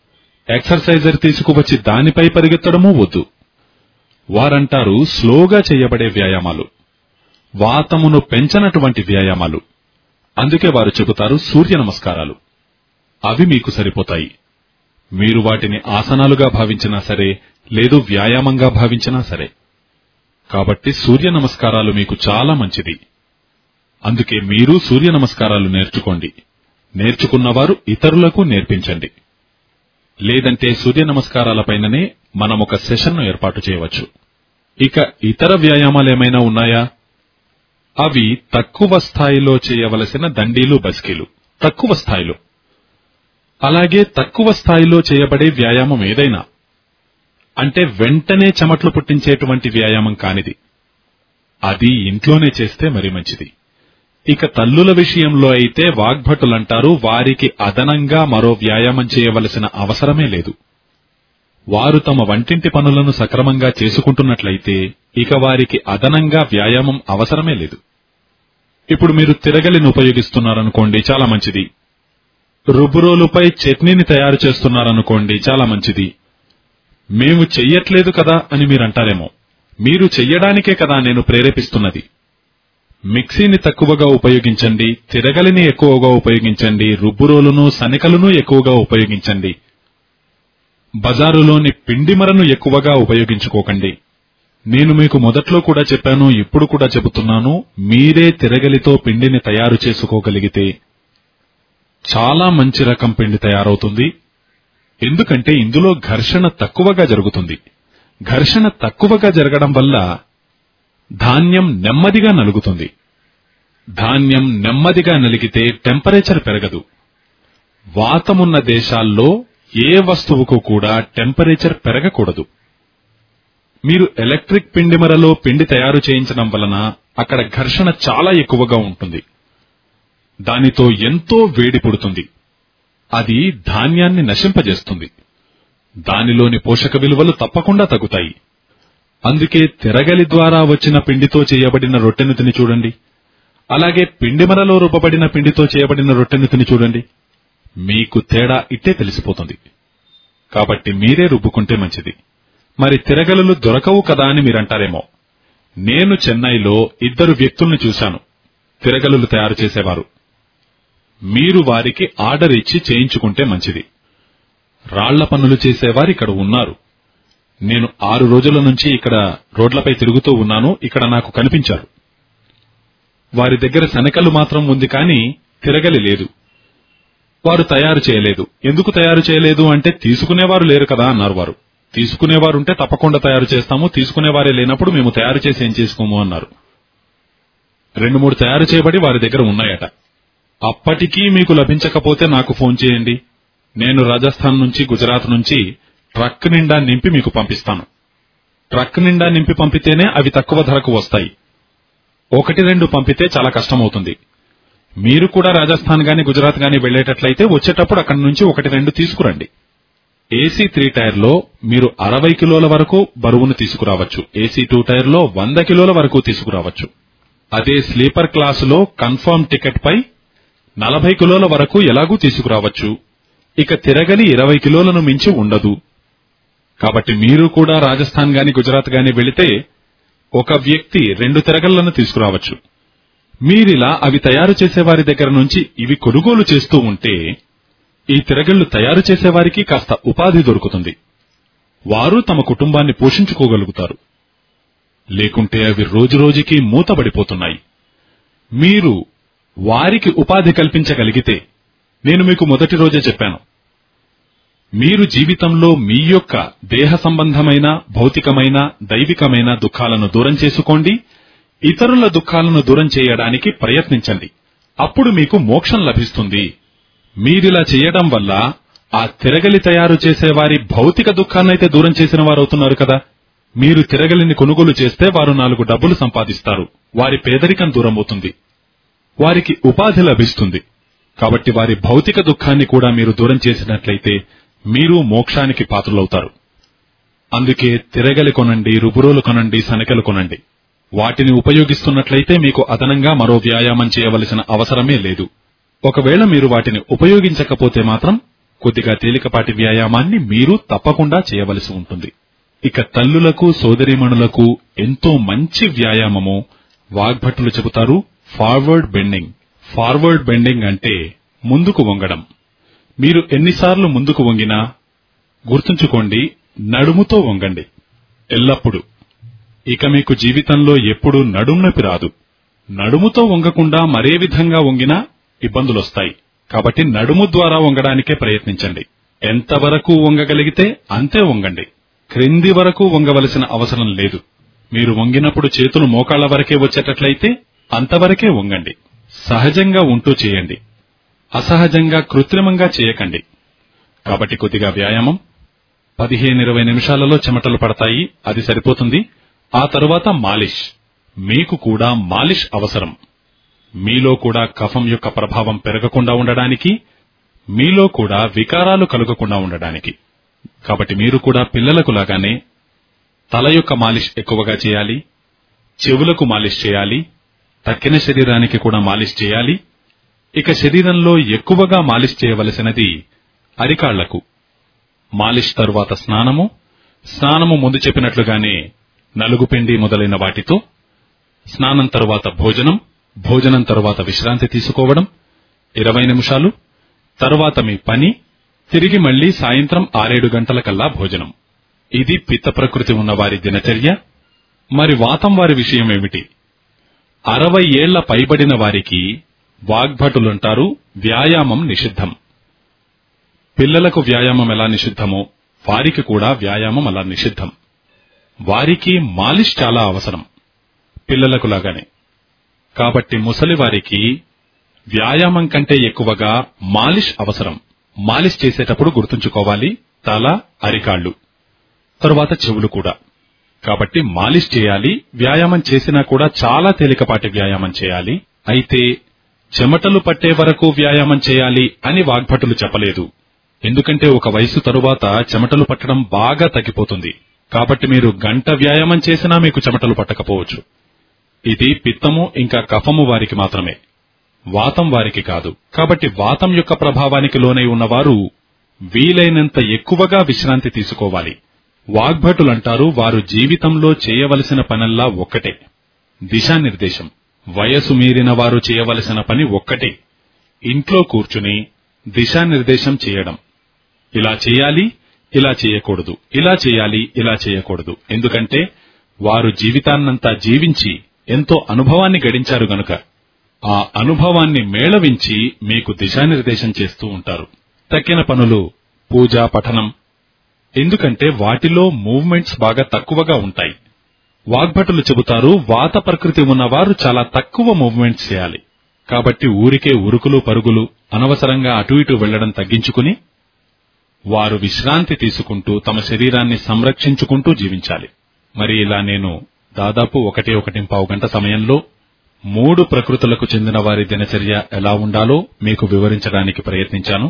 [SPEAKER 2] ఎక్సర్సైజర్ తీసుకువచ్చి దానిపై పరిగెత్తడమూ వద్దు. వారంటారు స్లోగా చేయబడే వ్యాయామాలు, వాతమును పెంచనటువంటి వ్యాయామాలు. అందుకే వారు చెబుతారు సూర్య నమస్కారాలు. అవి మీకు సరిపోతాయి. మీరు వాటిని ఆసనాలుగా భావించినా సరే, లేదు వ్యాయామంగా భావించినా సరే. కాబట్టి సూర్య నమస్కారాలు మీకు చాలా మంచిది. అందుకే మీరు సూర్య నమస్కారాలు నేర్చుకోండి. నేర్చుకున్నవారు ఇతరులకు నేర్పించండి. లేదంటే సూర్య నమస్కారాలపైననే మనమొక సెషన్ను ఏర్పాటు చేయవచ్చు. ఇక ఇతర వ్యాయామాలేమైనా ఉన్నాయా? అవి తక్కువ స్థాయిలో చేయవలసిన దండీలు, బస్కీలు. తక్కువ స్థాయిలో. అలాగే తక్కువ స్థాయిలో చేయబడే వ్యాయామం ఏదైనా, అంటే వెంటనే చెమట్లు పుట్టించేటువంటి వ్యాయామం కానిది, అది ఇంట్లోనే చేస్తే మరి మంచిది. ఇక తల్లుల విషయంలో అయితే వాగ్భటులంటారు వారికి అదనంగా మరో వ్యాయామం చేయవలసిన అవసరమే లేదు. వారు తమ వంటింటి పనులను సక్రమంగా చేసుకుంటున్నట్లయితే ఇక వారికి అదనంగా వ్యాయామం అవసరమే లేదు. ఇప్పుడు మీరు తిరగలిని ఉపయోగిస్తున్నారనుకోండి, చాలా మంచిది. రుబ్బురోలుపై చట్నీని తయారు చేస్తున్నారనుకోండి, చాలా మంచిది. మేము చెయ్యట్లేదు కదా అని మీరంటారేమో. మీరు చెయ్యడానికే కదా నేను ప్రేరేపిస్తున్నది. మిక్సీని తక్కువగా ఉపయోగించండి, తిరగలిని ఎక్కువగా ఉపయోగించండి, రుబ్బురోలును సనికలను ఎక్కువగా ఉపయోగించండి. బజారులోని పిండిమరను ఎక్కువగా ఉపయోగించుకోకండి. నేను మీకు మొదట్లో కూడా చెప్పాను, ఇప్పుడు కూడా చెబుతున్నాను, మీరే తిరగలితో పిండిని తయారు చేసుకోగలిగితే చాలా మంచి రకం పిండి తయారవుతుంది. ఎందుకంటే ఇందులో ఘర్షణ తక్కువగా జరుగుతుంది. ఘర్షణ తక్కువగా జరగడం వల్ల ధాన్యం నెమ్మదిగా నలుగుతుంది. ధాన్యం నెమ్మదిగా నలిగితే టెంపరేచర్ పెరగదు. వాతమున్న దేశాల్లో ఏ వస్తువుకు కూడా టెంపరేచర్ పెరగకూడదు. మీరు ఎలక్ట్రిక్ పిండిమరలో పిండి తయారు చేయించడం వలన అక్కడ ఘర్షణ చాలా ఎక్కువగా ఉంటుంది. దానితో ఎంతో వేడి పుడుతుంది. అది ధాన్యాన్ని నశింపజేస్తుంది. దానిలోని పోషక విలువలు తప్పకుండా తగ్గుతాయి. అందుకే తిరగలి ద్వారా వచ్చిన పిండితో చేయబడిన రొట్టెను తిని చూడండి, అలాగే పిండిమరలో రుబ్బబడిన పిండితో చేయబడిన రొట్టెను తిని చూడండి. మీకు తేడా ఇట్టే తెలిసిపోతుంది. కాబట్టి మీరే రుబ్బుకుంటే మంచిది. మరి తిరగలులు దొరకవు కదా అని మీరంటారేమో. నేను చెన్నైలో ఇద్దరు వ్యక్తుల్ని చూశాను, తిరగలులు తయారు చేసేవారు. మీరు వారికి ఆర్డర్ ఇచ్చి చేయించుకుంటే మంచిది. రాళ్ల పనులు చేసేవారు ఇక్కడ ఉన్నారు. నేను ఆరు రోజుల నుంచి ఇక్కడ రోడ్లపై తిరుగుతూ ఉన్నాను. ఇక్కడ నాకు కనిపించారు. వారి దగ్గర శనకలు మాత్రం ఉంది, కానీ తిరగలి లేదు. వారు తయారు చేయలేదు. ఎందుకు తయారు చేయలేదు అంటే తీసుకునేవారు లేరు కదా అన్నారు వారు. తీసుకునేవారుంటే తప్పకుండా తయారు చేస్తాము, తీసుకునేవారే లేనప్పుడు మేము తయారు చేసి ఏం చేసుకోము అన్నారు. రెండు మూడు తయారు చేయబడి వారి దగ్గర ఉన్నాయట. అప్పటికీ మీకు లభించకపోతే నాకు ఫోన్ చేయండి. నేను రాజస్థాన్ నుంచి, గుజరాత్ నుంచి ట్రక్ నిండా నింపి మీకు పంపిస్తాను. ట్రక్ నిండా నింపి పంపితేనే అవి తక్కువ ధరకు వస్తాయి. ఒకటి రెండు పంపితే చాలా కష్టమవుతుంది. మీరు కూడా రాజస్థాన్ గాని గుజరాత్ గాని వెళ్లేటట్లయితే వచ్చేటప్పుడు అక్కడి నుంచి ఒకటి రెండు తీసుకురండి. ఏసీ త్రీ టైర్ లో మీరు అరవై కిలోల వరకు బరువును తీసుకురావచ్చు. ఏసీ టూ టైర్ లో వంద కిలోల వరకు తీసుకురావచ్చు. అదే స్లీపర్ క్లాసులో కన్ఫర్మ్ టికెట్ పై నలభై కిలోల వరకు ఎలాగూ తీసుకురావచ్చు. ఇక తిరగలి ఇరవై కిలోలను మించి ఉండదు. కాబట్టి మీరు కూడా రాజస్థాన్ గాని గుజరాత్ గాని వెళితే ఒక వ్యక్తి రెండు తిరగళ్లను తీసుకురావచ్చు. మీరిలా అవి తయారు చేసేవారి దగ్గర నుంచి ఇవి కొనుగోలు చేస్తూ ఉంటే ఈ తిరగళ్లు తయారు చేసేవారికి కాస్త ఉపాధి దొరుకుతుంది. వారు తమ కుటుంబాన్ని పోషించుకోగలుగుతారు. లేకుంటే అవి రోజురోజుకి మూతబడిపోతున్నాయి. మీరు వారికి ఉపాధి కల్పించగలిగితే, నేను మీకు మొదటి రోజే చెప్పాను, మీరు జీవితంలో మీ యొక్క దేహ సంబంధమైన, భౌతికమైన, దైవికమైన దుఃఖాలను దూరం చేసుకోండి. ఇతరుల దుఃఖాలను దూరం చేయడానికి ప్రయత్నించండి. అప్పుడు మీకు మోక్షం లభిస్తుంది. మీరిలా చేయడం వల్ల ఆ తిరగలి తయారు చేసేవారి భౌతిక దుఃఖాన్నైతే దూరం చేసిన వారవుతున్నారు కదా. మీరు తిరగలిని కొనుగోలు చేస్తే వారు నాలుగు డబ్బులు సంపాదిస్తారు. వారి పేదరికం దూరం అవుతుంది. వారికి ఉపాధి లభిస్తుంది. కాబట్టి వారి భౌతిక దుఃఖాన్ని కూడా మీరు దూరం చేసినట్లయితే మీరు మోక్షానికి పాత్రులవుతారు. అందుకే తిరగలి కొనండి, రుబురోలు కొనండి, శనకలు కొనండి. వాటిని ఉపయోగిస్తున్నట్లయితే మీకు అదనంగా మరో వ్యాయామం చేయవలసిన అవసరమే లేదు. ఒకవేళ మీరు వాటిని ఉపయోగించకపోతే మాత్రం కొద్దిగా తేలికపాటి వ్యాయామాన్ని మీరు తప్పకుండా చేయవలసి ఉంటుంది. ఇక తల్లులకు సోదరీమణులకు ఎంతో మంచి వ్యాయామము వాగ్భటులు చెబుతారు ఫార్వర్డ్ బెండింగ్. ఫార్వర్డ్ బెండింగ్ అంటే ముందుకు వంగడం. మీరు ఎన్నిసార్లు ముందుకు వంగినా గుర్తుంచుకోండి, నడుముతో వంగండి ఎల్లప్పుడూ. ఇక మీకు జీవితంలో ఎప్పుడూ నడుము నొప్పి రాదు. నడుముతో వంగకుండా మరే విధంగా వంగినా ఇబ్బందులొస్తాయి. కాబట్టి నడుము ద్వారా వంగడానికే ప్రయత్నించండి. ఎంతవరకు వంగగలిగితే అంతే వంగండి. క్రింది వరకు వంగవలసిన అవసరం లేదు. మీరు వంగినప్పుడు చేతులు మోకాళ్ల వరకే వచ్చేటట్లయితే అంతవరకే వంగండి. సహజంగా ఉంటూ చేయండి. అసహజంగా కృత్రిమంగా చేయకండి. కాబట్టి కొద్దిగా వ్యాయామం. పదిహేను ఇరవై నిమిషాలలో చెమటలు పడతాయి, అది సరిపోతుంది. ఆ తరువాత మాలిష్. మీకు కూడా మాలిష్ అవసరం. మీలో కూడా కఫం యొక్క ప్రభావం పెరగకుండా ఉండడానికి, మీలో కూడా వికారాలు కలగకుండా ఉండడానికి. కాబట్టి మీరు కూడా పిల్లలకు లాగానే తల యొక్క మాలిష్ ఎక్కువగా చేయాలి, చెవులకు మాలిష్ చేయాలి, తక్కిన శరీరానికి కూడా మాలిష్ చేయాలి. ఇక శరీరంలో ఎక్కువగా మాలిష్ చేయవలసినది అరికాళ్లకు. మాలిష్ తరువాత స్నానము, స్నానము ముందు చెప్పినట్లుగానే నలుగుపిండి మొదలైన వాటితో, స్నానం తరువాత భోజనం, భోజనం తరువాత విశ్రాంతి తీసుకోవడం ఇరవై నిమిషాలు, తరువాత మీ పని, తిరిగి మళ్లీ సాయంత్రం ఆరేడు గంటలకల్లా భోజనం. ఇది పిత్త ప్రకృతి ఉన్నవారి దినచర్య. మరి వాతం వారి విషయమేమిటి? అరవై ఏళ్ల పైబడిన వారికి వాగ్భటులుంటారు వ్యాయామం నిషిద్ధం. పిల్లలకు వ్యాయామం ఎలా నిషిద్ధమో వారికి కూడా వ్యాయామం అలా నిషిద్ధం. వారికి మాలిష్ చాలా అవసరం, పిల్లలకు లాగానే. కాబట్టి ముసలివారికి వ్యాయామం కంటే ఎక్కువగా మాలిష్ అవసరం. మాలిష్ చేసేటప్పుడు గుర్తుంచుకోవాలి, తల, అరికాళ్లు, తరువాత చెవులు కూడా. కాబట్టి మాలిష్ చేయాలి. వ్యాయామం చేసినా కూడా చాలా తేలికపాటి వ్యాయామం చేయాలి. అయితే చెమటలు పట్టే వరకు వ్యాయామం చేయాలి అని వాగ్భటులు చెప్పలేదు. ఎందుకంటే ఒక వయసు తరువాత చెమటలు పట్టడం బాగా తగ్గిపోతుంది. కాబట్టి మీరు గంట వ్యాయామం చేసినా మీకు చెమటలు పట్టకపోవచ్చు. ఇది పిత్తము ఇంకా కఫము వారికి మాత్రమే, వాతం వారికి కాదు. కాబట్టి వాతం యొక్క ప్రభావానికి లోనై ఉన్నవారు వీలైనంత ఎక్కువగా విశ్రాంతి తీసుకోవాలి. వాగ్భటులంటారు వారు జీవితంలో చేయవలసిన పనల్లా ఒక్కటే, దిశానిర్దేశం. వయసు మీరిన వారు చేయవలసిన పని ఒక్కటే, ఇంట్లో కూర్చుని దిశానిర్దేశం చేయడం. ఇలా చేయాలి, ఇలా చేయకూడదు, ఇలా చేయాలి, ఇలా చేయకూడదు. ఎందుకంటే వారు జీవితాన్నంతా జీవించి ఎంతో అనుభవాన్ని గడించారు గనుక ఆ అనుభవాన్ని మేళవించి మీకు దిశానిర్దేశం చేస్తూ ఉంటారు. తక్కిన పనులు పూజ, పఠనం, ఎందుకంటే వాటిలో మూవ్మెంట్స్ బాగా తక్కువగా ఉంటాయి. వాగ్భటులు చెబుతారు వాత ప్రకృతి ఉన్నవారు చాలా తక్కువ మూవ్మెంట్స్ చేయాలి. కాబట్టి ఊరికే ఉరుకులు పరుగులు, అనవసరంగా అటు ఇటు వెళ్లడం తగ్గించుకుని వారు విశ్రాంతి తీసుకుంటూ తమ శరీరాన్ని సంరక్షించుకుంటూ జీవించాలి. మరి ఇలా నేను దాదాపు ఒకటి ఒకటి పావు గంట సమయంలో మూడు ప్రకృతులకు చెందిన వారి దినచర్య ఎలా ఉండాలో మీకు వివరించడానికి ప్రయత్నించాను.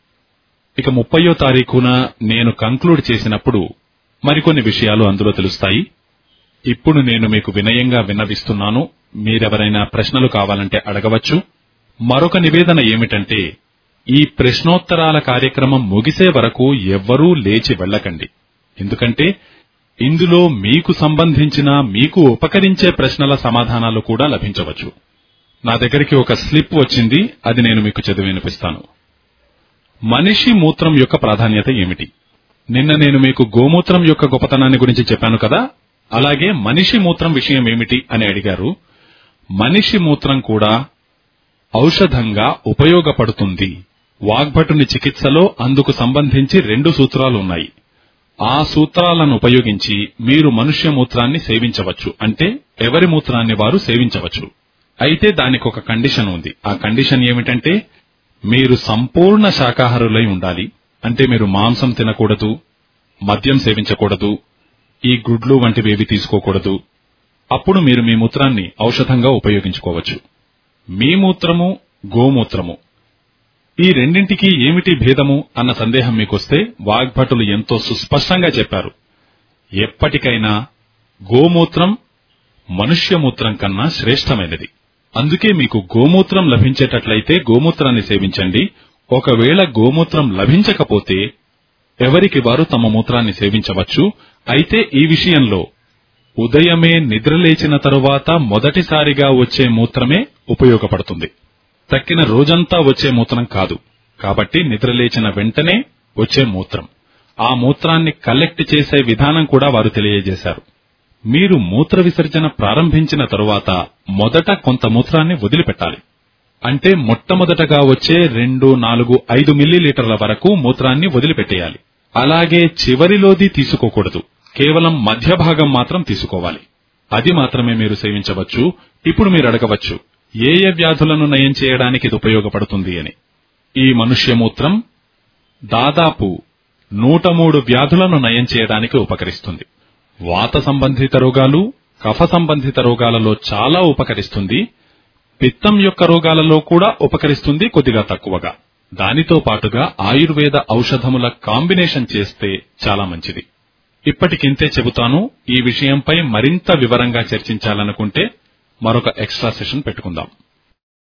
[SPEAKER 2] ఇక ముప్పయో తారీఖున నేను కంక్లూడ్ చేసినప్పుడు మరికొన్ని విషయాలు అందులో తెలుస్తాయి. ఇప్పుడు నేను మీకు వినయంగా విన్నవిస్తున్నాను. మీరెవరైనా ప్రశ్నలు కావాలంటే అడగవచ్చు. మరొక నివేదన ఏమిటంటే, ఈ ప్రశ్నోత్తరాల కార్యక్రమం ముగిసే వరకు ఎవ్వరూ లేచి వెళ్లకండి. ఎందుకంటే ఇందులో మీకు సంబంధించిన, మీకు ఉపకరించే ప్రశ్నల సమాధానాలు కూడా లభించవచ్చు. నా దగ్గరికి ఒక స్లిప్ వచ్చింది, అది నేను మీకు చదివి వినిపిస్తాను. మనిషి మూత్రం యొక్క ప్రాధాన్యత ఏమిటి? నిన్న నేను మీకు గోమూత్రం యొక్క గొప్పతనాన్ని గురించి చెప్పాను కదా, అలాగే మనిషి మూత్రం విషయం ఏమిటి అని అడిగారు. మనిషి మూత్రం కూడా ఔషధంగా ఉపయోగపడుతుంది. వాగ్భటుని చికిత్సలో అందుకు సంబంధించి రెండు సూత్రాలు ఉన్నాయి. ఆ సూత్రాలను ఉపయోగించి మీరు మనుష్య మూత్రాన్ని సేవించవచ్చు, అంటే ఎవరి మూత్రాన్ని వారు సేవించవచ్చు. అయితే దానికి ఒక కండిషన్ ఉంది. ఆ కండిషన్ ఏమిటంటే, మీరు సంపూర్ణ శాకాహారులై ఉండాలి. అంటే మీరు మాంసం తినకూడదు, మద్యం సేవించకూడదు, ఈ గుడ్లు వంటివేవి తీసుకోకూడదు. అప్పుడు మీరు మీ మూత్రాన్ని ఔషధంగా ఉపయోగించుకోవచ్చు. మీ మూత్రము, గోమూత్రము, ఈ రెండింటికి ఏమిటి భేదము అన్న సందేహం మీకొస్తే వాగ్భటులు ఎంతో సుస్పష్టంగా చెప్పారు. ఎప్పటికైనా గోమూత్రం మనుష్యమూత్రం కన్నా శ్రేష్టమైనది. అందుకే మీకు గోమూత్రం లభించేటట్లయితే గోమూత్రాన్ని సేవించండి. ఒకవేళ గోమూత్రం లభించకపోతే ఎవరికి వారు తమ మూత్రాన్ని సేవించవచ్చు. అయితే ఈ విషయంలో ఉదయమే నిద్రలేచిన తరువాత మొదటిసారిగా వచ్చే మూత్రమే ఉపయోగపడుతుంది. తక్కిన రోజంతా వచ్చే మూత్రం కాదు. కాబట్టి నిద్రలేచిన వెంటనే వచ్చే మూత్రం, ఆ మూత్రాన్ని కలెక్ట్ చేసే విధానం కూడా వారు తెలియజేశారు. మీరు మూత్ర విసర్జన ప్రారంభించిన తరువాత మొదట కొంత మూత్రాన్ని వదిలిపెట్టాలి. అంటే మొట్టమొదటగా వచ్చే రెండు నాలుగు ఐదు మిల్లీలీటర్ల వరకు మూత్రాన్ని వదిలిపెట్టేయాలి. అలాగే చివరిలోది తీసుకోకూడదు. కేవలం మధ్య భాగం మాత్రం తీసుకోవాలి. అది మాత్రమే మీరు సేవించవచ్చు. ఇప్పుడు మీరు అడగవచ్చు, ఏ ఏ వ్యాధులను నయం చేయడానికి ఇది ఉపయోగపడుతుంది అని. ఈ మనుష్యమూత్రం దాదాపు నూట మూడు వ్యాధులను నయం చేయడానికి ఉపకరిస్తుంది. వాత సంబంధిత రోగాలు, కఫ సంబంధిత రోగాలలో చాలా ఉపకరిస్తుంది. పిత్తం యొక్క రోగాలలో కూడా ఉపకరిస్తుంది, కొద్దిగా తక్కువగా. దానితో పాటుగా ఆయుర్వేద ఔషధముల కాంబినేషన్ చేస్తే చాలా మంచిది. ఇప్పటికింతే చెబుతాను. ఈ విషయంపై మరింత వివరంగా చర్చించాలనుకుంటే మరొక ఎక్స్ట్రా సెషన్ పెట్టుకుందాం.